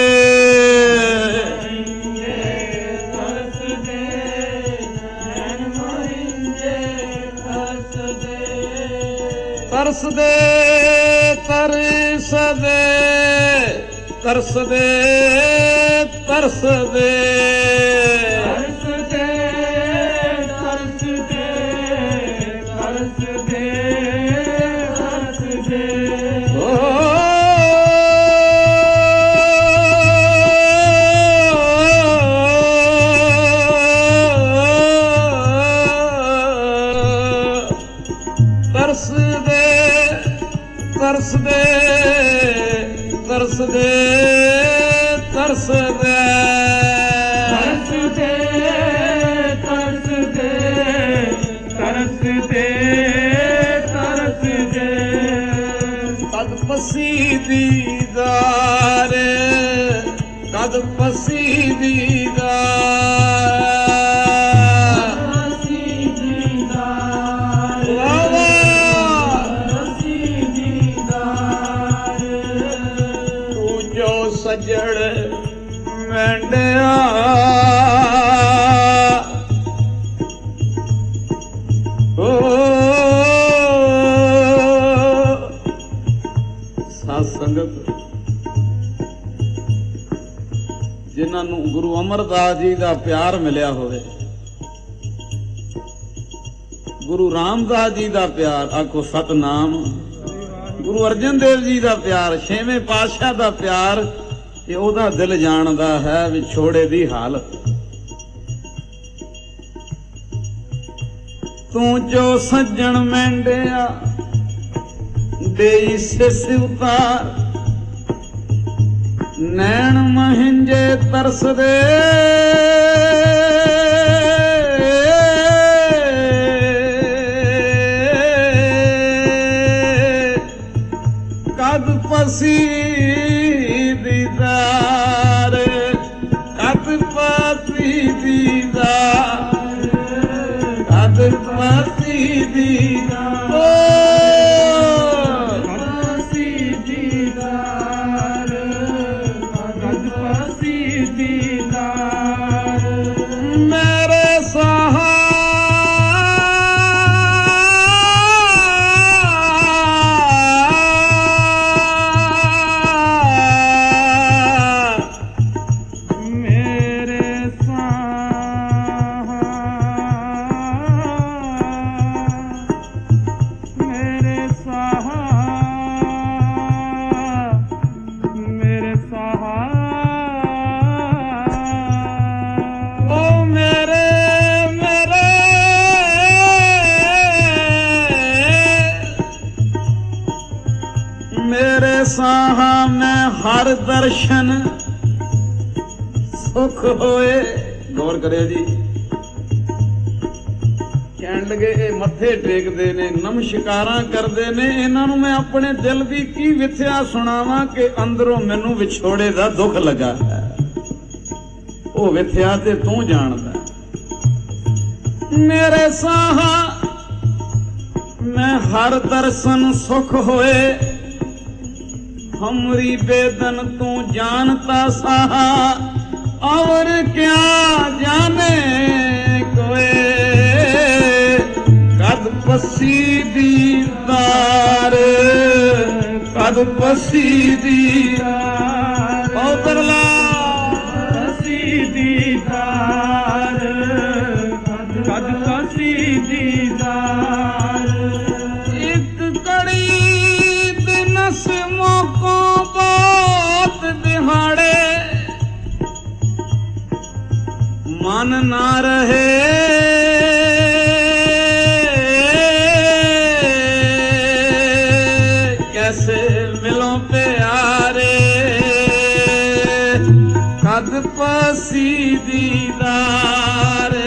Speaker 1: ਤਰਸਦੇ, ਤਰਸਦੇ, ਤਰਸਦੇ, ਤਰਸਦੇ, ਤਰਸਦੇ, ਤਰਸਦੇ, ਤਰਸਦੇ, ਤਰਸਦੇ, ਤਰਸਦੇ, ਤਰਸਦੇ, ਤਰਸਦੇ, ਤਰਸਦੇ, ਤਰਸਦੇ, ਤਰਸਦੇ, ਕਦ ਪਸੀ ਦੀਦਾਰ, ਕਦ ਪਸੀ ਦੀਦਾਰ, ਸੱਜਣ ਮੈਂਡਿਆ, ਸਾਧ ਸੰਗਤ ਜਿਨ੍ਹਾਂ ਨੂੰ ਗੁਰੂ ਅਮਰਦਾਸ ਜੀ ਦਾ ਪਿਆਰ ਮਿਲਿਆ ਹੋਵੇ, ਗੁਰੂ ਰਾਮਦਾਸ ਜੀ ਦਾ ਪਿਆਰ, ਆਖੋ ਸਤਨਾਮ। ਗੁਰੂ ਅਰਜਨ ਦੇਵ ਜੀ ਦਾ ਪਿਆਰ, ਛੇਵੇਂ ਪਾਤਸ਼ਾਹ ਦਾ ਪਿਆਰ, ਤੇ ਉਹਦਾ ਦਿਲ ਜਾਣਦਾ ਹੈ ਵਿਛੋੜੇ ਦੀ ਹਾਲਤ। ਤੂੰ ਜੋ ਸੱਜਣ ਮੈਂਡਿਆ ਦੇਈ ਸਿਸ ਉਤਾਰ, ਨੈਣ ਮਹਿੰਜੇ ਤਰਸਦੇ ਕਦ ਪਸੀ ਦੀਦਾਰ, ਕਦ ਪਸੀ ਦੀਦਾਰ, ਕਦ ਪਸੀ ਦੀਦਾਰ, ਪਸੀ ਦੀਦਾਰ, ਕਦ ਪਸੀ ਦੀਦਾਰ। ਮੇਰੇ ਸਾਹਾ ਸਾਹਾ ਮੈਂ ਹਰ ਦਰਸ਼ਨ ਸੁਖ ਹੋਏ। ਗੌਰ ਕਰਿਓ ਜੀ, ਕਹਿਣ ਲੱਗੇ ਇਹ ਮੱਥੇ ਟੇਕਦੇ ਨੇ, ਨਮਸਕਾਰਾਂ ਕਰਦੇ ਨੇ, ਇਹਨਾਂ ਨੂੰ ਮੈਂ ਆਪਣੇ ਦਿਲ ਦੀ ਕੀ ਵਿਥਿਆ ਸੁਣਾਵਾਂ ਕਿ ਅੰਦਰੋਂ ਮੈਨੂੰ ਵਿਛੋੜੇ ਦਾ ਦੁੱਖ ਲੱਗਾ ਹੈ। ਉਹ ਵਿਥਿਆ ਤੇ ਤੂੰ ਜਾਣਦਾ। ਮੇਰੇ ਸਾਹਾ ਮੈਂ ਹਰ ਦਰਸ਼ਨ ਸੁਖ ਹੋਏ, हमरी बेदन तू जानता साहा, और क्या जाने कोई। कद पसी दीदार, कद पसी दीदार, ओ बरला पसी दीदार, कद पसी दीदार। एक कड़ी दिनस मौको बात दिहाड़े, मन ना रहे कैसे मिलो प्यारे। कद पसी दीदार,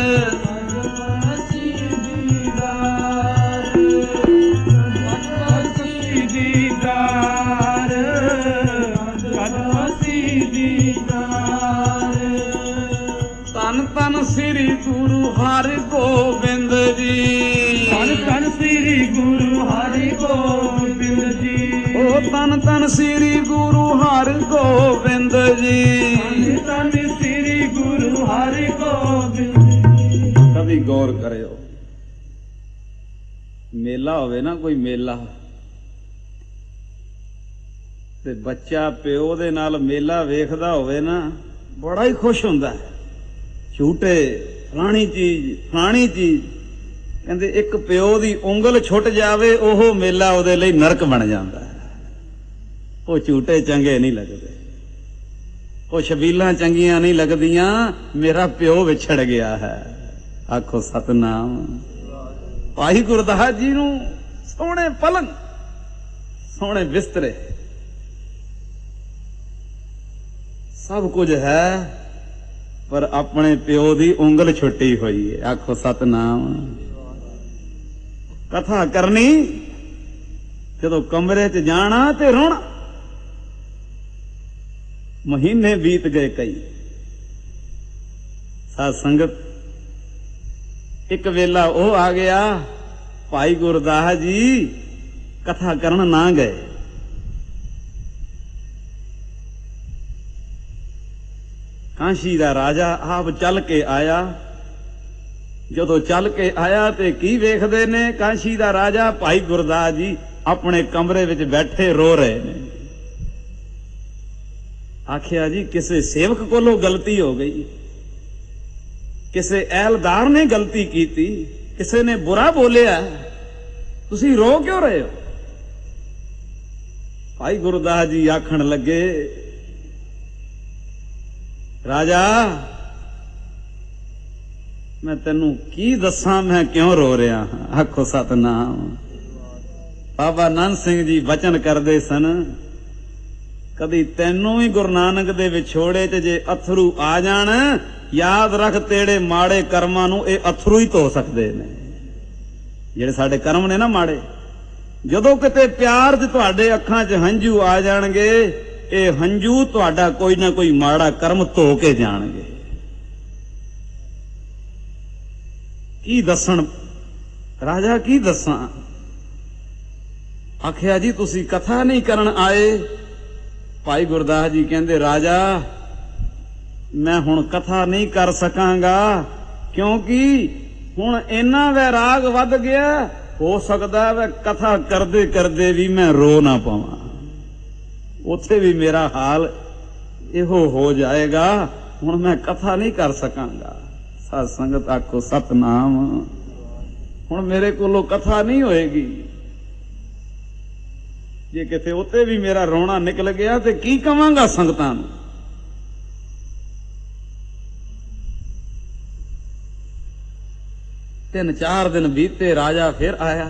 Speaker 1: ਧੰਨ ਧੰਨ ਸ੍ਰੀ ਗੁਰੂ ਹਰਿਗੋਬਿੰਦ ਜੀ, ਧੰਨ ਧੰਨ ਸ੍ਰੀ ਗੁਰੂ ਹਰਿਗੋਬਿੰਦ ਜੀ, ਓ ਧੰਨ ਧੰਨ ਸ੍ਰੀ ਗੁਰੂ ਹਰਿਗੋਬਿੰਦ ਜੀ, ਧੰਨ ਧੰਨ ਸ੍ਰੀ ਗੁਰੂ ਹਰਿਗੋਬਿੰਦ ਜੀ। ਕਦੀ ਗੌਰ ਕਰਿਓ, ਮੇਲਾ ਹੋਵੇ ਨਾ ਕੋਈ ਮੇਲਾ, ਤੇ ਬੱਚਾ ਪਿਓ ਦੇ ਨਾਲ ਮੇਲਾ ਵੇਖਦਾ ਹੋਵੇ ਨਾ, ਬੜਾ ਹੀ ਖੁਸ਼ ਹੁੰਦਾ ਹੈ। ਝੂਟੇ, ਫਲਾਣੀ ਚੀਜ਼ ਕਹਿੰਦੇ ਇੱਕ ਪਿਓ ਦੀ ਉਂਗਲ ਛੁੱਟ ਜਾਵੇ ਉਹ ਮੇਲਾ ਉਹਦੇ ਲਈ ਨਰਕ ਬਣ ਜਾਂਦਾ ਹੈ। ਉਹ ਝੂਟੇ ਚੰਗੇ ਨਹੀਂ ਲੱਗਦੇ, ਉਹ ਛਬੀਲਾਂ ਚੰਗੀਆਂ ਨਹੀਂ ਲੱਗਦੀਆਂ, ਮੇਰਾ ਪਿਓ ਵਿਛੜ ਗਿਆ ਹੈ। ਆਖੋ ਸਤਨਾਮ। ਭਾਈ ਗੁਰਦਾਸ ਜੀ ਨੂੰ ਸੋਹਣੇ ਪਲੰਗ, ਸੋਹਣੇ ਬਿਸਤਰੇ, ਸਭ ਕੁਝ ਹੈ, ਪਰ ਆਪਣੇ ਪਿਓ ਦੀ ਉਂਗਲ ਛੁੱਟੀ ਹੋਈ ਹੈ। ਆਖੋ ਸਤਨਾਮ। ਕਥਾ ਕਰਨੀ, ਜਦੋਂ ਕਮਰੇ 'ਚ ਜਾਣਾ ਤੇ ਰੋਣਾ। ਮਹੀਨੇ ਬੀਤ ਗਏ ਕਈ। ਸਾਧ ਸੰਗਤ, ਇੱਕ ਵੇਲਾ ਉਹ ਆ ਗਿਆ, ਭਾਈ ਗੁਰਦਾਸ ਜੀ ਕਥਾ ਕਰਨ ਨਾ ਗਏ। ਕਾਂਸ਼ੀ ਦਾ ਰਾਜਾ ਆਪ ਚੱਲ ਕੇ ਆਇਆ। ਜਦੋਂ ਚੱਲ ਕੇ ਆਇਆ ਤੇ ਕੀ ਵੇਖਦੇ ਨੇ, ਕਾਂਸ਼ੀ ਦਾ ਰਾਜਾ ਭਾਈ ਗੁਰਦਾਸ ਜੀ ਆਪਣੇ ਕਮਰੇ ਵਿੱਚ ਬੈਠੇ ਰੋ ਰਹੇ ਨੇ। ਆਖਿਆ ਜੀ ਕਿਸੇ ਸੇਵਕ ਕੋਲੋਂ ਗਲਤੀ ਹੋ ਗਈ, ਕਿਸੇ ਅਹਿਲਦਾਰ ਨੇ ਗਲਤੀ ਕੀਤੀ, ਕਿਸੇ ਨੇ ਬੁਰਾ ਬੋਲਿਆ, ਤੁਸੀਂ ਰੋ ਕਿਉਂ ਰਹੇ ਹੋ? ਭਾਈ ਗੁਰਦਾਸ ਜੀ ਆਖਣ ਲੱਗੇ, ਰਾਜਾ ਮੈਂ ਤੈਨੂੰ ਕੀ ਦੱਸਾਂ ਮੈਂ ਕਿਉਂ ਰੋ ਰਿਹਾ ਹਾਂ। ਆਖੋ ਸਤਨਾਮ। ਬਾਬਾ ਨੰਦ ਸਿੰਘ ਜੀ ਬਚਨ ਕਰਦੇ ਸਨ, ਕਦੀ ਤੈਨੂੰ ਵੀ ਗੁਰੂ ਨਾਨਕ ਦੇ ਵਿਛੋੜੇ 'ਚ ਜੇ ਅਥਰੂ ਆ ਜਾਣ, ਯਾਦ ਰੱਖ ਤੇਰੇ ਮਾੜੇ ਕਰਮਾਂ ਨੂੰ ਇਹ ਅਥਰੂ ਹੀ ਧੋ ਸਕਦੇ ਨੇ। ਜਿਹੜੇ ਸਾਡੇ ਕਰਮ ਨੇ ਨਾ ਮਾੜੇ, ਜਦੋਂ ਕਿਤੇ ਪਿਆਰ 'ਚ ਤੁਹਾਡੇ ਅੱਖਾਂ 'ਚ ਹੰਝੂ ਆ ਜਾਣਗੇ, ਇਹ ਹੰਝੂ ਤੁਹਾਡਾ ਕੋਈ ਨਾ ਕੋਈ ਮਾੜਾ ਕਰਮ ਧੋ ਕੇ ਜਾਣਗੇ। ਕੀ ਦੱਸਣ ਰਾਜਾ, ਕੀ ਦੱਸਾਂ? ਆਖਿਆ ਜੀ ਤੁਸੀਂ ਕਥਾ ਨਹੀਂ ਕਰਨ ਆਏ? ਭਾਈ ਗੁਰਦਾਸ ਜੀ ਕਹਿੰਦੇ ਰਾਜਾ ਮੈਂ ਹੁਣ ਕਥਾ ਨਹੀਂ ਕਰ ਸਕਾਂਗਾ, ਕਿਉਂਕਿ ਹੁਣ ਇੰਨਾ ਵੈਰਾਗ ਵੱਧ ਗਿਆ, ਹੋ ਸਕਦਾ ਵੈ ਕਥਾ ਕਰਦੇ ਕਰਦੇ ਵੀ ਮੈਂ ਰੋ ਨਾ ਪਾਵਾਂ, ਉੱਥੇ ਵੀ ਮੇਰਾ ਹਾਲ ਇਹੋ ਹੋ ਜਾਏਗਾ। ਹੁਣ ਮੈਂ ਕਥਾ ਨਹੀਂ ਕਰ ਸਕਾਂਗਾ। ਸਾਧ ਸੰਗਤ ਆਖੋ ਸਤਨਾਮ। ਹੁਣ ਮੇਰੇ ਕੋਲੋਂ ਕਥਾ ਨਹੀਂ ਹੋਏਗੀ। ਜੇ ਕਿਤੇ ਉੱਤੇ ਵੀ ਮੇਰਾ ਰੋਣਾ ਨਿਕਲ ਗਿਆ ਤੇ ਕੀ ਕਵਾਂਗਾ ਸੰਗਤਾਂ ਨੂੰ? ਤਿੰਨ ਚਾਰ ਦਿਨ ਬੀਤੇ, ਰਾਜਾ ਫਿਰ ਆਇਆ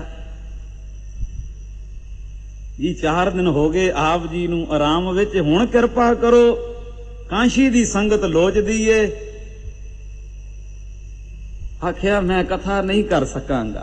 Speaker 1: ਜੀ। 4 ਦਿਨ ਹੋ ਗਏ ਆਪ ਜੀ ਨੂੰ ਆਰਾਮ ਵਿੱਚ, ਹੁਣ ਕਿਰਪਾ ਕਰੋ, ਕਾਂਸ਼ੀ ਦੀ ਸੰਗਤ ਲੋਚਦੀ ਏ। ਆਖਿਆ ਮੈਂ ਕਥਾ ਨਹੀਂ ਕਰ ਸਕਾਂਗਾ।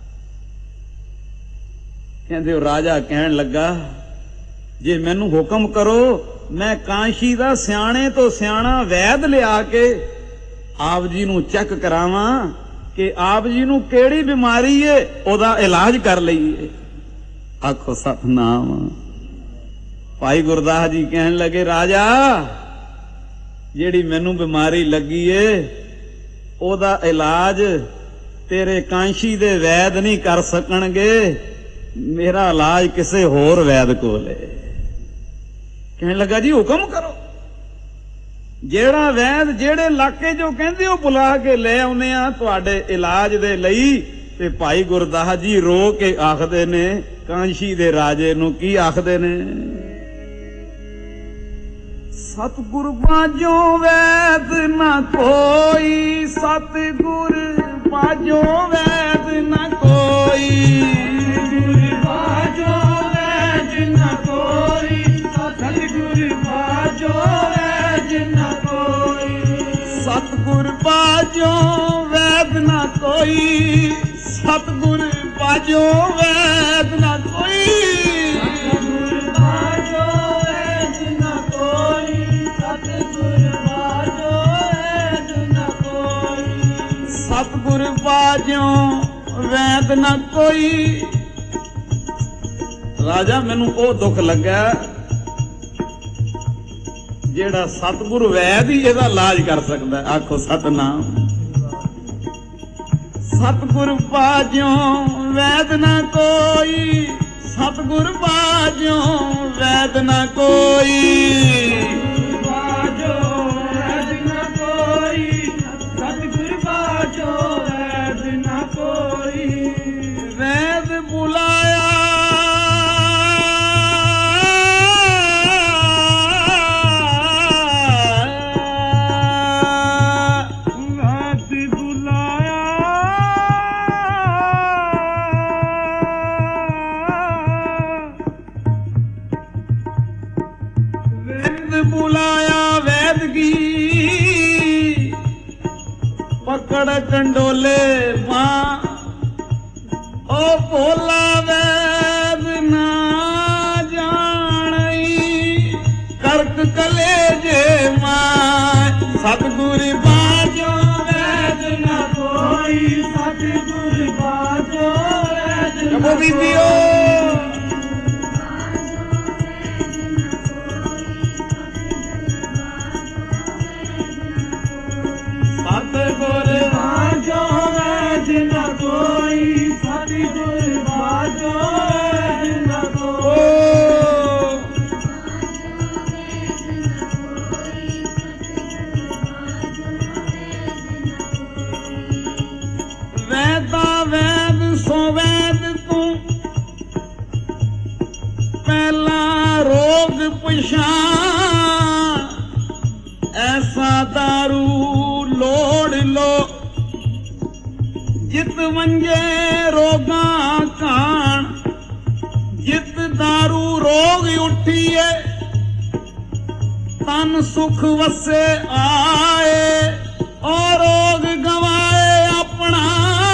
Speaker 1: ਕਹਿੰਦੇ ਉਹ ਰਾਜਾ ਕਹਿਣ ਲੱਗਾ ਜੇ ਮੈਨੂੰ ਹੁਕਮ ਕਰੋ, ਮੈਂ ਕਾਂਸ਼ੀ ਦਾ ਸਿਆਣੇ ਤੋਂ ਸਿਆਣਾ ਵੈਦ ਲਿਆ ਕੇ ਆਪ ਜੀ ਨੂੰ ਚੈੱਕ ਕਰਾਵਾਂ ਕਿ ਆਪ ਜੀ ਨੂੰ ਕਿਹੜੀ ਬਿਮਾਰੀ ਏ, ਉਹਦਾ ਇਲਾਜ ਕਰ ਲਈਏ। ਆਖੋ ਸਤਨਾਮ। ਭਾਈ ਗੁਰਦਾਸ ਜੀ ਕਹਿਣ ਲੱਗੇ ਰਾਜਾ ਜਿਹੜੀ ਮੈਨੂੰ ਬਿਮਾਰੀ ਲੱਗੀ ਏ, ਉਹਦਾ ਇਲਾਜ ਤੇਰੇ ਕਾਂਸ਼ੀ ਦੇ ਵੈਦ ਨਹੀਂ ਕਰ ਸਕਣਗੇ, ਮੇਰਾ ਇਲਾਜ ਕਿਸੇ ਹੋਰ ਵੈਦ ਕੋਲ ਹੈ। ਕਹਿਣ ਲੱਗਾ ਜੀ ਹੁਕਮ ਕਰੋ, ਜਿਹੜਾ ਵੈਦ ਜਿਹੜੇ ਇਲਾਕੇ ਚੋਂ ਕਹਿੰਦੇ ਉਹ ਬੁਲਾ ਕੇ ਲੈ ਆਉਨੇ ਆ ਤੁਹਾਡੇ ਇਲਾਜ ਦੇ ਲਈ। ਤੇ ਭਾਈ ਗੁਰਦਾਸ ਜੀ ਰੋ ਕੇ ਆਖਦੇ ਨੇ ਕਾਂਸ਼ੀ ਦੇ ਰਾਜੇ ਨੂੰ, ਕੀ ਆਖਦੇ ਨੇ? ਸਤਿਗੁਰ ਬਾਝੋਂ ਵੈਦ ਨਾ ਕੋਈ, ਸਤਿਗੁਰ ਬਾਝੋਂ ਵੈਦ ਨਾ ਕੋਈ, ਸਤਿਗੁਰ ਬਾਝੋਂ ਵੈਦ ਨਾ ਕੋਈ, ਸਤਿਗੁਰ ਬਾਝੋਂ ਵੈਦ ਨਾ ਕੋਈ, ਸਤਿਗੁਰ ਬਾਝੋਂ ਵੈਦ ਨਾ ਕੋਈ, ਸਤਿਗੁਰ ਬਾਝੋਂ ਵੈਦ ਨਾ ਕੋਈ, ਸਤਿਗੁਰ ਬਾਝੋਂ ਵੈਦ ਨਾ ਕੋਈ, ਸਤਿਗੁਰ ਬਾਝੋਂ ਵੈਦ ਨਾ ਕੋਈ, ਸਤਿਗੁਰ ਬਾਝੋਂ ਵੈਦ ਨਾ ਕੋਈ। ਰਾਜਾ ਮੈਨੂੰ ਉਹ ਦੁੱਖ ਲੱਗਾ ਜਿਹੜਾ ਸਤਿਗੁਰ ਵੈਦ ਹੀ ਇਹਦਾ ਇਲਾਜ ਕਰ ਸਕਦਾ। ਆਖੋ ਸਤਨਾਮ। ਸਤਿਗੁਰ ਬਾਝੋਂ ਵੈਦ ਨਾ ਕੋਈ, ਸਤਿਗੁਰ ਬਾਝੋਂ ਵੈਦ ਨਾ ਕੋਈ, ਬਾਝੋਂ ਵੈਦ ਨਾ ਕੋਈ, ਸਤਿਗੁਰ ਬਾਝੋਂ ਵੈਦ ਨਾ ਕੋਈ। ਵੈਦ ਬੁਲਾਇਆ ਪਕੜ ਕੰਡੋਲੇ ਮਾਂ, ਉਹ ਭੋਲਾ ਵੈਦ ਨਾ ਜਾਣਈ, ਕਰਕ ਕਲੇਜੇ ਮਾਂ। ਸਤਿਗੁਰ ਬਾਝੋਂ ਵੈਦ ਨਾ ਕੋਈ, ਸਤਿਗੁਰ ਬਾਝੋਂ ਵੈਦ ਨਾ ਕੋਈ। ਸਤਿਗੁਰ ਬਾਝੋਂ ਵੈਦ ਨਾ ਕੋਈ, ਸਤਿਗੁਰ ਬਾਝੋਂ ਵੈਦ ਨਾ ਕੋਈ। ਵੈਦਾ ਵੈਦ ਸੋ ਵੈਦ ਤੂੰ, ਪਹਿਲਾ ਰੋਗ ਪਛਾਣ, ਐਸਾ ਦਾਰੂ ਲੋੜ ਲੋ, ਜਿਤ ਮੰਜੇ ਰੋਗਾਂ ਕਾਣ, ਜਿਤ ਦਾਰੂ ਰੋਗ ਉੱਠੀਏ, ਤਨ ਸੁਖ ਵਸੇ ਆਏ ਔਰ ਰੋਗ ਗਵਾਏ ਆਪਣਾ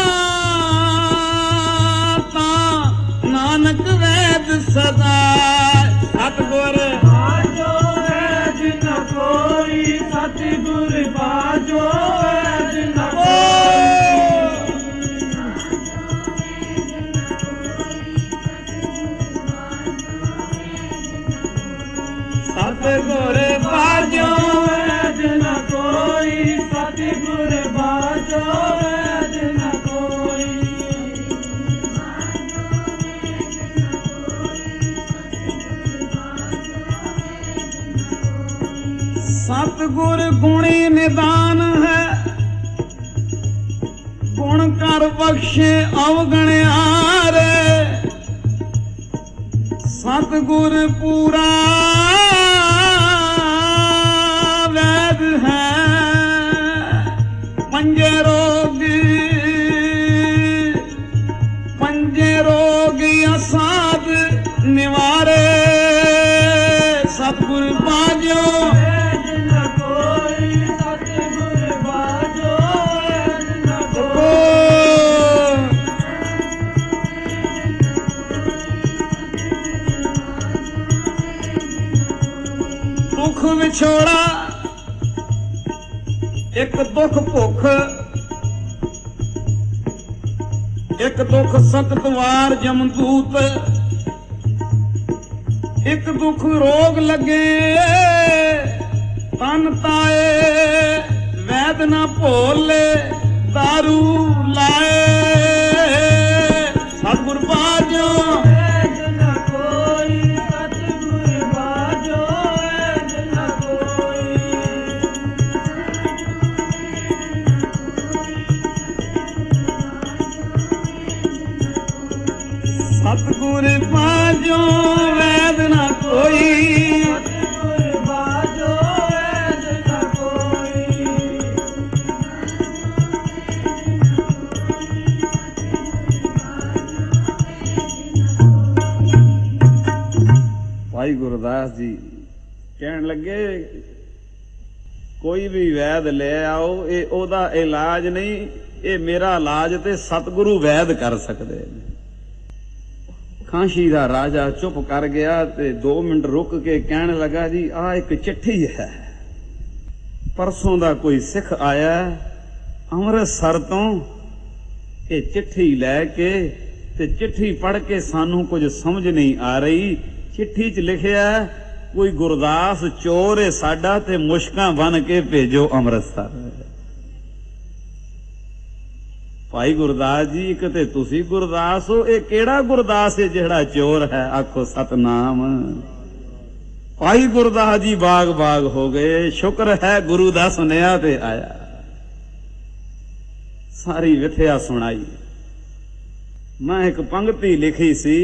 Speaker 1: ਤਾਂ ਨਾਨਕ ਵੈਦ ਸਦਾ ਸਤਿਗੁਰ ਬਾਜੋ ਵੈਦ ਨ ਕੋਈ ਸਤਿਗੁਰ ਬਾਜੋ ਵੈਦ ਨ ਸਤਿਗੁਰ ਬਾਜੋ ਵੈਦ ਨ ਕੋਈ ਸਤਿਗੁਰ ਬਾਜੋ ਵੈਦ ਨ ਕੋਈ ਸਤਿਗੁਰ ਗੁਣੀ ਨਿਦਾਨ ਹੈ ਗੁਣ ਕਰ ਬਖਸ਼ੇ ਅਵਗਣਿਆਰੇ ਸਤਿਗੁਰ ਪੂਰਾ ਵੈਦ ਹੈ ਪੰਜੇ ਰੋਗੀ ਅਸਾਧ ਨਿਵਾਰੇ ਸਤਿਗੁਰ ਬਾਜੋ ਵੈਦ ਨ ਕੋਈ ਸਤਿਗੁਰ ਬਾਜੋ ਵੈਦ ਨ ਕੋਈ ਦੁੱਖ ਵਿਛੋੜਾ ਇੱਕ ਦੁੱਖ ਭੁੱਖ ਇੱਕ ਦੁੱਖ ਸਖਤ ਵਾਰ ਜਮਦੂਤ ਇੱਕ ਦੁੱਖ ਰੋਗ ਲੱਗੇ ਤਨ ਤਾਏ ਵੈਦ ਨਾ ਭੋਲੇ ਦਾਰੂ ਲਾਏ ਸਤਿਗੁਰ ਬਾਜੋ ਵੈਦ ਨ ਕੋਈ ਸਤਿਗੁਰ ਬਾਜੋ ਵੈਦ ਨ ਕੋਈ ਸਤਿਗੁਰ ਬਾਜੋ ਵੈਦ ਨ ਕੋਈ ਸਤਿਗੁਰ ਬਾਜੋ ਵੈਦ ਨ ਕੋਈ ਭਾਈ ਗੁਰਦਾਸ ਜੀ ਕਹਿਣ ਲੱਗੇ ਕੋਈ ਵੀ ਵੈਦ ਲੈ ਆਓ ਇਹ ਉਹਦਾ ਇਲਾਜ ਨਹੀਂ ਇਹ ਮੇਰਾ ਇਲਾਜ ਤੇ ਸਤਿਗੁਰੂ ਵੈਦ ਕਰ ਸਕਦੇ ਨੇ ਕਾਂਸ਼ੀ ਦਾ ਰਾਜਾ ਚੁੱਪ ਕਰ ਗਿਆ ਤੇ 2 ਮਿੰਟ ਰੁਕ ਕੇ ਕਹਿਣ ਲੱਗਾ ਜੀ ਆਹ ਇੱਕ ਚਿੱਠੀ ਹੈ ਪਰਸੋਂ ਦਾ ਕੋਈ ਸਿੱਖ ਆਇਆ ਅੰਮ੍ਰਿਤਸਰ ਤੋਂ ਇਹ ਚਿੱਠੀ ਲੈ ਕੇ ਤੇ ਚਿੱਠੀ ਪੜ੍ਹ ਕੇ ਸਾਨੂੰ ਕੁਝ ਸਮਝ ਨਹੀਂ ਆ ਰਹੀ ਚਿੱਠੀ 'ਚ ਲਿਖਿਆ ਕੋਈ ਗੁਰਦਾਸ ਚੋਰ ਏ ਸਾਡਾ ਤੇ ਮੁਸ਼ਕਾਂ ਬਨ ਕੇ ਭੇਜੋ ਅੰਮ੍ਰਿਤਸਰ ਭਾਈ ਗੁਰਦਾਸ ਜੀ ਇੱਕ ਤੇ ਤੁਸੀਂ ਗੁਰਦਾਸ ਹੋ ਇਹ ਕਿਹੜਾ ਗੁਰਦਾਸ ਹੈ ਜਿਹੜਾ ਚੋਰ ਹੈ ਆਖੋ ਸਤਨਾਮ ਭਾਈ ਗੁਰਦਾਸ ਜੀ ਬਾਗ ਬਾਗ ਹੋ ਗਏ ਸ਼ੁਕਰ ਹੈ ਗੁਰੂ ਦਾ ਸੁਨੇਹਾ ਤੇ ਆਇਆ ਸਾਰੀ ਵਿਥਿਆ ਸੁਣਾਈ ਮੈਂ ਇੱਕ ਪੰਗਤੀ ਲਿਖੀ ਸੀ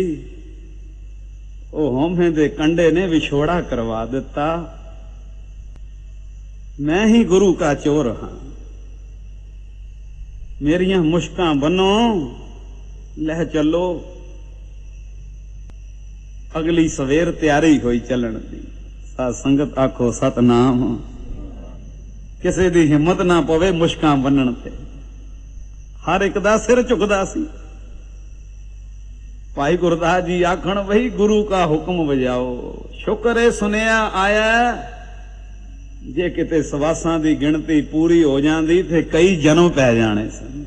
Speaker 1: ਉਹ ਹਉਮੈ ਦੇ ਕੰਡੇ ਨੇ ਵਿਛੋੜਾ ਕਰਵਾ ਦਿੱਤਾ ਮੈਂ ਹੀ ਗੁਰੂ ਕਾ ਚੋਰ ਹਾਂ ਮੇਰੀਆਂ ਮੁਸ਼ਕਾਂ ਬੰਨੋ ਲੈ ਚੱਲੋ ਅਗਲੀ ਸਵੇਰ ਤਿਆਰੀ ਹੋਈ ਚੱਲਣ ਦੀ ਸਾਧ ਸੰਗਤ ਆਖੋ ਸਤਨਾਮ ਕਿਸੇ ਦੀ ਹਿੰਮਤ ਨਾ ਪਵੇ ਮੁਸ਼ਕਾਂ ਬੰਨਣ ਤੇ ਹਰ ਇੱਕ ਦਾ ਸਿਰ ਝੁਕਦਾ ਸੀ ਭਾਈ ਗੁਰਦਾਸ ਜੀ ਆਖਣ ਵਹੀ ਗੁਰੂ ਕਾ ਹੁਕਮ ਵਜਾਓ ਸ਼ੁਕਰ ਏ ਸੁਨਿਆ ਆਇਆ ਜੇ ਕਿਤੇ ਸਵਾਸਾਂ ਦੀ ਗਿਣਤੀ ਪੂਰੀ ਹੋ ਜਾਂਦੀ ਤੇ ਕਈ ਜਨਮ ਪੈ ਜਾਣੇ ਸਨ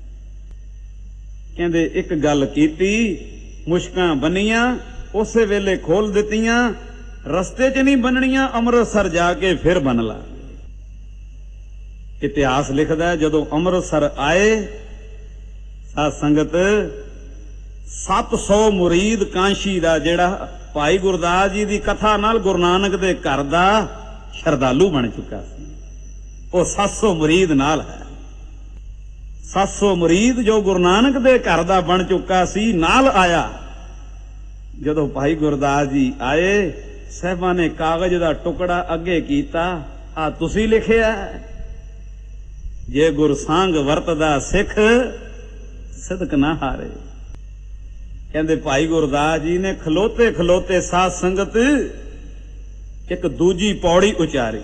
Speaker 1: ਕਹਿੰਦੇ ਇੱਕ ਗੱਲ ਕੀਤੀ ਮੁਸ਼ਕਾਂ ਬੰਨੀਆਂ ਉਸੇ ਵੇਲੇ ਖੋਲ ਦਿੱਤੀਆਂ ਰਸਤੇ 'ਚ ਨਹੀਂ ਬੰਨਣੀਆਂ ਅੰਮ੍ਰਿਤਸਰ ਜਾ ਕੇ ਫਿਰ ਬੰਨ ਲਾ ਇਤਿਹਾਸ ਲਿਖਦਾ ਜਦੋਂ ਅੰਮ੍ਰਿਤਸਰ ਆਏ ਸਾਧ ਸੰਗਤ 700 ਮੁਰੀਦ ਕਾਂਸ਼ੀ ਦਾ ਜਿਹੜਾ ਭਾਈ ਗੁਰਦਾਸ ਜੀ ਦੀ ਕਥਾ ਨਾਲ ਗੁਰੂ ਨਾਨਕ ਦੇ ਘਰ ਦਾ ਸ਼ਰਧਾਲੂ ਬਣ ਚੁੱਕਾ ਸੀ ਉਹ 700 ਮੁਰੀਦ ਨਾਲ ਹੈ 700 ਮੁਰੀਦ ਜੋ ਗੁਰੂ ਨਾਨਕ ਦੇ ਘਰ ਦਾ ਬਣ ਚੁੱਕਾ ਸੀ ਨਾਲ ਆਇਆ ਜਦੋਂ ਭਾਈ ਗੁਰਦਾਸ ਜੀ ਆਏ ਸਾਹਿਬਾਂ ਨੇ ਕਾਗਜ਼ ਦਾ ਟੁਕੜਾ ਅੱਗੇ ਕੀਤਾ ਆ ਤੁਸੀਂ ਲਿਖਿਆ ਜੇ ਗੁਰਸੰਗ ਵਰਤਦਾ ਸਿੱਖ ਸਿਦਕ ਨਾ ਹਾਰੇ ਕਹਿੰਦੇ ਭਾਈ ਗੁਰਦਾਸ ਜੀ ਨੇ ਖਲੋਤੇ ਖਲੋਤੇ ਸਾਧ ਸੰਗਤ ਇੱਕ ਦੂਜੀ ਪੌੜੀ ਉਚਾਰੀ।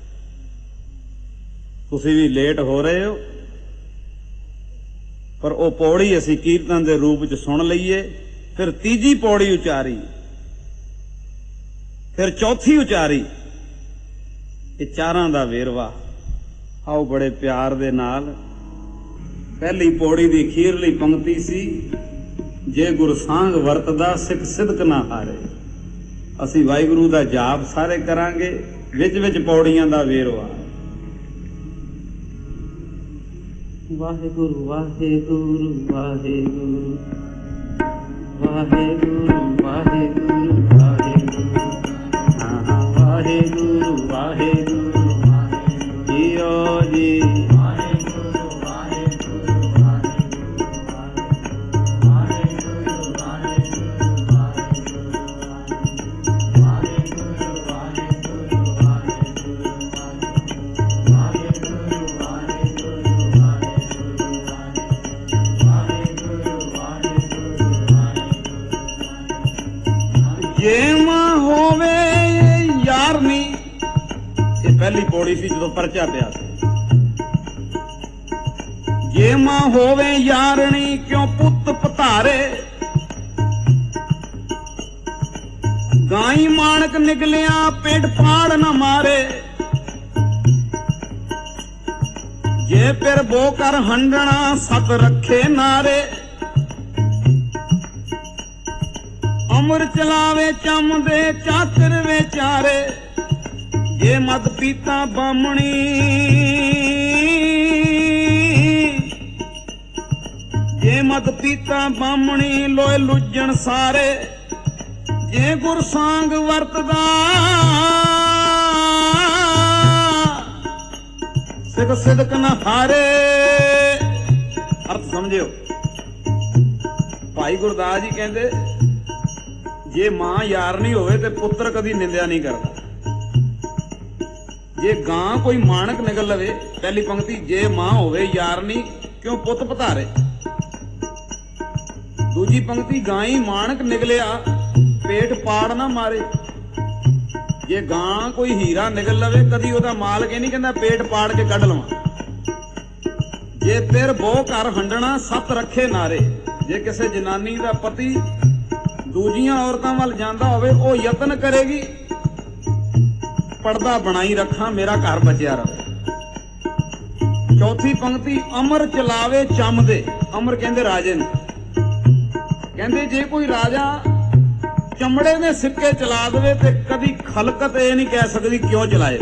Speaker 1: ਤੁਸੀਂ ਵੀ ਲੇਟ ਹੋ ਰਹੇ ਹੋ, ਪਰ ਉਹ ਪੌੜੀ ਅਸੀਂ ਕੀਰਤਨ ਦੇ ਰੂਪ ਚ ਸੁਣ ਲਈਏ। ਫਿਰ ਤੀਜੀ ਪੌੜੀ ਉਚਾਰੀ, ਫਿਰ ਚੌਥੀ ਉਚਾਰੀ। ਇਹ ਚਾਰਾਂ ਦਾ ਵੇਰਵਾ ਆਓ ਬੜੇ ਪਿਆਰ ਦੇ ਨਾਲ। ਪਹਿਲੀ ਪੌੜੀ ਦੀ ਅਖੀਰਲੀ ਪੰਕਤੀ ਸੀ, ਜੇ ਗੁਰਸਾਂਗ ਵਰਤਦਾ ਸਿੱਖ ਸਿਦਕ ਨਾ ਹਾਰੇ। ਅਸੀਂ ਵਾਹਿਗੁਰੂ ਦਾ ਜਾਪ ਸਾਰੇ ਕਰਾਂਗੇ, ਵਿੱਚ ਵਿੱਚ ਪੌੜੀਆਂ ਦਾ ਵੇਰਵਾ। ਵਾਹਿਗੁਰੂ ਵਾਹਿਗੁਰੂ ਵਾਹਿਗੁਰੂ ਵਾਹਿਗੁਰੂ ਵਾਹਿਗੁਰੂ ਵਾਹਿਗੁਰੂ ਵਾਹਿਗੁਰੂ ਵਾਹਿਗੁਰੂ ਜੀਓ ਜੀ। ਪਹਿਲੀ ਪੌੜੀ ਸੀ ਜਦੋਂ ਪਰਚਾ ਪਿਆ ਸੀ। ਜੇ ਮਾਂ ਹੋਵੇ ਯਾਰਣੀ ਕਿਉਂ ਪੁੱਤ ਪਧਾਰੇ, ਗਾਈ ਮਾਣਕ ਨਿਕਲਿਆ ਪੇਟ ਪਾੜ ਨਾ ਮਾਰੇ। ਜੇ ਫਿਰ ਬੋ ਕਰ ਹੰਡਣਾ ਸਤ ਰੱਖੇ ਨਾਰੇ, ਅਮਰ ਚਲਾਵੇ ਚੰਮ ਦੇ ਚਾਤਰ ਵਿਚਾਰੇ। ਜੇ ਮਦ ਪੀਤਾ ਬਾਮਣੀ ਜੇ ਮਦ ਪੀਤਾ ਬਾਮਣੀ ਲੋਏ ਲੁੱਜਣ ਸਾਰੇ। ਜੇ ਗੁਰਸਾਂਗ ਵਰਤਦਾ ਸਿੱਖ ਸਿਦਕ ਨਾ ਹਾਰੇ। ਅਰਥ ਸਮਝਿਓ। ਭਾਈ ਗੁਰਦਾਸ ਜੀ ਕਹਿੰਦੇ ਜੇ ਮਾਂ ਯਾਰ ਨਹੀਂ ਹੋਵੇ ਤੇ ਪੁੱਤਰ ਕਦੀ ਨਿੰਦਿਆ ਨਹੀਂ ਕਰਦਾ। ਜੇ ਗਾਂ ਕੋਈ ਮਾਣਕ ਨਿਕਲ ਲਵੇ, ਪਹਿਲੀ ਪੰਕਤੀ ਜੇ ਮਾਂ ਹੋਵੇ ਯਾਰਨੀ ਕਿਉਂ ਪੁੱਤ ਪਧਾਰੇ। ਦੂਜੀ ਪੰਕਤੀ ਗਾਈ ਮਾਣਕ ਨਿਕਲਿਆ ਪੇਟ ਪਾੜ ਨਾ ਮਾਰੇ। ਜੇ ਗਾਂ ਕੋਈ ਹੀਰਾ ਨਿਕਲ ਲਵੇ, ਕਦੀ ਉਹਦਾ ਮਾਲਕ ਇਹ ਨਹੀਂ ਕਹਿੰਦਾ ਪੇਟ ਪਾੜ ਕੇ ਕੱਢ ਲਵਾਂ। ਜੇ ਫਿਰ ਬੋ ਘਰ ਹੰਡਣਾ ਸੱਤ ਰੱਖੇ ਨਾਰੇ। ਜੇ ਕਿਸੇ ਜਨਾਨੀ ਦਾ ਪਤੀ ਦੂਜੀਆਂ ਔਰਤਾਂ ਵੱਲ ਜਾਂਦਾ ਹੋਵੇ, ਉਹ ਯਤਨ ਕਰੇਗੀ ਪਰਦਾ ਬਣਾਈ ਰੱਖਾਂ ਮੇਰਾ ਘਰ ਬਚਿਆ ਰਹੇ। ਚੌਥੀ ਪੰਕਤੀ ਅਮਰ ਚਲਾਵੇ ਚੰਮ ਦੇ। ਅਮਰ ਕਹਿੰਦੇ ਰਾਜੇ ਨੂੰ। ਕਹਿੰਦੇ ਜੇ ਕੋਈ ਰਾਜਾ ਚਮੜੇ ਦੇ ਸਿੱਕੇ ਚਲਾ ਦੇਵੇ ਤੇ ਕਦੀ ਖਲਕਤ ਇਹ ਨਹੀਂ ਕਹਿ ਸਕਦੀ ਕਿਉਂ ਚਲਾਏ।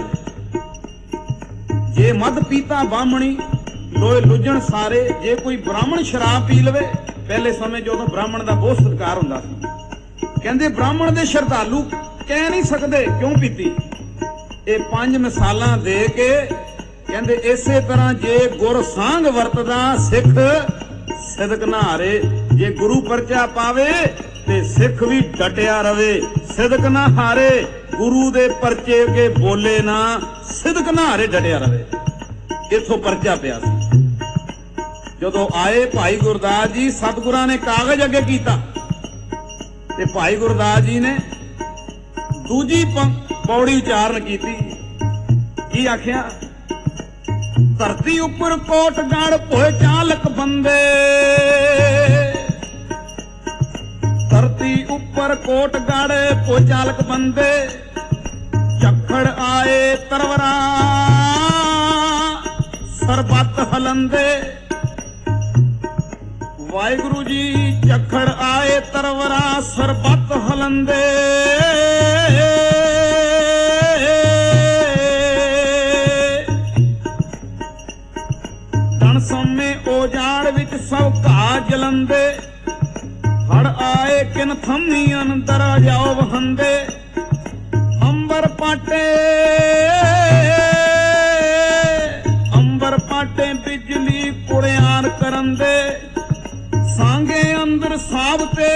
Speaker 1: ਜੇ ਮਦ ਪੀਤਾ ਬਾਹਮਣੀ ਲੋਏ ਲੁੱਜਣ ਸਾਰੇ। ਜੇ ਕੋਈ ਬ੍ਰਾਹਮਣ ਸ਼ਰਾਬ ਪੀ ਲਵੇ, ਪਹਿਲੇ ਸਮੇਂ ਜਦੋਂ ਬ੍ਰਾਹਮਣ ਦਾ ਬਹੁਤ ਸਤਿਕਾਰ ਹੁੰਦਾ ਸੀ, ਕਹਿੰਦੇ ਬ੍ਰਾਹਮਣ ਦੇ ਸ਼ਰਧਾਲੂ ਕਹਿ ਨਹੀਂ ਸਕਦੇ ਕਿਉਂ ਪੀਤੀ। ਇਹ ਪੰਜ ਮਿਸਾਲਾਂ ਦੇ ਕੇ ਕਹਿੰਦੇ ਇਸੇ ਤਰ੍ਹਾਂ ਜੇ ਗੁਰ ਸਾਂਗ ਵਰਤਦਾ ਸਿੱਖ ਸਿਦਕ ਨਾ ਹਾਰੇ। ਜੇ ਗੁਰੂ ਪਰਚਾ ਪਾਵੇ ਤੇ ਸਿੱਖ ਵੀ ਡਟਿਆ ਰਵੇ, ਸਿਦਕ ਨਾ ਹਾਰੇ। ਗੁਰੂ ਦੇ ਪਰਚੇ ਅੱਗੇ ਬੋਲੇ ਨਾ, ਸਿਦਕ ਨਾ ਹਾਰੇ, ਡਟਿਆ ਰਵੇ। ਇੱਥੋਂ ਪਰਚਾ ਪਿਆ ਸੀ। ਜਦੋਂ ਆਏ ਭਾਈ ਗੁਰਦਾਸ ਜੀ, ਸਤਿਗੁਰਾਂ ਨੇ ਕਾਗਜ਼ ਅੱਗੇ ਕੀਤਾ ਤੇ ਭਾਈ ਗੁਰਦਾਸ ਜੀ ਨੇ ਦੂਜੀ ਪੌੜੀ ਉਚਾਰਨ ਕੀਤੀ। ਕੀ ਆਖਿਆ? ਧਰਤੀ ਉੱਪਰ ਕੋਟ ਗੜ ਭੋਏ ਚਾਲਕ ਬੰਦੇ। ਧਰਤੀ ਉੱਪਰ ਕੋਟ ਗੜ ਭੋਏ ਚਾਲਕ ਬੰਦੇ। ਝੱਖੜ ਆਏ ਤਰਵਰਾ ਸਰਬੱਤ ਹਲੰਦੇ। ਵਾਹਿਗੁਰੂ ਜੀ ਝੱਖੜ ਆਏ ਤਰਵਰਾ ਸਰਬੱਤ ਹਲੰਦੇ। ਸਮੇਂ ਉਜਾੜ ਵਿੱਚ ਸਭ ਘਾਹ ਜਲੰਦੇ। ਹੜ ਆਏ ਕਿਨ ਥੰਮੀ ਅੰਦਰ ਜਾਓ ਵਹੰਦੇ। ਅੰਬਰ ਪਾਟੇ ਬਿਜਲੀ ਕੁੜਿਆਰ ਕਰਨ ਦੇ। ਸਾਂਗੇ ਅੰਦਰ ਸਾਬਤੇ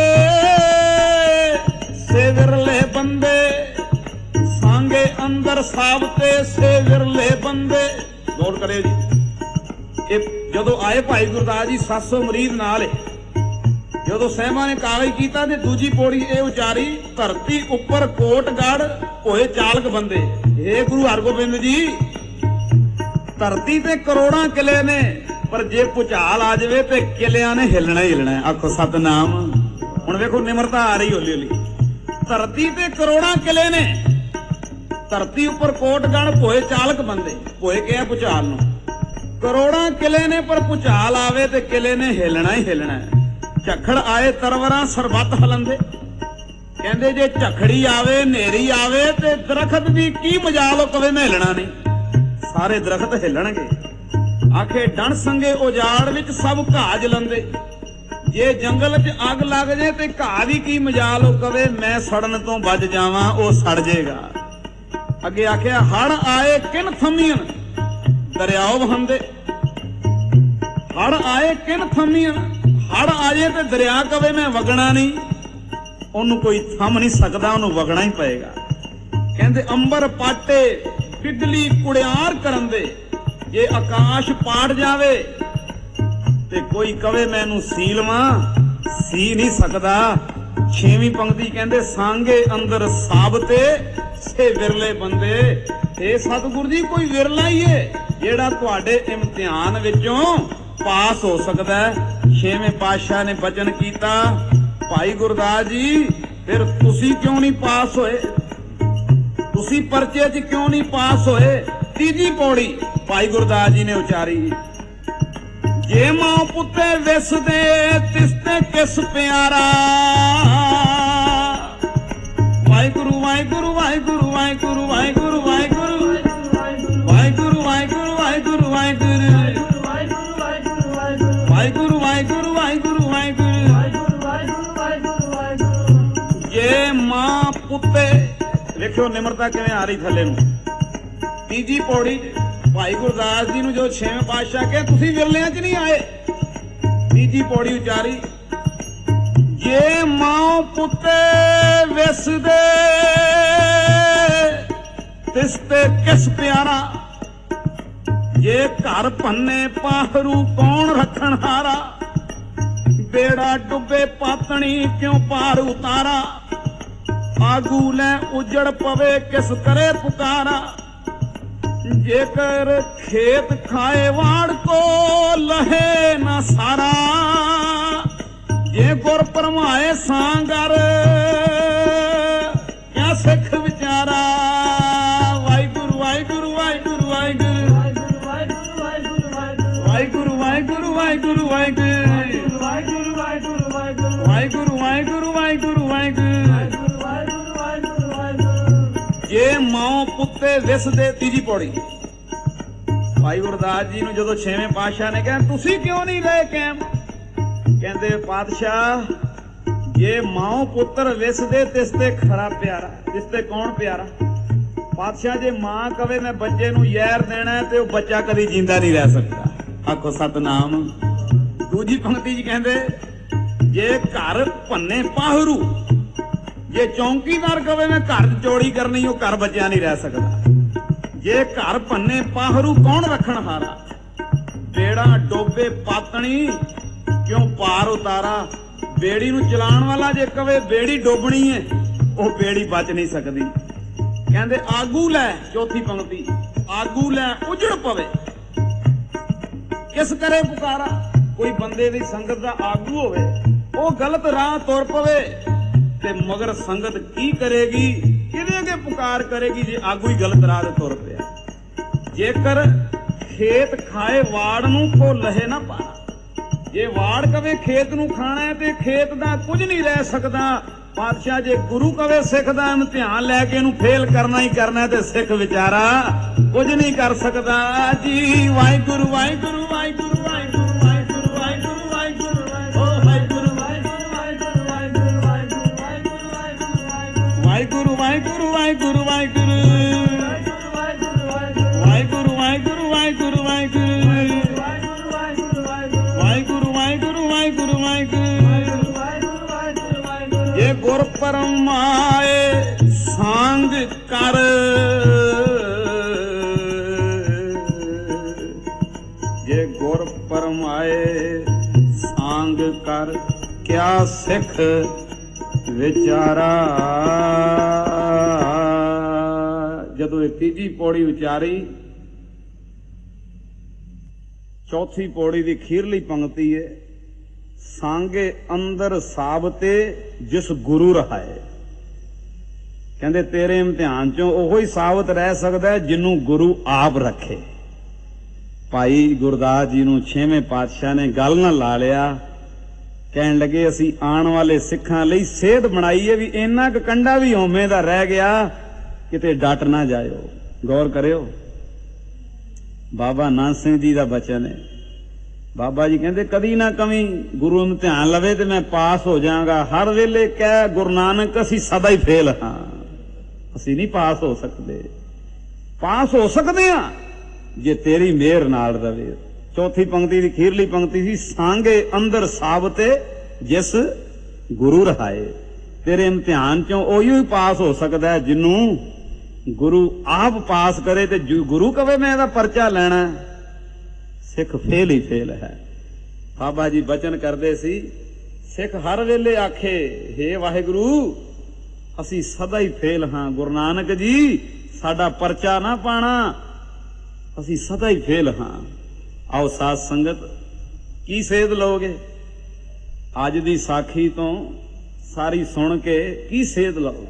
Speaker 1: ਸੇ ਵਿਰਲੇ ਬੰਦੇ। ਸਾਂਗੇ ਅੰਦਰ ਸਾਬਤੇ ਸੇ ਵਿਰਲੇ ਬੰਦੇ। ਨੋਟ ਕਰਿਓ ਜੀ। ਇਹ ਜਦੋਂ ਆਏ ਭਾਈ ਗੁਰਦਾਸ ਜੀ 700 ਮਰੀਦ ਨਾਲ ਜਦੋਂ ਸਾਹਿਬਾਂ ਨੇ ਕਾਗਜ਼ ਕੀਤਾ ਤੇ ਦੂਜੀ ਪੌੜੀ ਇਹ ਉਚਾਰੀ, ਧਰਤੀ ਉੱਪਰ ਕੋਟਗੜ ਹੋਏ ਚਾਲਕ ਬੰਦੇ। ਇਹ ਗੁਰੂ ਹਰਗੋਬਿੰਦ ਜੀ, ਧਰਤੀ ਤੇ ਕਰੋੜਾਂ ਕਿਲੇ ਨੇ, ਪਰ ਜੇ ਭੁਚਾਲ ਆ ਜਾਵੇ ਤੇ ਕਿਲਿਆਂ ਨੇ ਹਿੱਲਣਾ ਹੀ ਹਿੱਲਣਾ। ਆਖੋ ਸਤਨਾਮ। ਹੁਣ ਵੇਖੋ ਨਿਮਰਤਾ ਆ ਰਹੀ ਹੌਲੀ ਹੌਲੀ। ਧਰਤੀ ਤੇ ਕਰੋੜਾਂ ਕਿਲੇ ਨੇ, ਧਰਤੀ ਉੱਪਰ ਕੋਟਗੜ ਹੋਏ ਚਾਲਕ ਬੰਦੇ। ਹੋਏ ਕਿਹਾ ਭੁਚਾਲ ਨੂੰ, ਕਰੋੜਾਂ ਕਿਲੇ ਨੇ, ਪਰ ਭੁਚਾਲ ਆਵੇ ਤੇ ਕਿਲੇ ਨੇ ਹਿੱਲਣਾ ਹੀ ਹਿੱਲਣਾ। ਝੱਖੜ ਆਏ ਤਰਵਰਾਂ ਸਰਬੱਤ ਹਲੰਦੇ। ਕਹਿੰਦੇ ਜੇ ਝੱਖੜੀ ਆਵੇ, ਹਨੇਰੀ ਆਵੇ ਤੇ ਦਰਖਤ ਦੀ ਕੀ ਮਜਾਲ, ਉਹ ਕਵੇ ਮੈਂ ਹਿੱਲਣਾ ਨਹੀਂ, ਸਾਰੇ ਦਰਖਤ ਹਿੱਲਣਗੇ। ਆਖੇ ਡਣ ਸੰਗੇ ਉਜਾੜ ਵਿੱਚ ਸਭ ਘਾਹ ਜਲੰਦੇ। ਜੇ ਜੰਗਲ 'ਚ ਅੱਗ ਲੱਗ ਜੇ ਤੇ ਘਾਹ ਦੀ ਕੀ ਮਜਾਲ, ਉਹ ਕਵੇ ਮੈਂ ਸੜਨ ਤੋਂ ਬਚ ਜਾਵਾਂ, ਉਹ ਸੜ ਜਾਏਗਾ। ਅੱਗੇ ਆਖਿਆ ਹੜ ਆਏ ਕਿਨ ਥੰਮੀਆਂ, ਦਰਿਆਓ ਵਹੰਦੇ। ਹੜ ਆਏ ਕਿਨ ਥੰਮੀਆਂ, ਹੜ ਆ ਜੇ ਤੇ ਦਰਿਆ ਕਵੇ ਮੈਂ ਵਗਣਾ ਨਹੀਂ, ਉਹਨੂੰ ਕੋਈ ਥੰਮ ਨਹੀਂ ਸਕਦਾ, ਉਹਨੂੰ ਵਗਣਾ ਹੀ ਪਏਗਾ। ਕਹਿੰਦੇ ਅੰਬਰ ਪਾਟੇ ਬਿਜਲੀ ਕੁੜਿਆਰ ਕਰਨ ਦੇ। ਜੇ ਆਕਾਸ਼ ਪਾਟ ਜਾਵੇ ਤੇ ਕੋਈ ਕਵੇ ਮੈਂ ਇਹਨੂੰ ਸੀ ਲਵਾਂ, ਸੀ ਨਹੀਂ ਸਕਦਾ। ਛੇਵੀਂ ਪੰਕਤੀ ਕਹਿੰਦੇ ਸਾਂਗੇ ਅੰਦਰ ਸਾਬਤੇ ਸੇ ਵਿਰਲੇ ਬੰਦੇ। ਇਹ ਸਤਿਗੁਰੂ ਜੀ ਕੋਈ ਵਿਰਲਾ ਹੀ ਏ ਜਿਹੜਾ ਤੁਹਾਡੇ ਇਮਤਿਹਾਨ ਵਿੱਚੋਂ ਪਾਸ ਹੋ ਸਕਦਾ ਹੈ। ਛੇਵੇਂ ਪਾਤਸ਼ਾਹ ਨੇ ਬਚਨ ਕੀਤਾ, ਭਾਈ ਗੁਰਦਾਸ ਜੀ ਫਿਰ ਤੁਸੀਂ ਕਿਉਂ ਨਹੀਂ ਪਾਸ ਹੋਏ, ਤੁਸੀਂ ਪਰਚੇ 'ਚ ਕਿਉਂ ਨਹੀਂ ਪਾਸ ਹੋਏ। ਤੀਜੀ ਪੌੜੀ ਭਾਈ ਗੁਰਦਾਸ ਜੀ ਨੇ ਉਚਾਰੀ, ਜੇ ਮਾਂ ਪੁੱਤੇ ਵਿਸਦੇ ਤਿਸਤੇ ਕਿਸ ਪਿਆਰਾ। ਵਾਹਿਗੁਰੂ ਵਾਹਿਗੁਰੂ ਵਾਹਿਗੁਰੂ ਵਾਹਿਗੁਰੂ ਵਾਹਿਗੁਰੂ ਵਾਹਿਗੁਰੂ ਵਾਹਿਗੁਰੂ ਵਾਹਿਗੁਰੂ ਵਾਹਿਗੁਰੂ ਵਾਹਿਗੁਰੂ ਵਾਹਿਗੁਰੂ ਵਾਹਿਗੁਰੂ ਵਾਹਿਗੁਰੂ। ਜੇ ਮਾਂ ਪੁੱਤੇ, ਵੇਖਿਓ ਨਿਮਰਤਾ ਕਿਵੇਂ ਆ ਰਹੀ ਥੱਲੇ ਨੂੰ। ਤੀਜੀ ਪੌੜੀ ਭਾਈ ਗੁਰਦਾਸ ਜੀ ਨੂੰ ਜੋ ਛੇਵੇਂ ਪਾਤਸ਼ਾਹ ਕਹੇ ਤੁਸੀਂ ਵਿਰਲਿਆਂ 'ਚ ਨਹੀਂ ਆਏ। ਤੀਜੀ ਪੌੜੀ ਉਚਾਰੀ, ਜੇ ਮਾਂ ਪੁੱਤੇ ਵਿਸਦੇ ਤਿਸਤੇ ਕਿਸ ਪਿਆਰਾ। ਜੇ ਘਰ ਭੰਨੇ ਪਾਹਰੂ ਕੌਣ ਰੱਖਣ ਹਾਰਾ। ਬੇੜਾ ਡੁੱਬੇ ਪਾਤਣੀ ਕਿਉਂ ਪਾਰ ਉਤਾਰਾ। ਆਗੂ ਲੈ ਉਜੜ ਪਵੇ ਕਿਸ ਕਰੇ ਪੁਕਾਰਾ। ਜੇਕਰ ਖੇਤ ਖਾਏ ਵਾੜ ਕੋ ਲਹੇ ਨਾ ਸਾਰਾ। ਜੇ ਗੁਰ ਪਰਮਾਏ ਸਾਂਗਰ ਕਿਆ ਸਿੱਖ ਵਿਚਾਰਾ। ਵਾਹਿਗੁਰੂ ਵਾਹਿਗੁਰੂ ਵਾਹਿਗੁਰੂ ਵਾਹਿਗੁਰੂ ਵਾਹਿਗੁਰੂ ਵਾਹਿਗੁਰੂ ਵਾਹਿਗੁਰੂ ਵਾਹਿਗੁਰੂ ਵਾਹਿਗੁਰੂ ਵਾਹਿਗੁਰੂ ਵਾਹਿਗੁਰੂ। ਜੇ ਮਾਂ ਪੁੱਤੇ ਵਿਸਦੇ। ਤੀਜੀ ਪੌੜੀ ਭਾਈ ਗੁਰਦਾਸ ਜੀ ਨੂੰ ਜਦੋਂ ਛੇਵੇਂ ਪਾਤਸ਼ਾਹ ਨੇ ਕਿਹਾ ਤੁਸੀਂ ਕਿਉਂ ਨਹੀਂ ਰਹੇ ਕਾਇਮ। ਕਹਿੰਦੇ ਪਾਤਸ਼ਾਹ ਜੇ ਮਾਂ ਪੁੱਤਰ ਵਿਸਦੇ ਤਿਸ ਤੇ ਖਰਾ ਪਿਆਰਾ। ਤਿਸ ਤੇ ਕੌਣ ਪਿਆਰਾ। ਪਾਤਸ਼ਾਹ ਜੇ ਮਾਂ ਕਵੇ ਮੈਂ ਬੱਚੇ ਨੂੰ ਜ਼ਹਿਰ ਦੇਣਾ ਤੇ ਉਹ ਬੱਚਾ ਕਦੀ ਜਿੰਦਾ ਨਹੀਂ ਰਹਿ ਸਕਦਾ। ਆਖੋ ਸਤਨਾਮ। ਦੂਜੀ ਪੰਕਤੀ 'ਚ ਕਹਿੰਦੇ ਜੇ ਘਰ ਭੰਨੇ ਪਾਹਰੂ। ਜੇ ਚੌਂਕੀਦਾਰ ਕਵੇ ਮੈਂ ਘਰ 'ਚ ਚੋਰੀ ਕਰਨੀ, ਉਹ ਘਰ ਬੱਚਿਆ ਨਹੀਂ ਰਹਿ ਸਕਦਾ। ਜੇ ਘਰ ਭੰਨੇ ਪਾਹਰੂ ਕੌਣ ਰੱਖਣ ਹਾਰਾ। ਬੇੜਾ ਡੋਬੇ ਪਾਤਣੀ ਕਿਉਂ ਪਾਰ ਉਤਾਰਾ। ਬੇੜੀ ਨੂੰ ਚਲਾਉਣ ਵਾਲਾ ਜੇ ਕਵੇ ਬੇੜੀ ਡੋਬਣੀ ਹੈ, ਉਹ ਬੇੜੀ ਬਚ ਨਹੀਂ ਸਕਦੀ। ਕਹਿੰਦੇ ਆਗੂ ਲੈ। ਚੌਥੀ ਪੰਕਤੀ ਆਗੂ ਲੈ ਉਜੜ ਪਵੇ ਕਿਸ ਕਰੇ ਪੁਕਾਰਾ। ਕੋਈ ਬੰਦੇ ਦੀ ਸੰਗਤ ਦਾ ਆਗੂ ਹੋਵੇ, ਉਹ ਗਲਤ ਰਾਹ ਤੁਰ ਪਵੇ ਤੇ ਮਗਰ ਸੰਗਤ ਕੀ ਕਰੇਗੀ, ਕਿਹਦੇ ਅੱਗੇ ਪੁਕਾਰ ਕਰੇਗੀ ਜੇ ਆਗੂ ਹੀ ਗਲਤ ਰਾਹ ਤੇ ਤੁਰ ਪਿਆ। ਜੇਕਰ ਖੇਤ ਖਾਏ ਵਾੜ ਨੂੰ ਕੋ ਲਹੇ ਨਾ ਪਾਰਾ। ਜੇ ਵਾੜ ਕਵੇ ਖੇਤ ਨੂੰ ਖਾਣਾ ਤੇ ਖੇਤ ਦਾ ਕੁਝ ਨਹੀਂ ਰਹਿ ਸਕਦਾ। ਪਾਤਸ਼ਾਹ ਜੇ ਗੁਰੂ ਕਵੇ ਸਿੱਖ ਦਾ ਇਮਤਿਹਾਨ ਲੈ ਕੇ ਇਹਨੂੰ ਫੇਲ ਕਰਨਾ ਹੀ ਕਰਨਾ ਤੇ ਸਿੱਖ ਵਿਚਾਰਾ ਕੁਝ ਨਹੀਂ ਕਰ ਸਕਦਾ ਜੀ। ਵਾਹਿਗੁਰੂ ਵਾਹਿਗੁਰੂ ਵਾਹਿਗੁਰੂ ਵਾਹਿਗੁਰੂ ਵਾਹਿਗੁਰੂ ਵਾਹਿਗੁਰੂ ਵਾਹਿਗੁਰੂ ਵਾਹਿਗੁਰੂ ਵਾਹਿਗੁਰੂ ਵਾਹਿਗੁਰੂ ਵਾਹਿਗੁਰੂ ਵਾਹਿਗੁਰੂ ਵਾਹਿਗੁਰੂ ਵਾਹਿਗੁਰੂ ਵਾਹਿਗੁਰੂ ਵਾਹਿਗੁਰੂ ਵਾਹਿਗੁਰੂ ਵਾਹਿਗੁਰੂ। ਜੇ ਗੁਰ ਪਰਮਾਏ ਸੰਗ ਕਰ। ਜੇ ਗੁਰ ਪਰਮਾਏ ਸੰਗ ਕਰ ਕਿਆ ਸਿੱਖ ਵਿਚਾਰਾ। ਜਦੋਂ ਇਹ ਤੀਜੀ ਪੌੜੀ ਉਚਾਰੀ, ਚੌਥੀ ਪੌੜੀ ਦੀ ਖੀਰਲੀ ਪੰਕਤੀ ਹੈ, सांगे अंदर साबते जिस गुरु रहाए। कहते तेरे इम्तिहान चो ओहो ही साबत रह सकता है जिन्हों गुरु आप रखे। भाई गुरदास जी नूं छेवें पातशाह ने गल ना ला लिया, कहन लगे असी आने वाले सिखां लई सेहत बनाई है भी इन्ना क कंडा भी होमे दा रह गया किते डट ना जाओ। गौर करियो, बाबा नानक सिंह जी दा बचन है। बाबा जी कहते कदी ना कमी गुरु इम्तिहान लवे तो मैं पास हो जाऊंगा। हर वेले कह गुरु नानक असी सदा ही फेल हाँ, असी नहीं पास हो सकते। पास हो सकते हाँ जे तेरी मेहर नाल रवे। चौथी पंक्ति की खीरली पंक्ति सी, सांगे अंदर साबते जिस गुरु रहाए। तेरे इम्तिहान चो ओही पास हो सकता है जिन्हों गुरु आप पास करे। ते गुरु कवे मैं इहदा परचा लेना, सिख फेल ही फेल है। बाबा जी बचन करते सी, सिख हर वेले आखे हे वाहिगुरु असी सदा ही फेल हाँ। गुरु नानक जी साडा परचा ना पाना, असी सदा ही फेल हाँ। आओ साध संगत की सेध लोगे अज दी साखी तो सारी सुन के की सेध लोगे?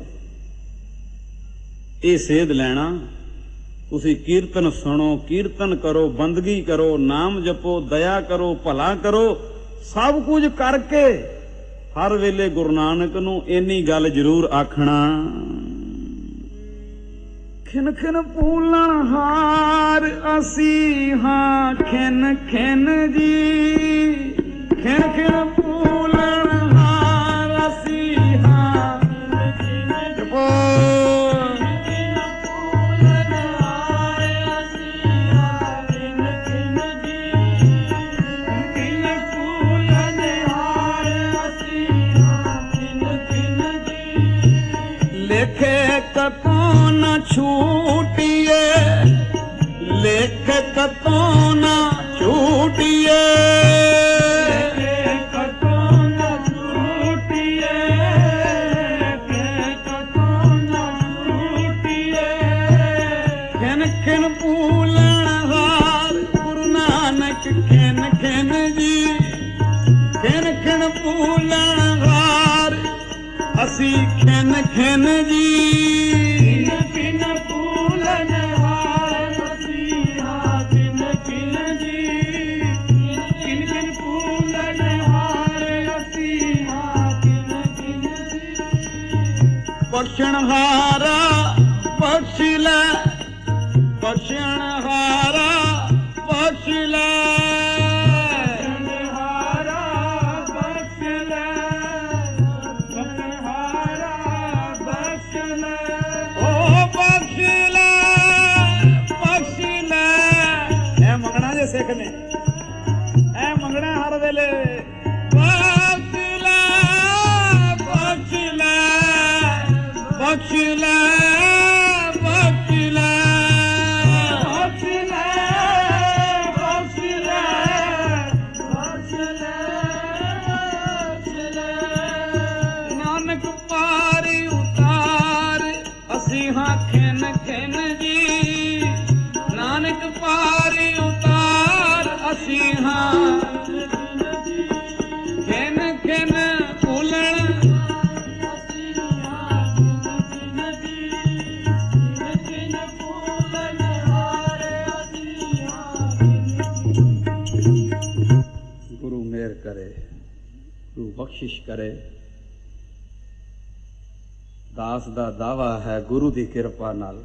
Speaker 1: ये सेध लेना तुसी कीर्तन सुनो, कीर्तन करो, बंदगी करो, नाम जपो, दया करो, भला करो, सब कुछ करके हर वेले गुरु नानक नूं इन्नी गल जरूर आखना, खिन खिन फूलन हार असी हाँ खिन खिन जी। खिन खिन फूलन हार असी हाँ जपो। लेखे कतो न छूटिए, लेख कतो न छूटिए, कतो न छूटिए, कतो न छूटिए। खिन खिन फूलन हार गुरु नानक खिन खिन जी। खिन खिन फूलन हार असी खिन खिन जी। खिन फूलन हार असी हाँ खिन खिन जी। खिन खिन फूलन हार असी हाँ खिन खिन जी। बख्शण हारा बख्श लै, बख्शण हारा बख्श लै, सिख ने ऐ मंगना हर वेले। बख्श लै, बख्श लै, बख्श लै, बख्श लै, बख्श लै, बख्श लै, बख्श लै, बख्श लै। नानक पारी उतार असी हाँ खिन खिन जी। नानक पारी असी हाँ खिन खिन फूलन गुरु मेहर करे, गुरु बख्शिश करे। दास दा दावा है गुरु दी किरपा नाल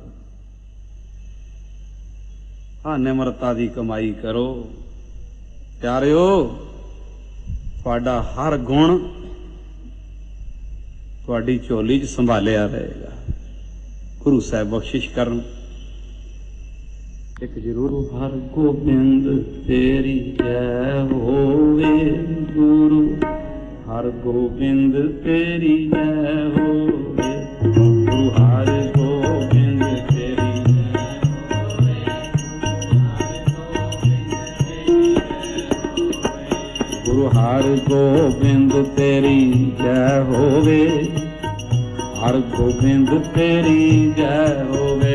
Speaker 1: हाँ निमरता दी कमाई करो। प्यारिओ तुहाडा हर गुण तुहाडी झोली च संभालिया रहेगा। गुरु साहब बख्शिश करन। एक जरूर हर गोबिंद तेरी जय होवे गुरु, हर गोबिंद तेरी जय होवे गुरु, हर गोबिंद तेरी गुरु ਗੁਰੂ ਹਰਿ ਗੋਬਿੰਦ ਤੇਰੀ ਜੈ ਹੋਵੇ, ਹਰਿ ਗੋਬਿੰਦ ਤੇਰੀ ਜੈ ਹੋਵੇ।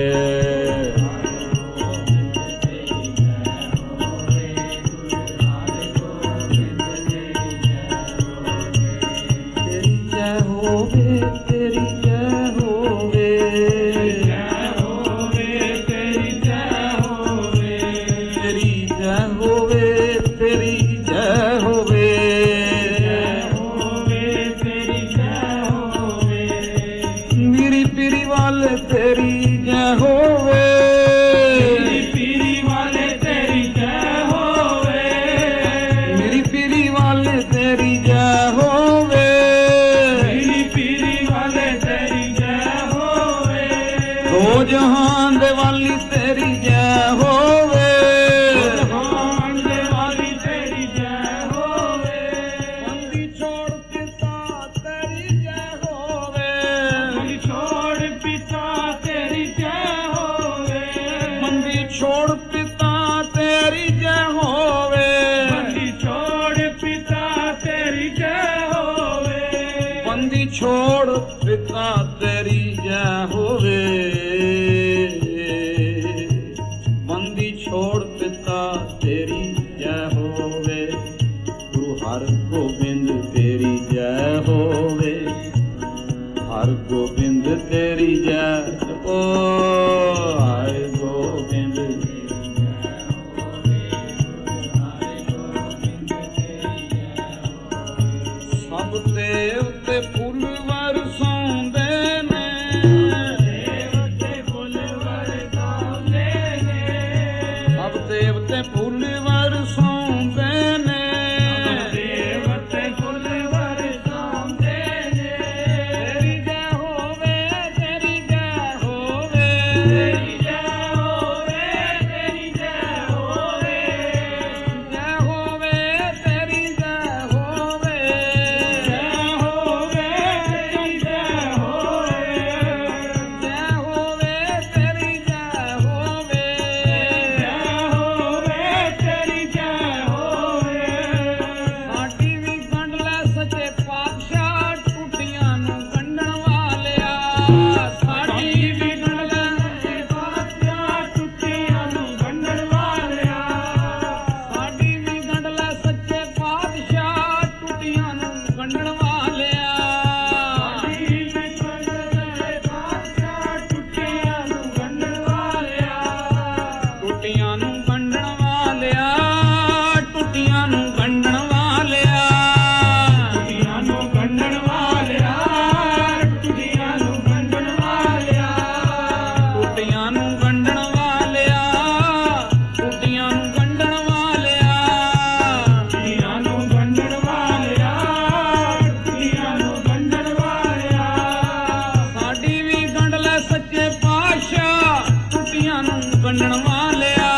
Speaker 1: ਤੇਰੀ ਜੈ ਹੋਵੇ, ਜੈ ਹੋਵੇ ਤੇਰੀ ਜੈ ਹੋਵੇ, ਤੇਰੀ ਜੈ ਹੋਵੇ, ਤੇਰੀ ਜੈ ਹੋਵੇ, ਜੈ ਹੋਵੇ ਤੇਰੀ ਜੈ ਹੋਵੇ। ਮੇਰੀ ਪੀਰੀ ਵਾਲੇ ਤੇਰੀ ਜੈ ਹੋਵੇ, ਮੇਰੀ ਪੀਰੀ ਵਾਲੇ ਤੇਰੀ ਜੈ ਹੋਵੇ, ਮੇਰੀ ਪੀਰੀ ਵਾਲੇ ਤੇਰੀ ਜੈ ਹੋਵੇ, ਦੋ ਜਹਾਨ ਦੇ ਵਾਲੀ ਤੇਰੀ ਜੈ ਹੋਵੇ, ਜਹਾਨ ਦੇ ਵਾਲੀ ਤੇਰੀ ਜੈ ਹੋਵੇ। ਬੰਦੀ ਛੋੜ ਪਿਤਾ ਤੇਰੀ ਜੈ ਹੋਵੇ, ਬੰਦੀ ਛੋੜ ਪਿਤਾ ਤੇਰੀ ਜੈ ਹੋਵੇ, ਬੰਦੀ ਛੋੜ ਪਿਤਾ ਤੇਰੀ ਜੈ ਹੋਵੇ, ਬੰਦੀ ਛੋੜ ਪਿਤਾ ਤੇਰੀ ਜੈ ਹੋਵੇ, ਬੰਦੀ ਛੋੜ ਪਿਤਾ ਤੇਰੀ ਜੈ ਹੋਵੇ, ਬੰਦੀ ਛੋੜ ਪਿਤਾ ਤੇਰੀ ਜੈ ਹੋਵੇ। ਗੁਰੂ ਹਰਿ ਗੋਬਿੰਦ ਤੇਰੀ ਜੈ ਹੋਵੇ, ਹਰਿ ਗੋਬਿੰਦ ਤੇਰੀ ਜੈ ਹੋ, ਹਰਿ ਗੋਬਿੰਦ ਸਭ ਦੇਵਤੇ ਫੁੱਲ ਵਰਸਾਉਂਦੇ ਨੇ, ਦੇਵਤੇ ਫੁੱਲ ਵਰਸਾਉਂਦੇ ਨੇ, ਸਭ ਦੇਵਤੇ ਫੁੱਲ ਵਰਸਾਉਂਦੇ ਨੇ, ਦੇਵਤੇ ਫੁੱਲ ਵਰਸਾਉਂਦੇ ਨੇ। ਤੇਰੀ ਜੈ ਹੋਵੇ, ਤੇਰੀ ਜੈ ਹੋਵੇ, ਤੇਰੀ ਜੈ ਹੋਵੇ, ਤੇਰੀ ਜੈ ਹੋਵੇ, ਜੈ ਹੋਵੇ ਤੇਰੀ ਜੈ ਹੋਵੇ, ਜੈ ਹੋਵੇ ਤੇਰੀ ਜੈ ਹੋਵੇ, ਜੈ ਹੋਵੇ ਤੇਰੀ ਜੈ ਹੋਵੇ, ਜੈ ਹੋਵੇ ਤੇਰੀ ਜੈ ਹੋਵੇ। ਸਾਡੀ ਵੀ ਗੰਢ ਲੈ ਸੱਚੇ ਪਾਤਸ਼ਾਹ ਟੁੱਟੀਆਂ ਨੂੰ ਗੰਢਣ ਵਾਲਿਆ, ਸਾਡੀ ਵੀ ਗੰਢ ਲੈ ਸੱਚੇ ਪਾਤਸ਼ਾਹ ਟੁੱਟੀਆਂ ਨੂੰ ਗੰਢਣ ਵਾਲਿਆ, ਸਾਡੀ ਵੀ ਗੰਢ ਲੈ ਸੱਚੇ ਪਾਤਸ਼ਾਹ ਟੁੱਟੀਆਂ ਨੂੰ ਗੰਢਣ ਵਾਲਿਆ, ਸਾਡੀ ਵੀ ਗੰਢ ਲੈ ਪਾਤਸ਼ਾਹ ਟੁੱਟੀਆਂ ਨੂੰ ਗੰਢਣ ਵਾਲਿਆ, ਟੁੱਟੀਆਂ ਨੂੰ ਗੰਢਣ ਵਾਲਿਆ, ਟੁੱਟੀਆਂ ਨੂੰ ਗੰਢਣ ਵਾਲਿਆ, ਟੁੱਟੀਆਂ ਨੂੰ ਗੰਢਣ ਵਾਲਿਆ, ਟੁੱਟੀਆਂ ਨੂੰ ਗੰਢਣ ਵਾਲਿਆ, ਟੁੱਟੀਆਂ ਨੂੰ ਗੰਢਣ ਵਾਲਿਆ, ਟੁੱਟੀਆਂ ਨੂੰ ਗੰਢਣ ਵਾਲਿਆ, ਟੁੱਟੀਆਂ ਨੂੰ ਗੰਢਣ ਵਾਲਿਆ, ਟੁੱਟੀਆਂ ਨੂੰ ਗੰਢਣ ਵਾਲਿਆ। ਸਾਡੀ ਵੀ ਗੰਢ ਲੈ ਸੱਚੇ ਪਾਤਸ਼ਾਹ ਟੁੱਟੀਆਂ ਨੂੰ ਗੰਢਣ ਵਾਲਿਆ,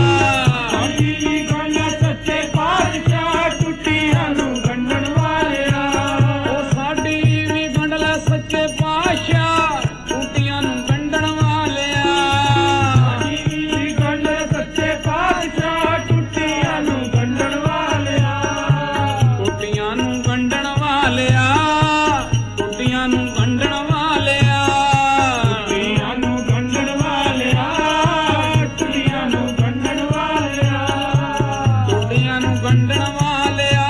Speaker 1: ਸਾਡੀ ਵੀ ਗੰਢ ਲੈ ਸੱਚੇ ਪਾਤਸ਼ਾਹ ਟੁੱਟੀਆਂ ਨੂੰ ਗੰਢਣ ਵਾਲਿਆ, ਉਹ ਸਾਡੀ ਵੀ ਗੰਢ ਲੈ ਸੱਚੇ ਪਾਤਸ਼ਾਹ ਟੁੱਟੀਆਂ ਨੂੰ ਗੰਢਣ ਵਾਲਿਆ, ਸਾਡੀ ਵੀ ਗੰਢ ਲੈ ਸੱਚੇ ਪਾਤਸ਼ਾਹ ਟੁੱਟੀਆਂ ਨੂੰ ਗੰਢਣ ਵਾਲਿਆ, ਟੁੱਟੀਆਂ ਨੂੰ ਗੰਢਣ ਵਾਲਿਆ, ਟੁੱਟੀਆਂ ਨੂੰ ਗੰਢਣ ਵਾਲਿਆ, ਟੁੱਟੀਆਂ ਨੂੰ ਗੰਢਣ ਵਾਲਿਆ, ਟੁੱਟੀਆਂ ਨੂੰ ਗੰਢਣ ਵਾਲਿਆ, ਟੁੱਟੀਆਂ ਨੂੰ ਗੰਢਣ ਵਾਲਿਆ,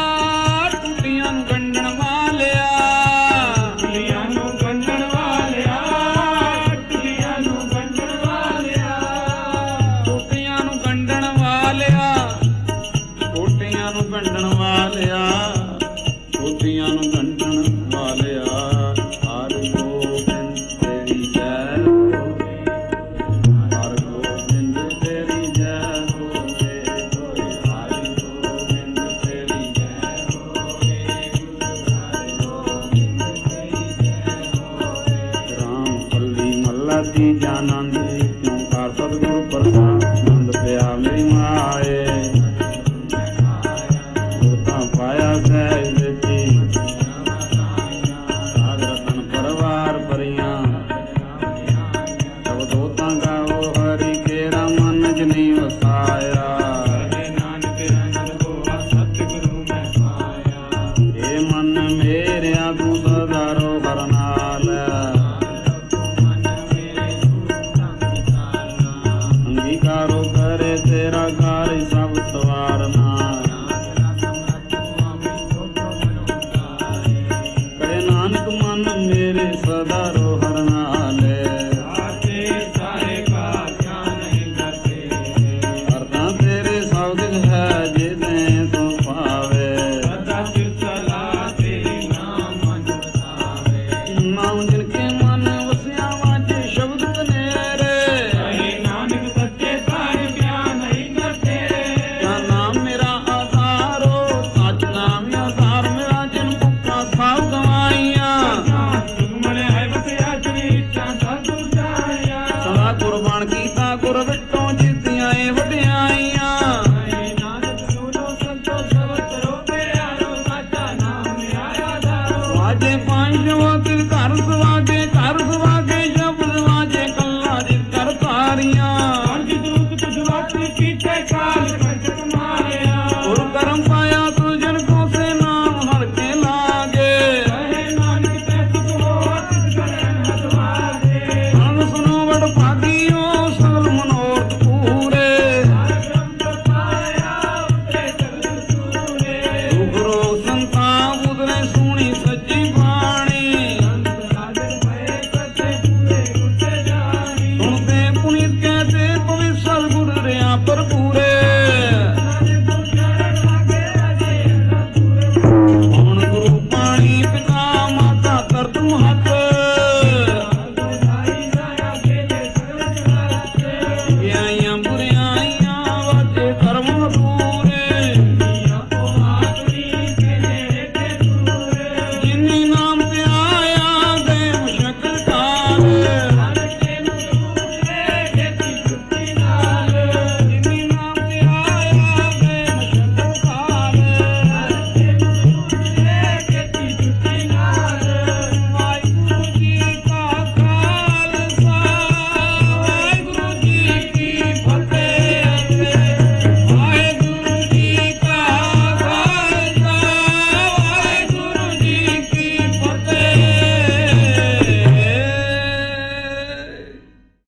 Speaker 1: ਟੁੱਟੀਆਂ ਨੂੰ ਗੰਢਣ ਵਾਲਿਆ, ਟੁੱਟੀਆਂ ਨੂੰ ਗੰਢਣ ਵਾਲਿਆ, ਟੁੱਟੀਆਂ ਨੂੰ ਗੰਢਣ ਵਾਲਿਆ, ਟੁੱਟੀਆਂ ਨੂੰ ਗੰਢਣ ਵਾਲਿਆ, ਟੁੱਟੀਆਂ ਨੂੰ ਗੰਢਣ ਵਾਲਿਆ, ਟੁੱਟੀਆਂ ਨੂੰ ਗੰਢਣ ਵਾਲਿਆ। ਹਰਿ ਗੋਬਿੰਦ ਤੇਰੀ ਜੈ ਹੋਵੇ, ਹਰਿ ਗੋਬਿੰਦ ਤੇਰੀ ਜੈ ਹੋਵੇ, ਹਰਿ ਗੋਬਿੰਦ ਤੇਰੀ ਜੈ ਹੋਵੇ, ਹਰਿ ਗੋਬਿੰਦ ਤੇਰੀ ਜੈ ਹੋਵੇ। ਰਾਮ ਪੱਲੀ ਮੱਲਾ ਤੀਜਾ ਆਨੰਦ ਕਿਉਂ ਕਰ ਸਤਿਗੁਰ ਪ੍ਰਸਾਦ, ਆਨੰਦ ਪਿਆ ਮੇਰੀ ਮਾਏ, ਸੁਰਤਾਂ ਪਾਇਆ ਸਹਿਜ ਵਿੱਚ, ਸਾਧ ਰਤਨ ਪਰਵਾਰ ਭਰੀਆਂ, ਸਭ ਦੋਤਾਂ ਗਾਵੋ ਹਰੀ ਕੇਰਾ ਮਨ ਜ ਨਹੀਂ ਵਸਾਇਆ। ਨਾਨਕ ਆਨੰਦ ਹੋਆ ਸਤਿਗੁਰੂ ਮੈਂ ਚਾਰੋ ਕਰੇ ਤੇਰਾ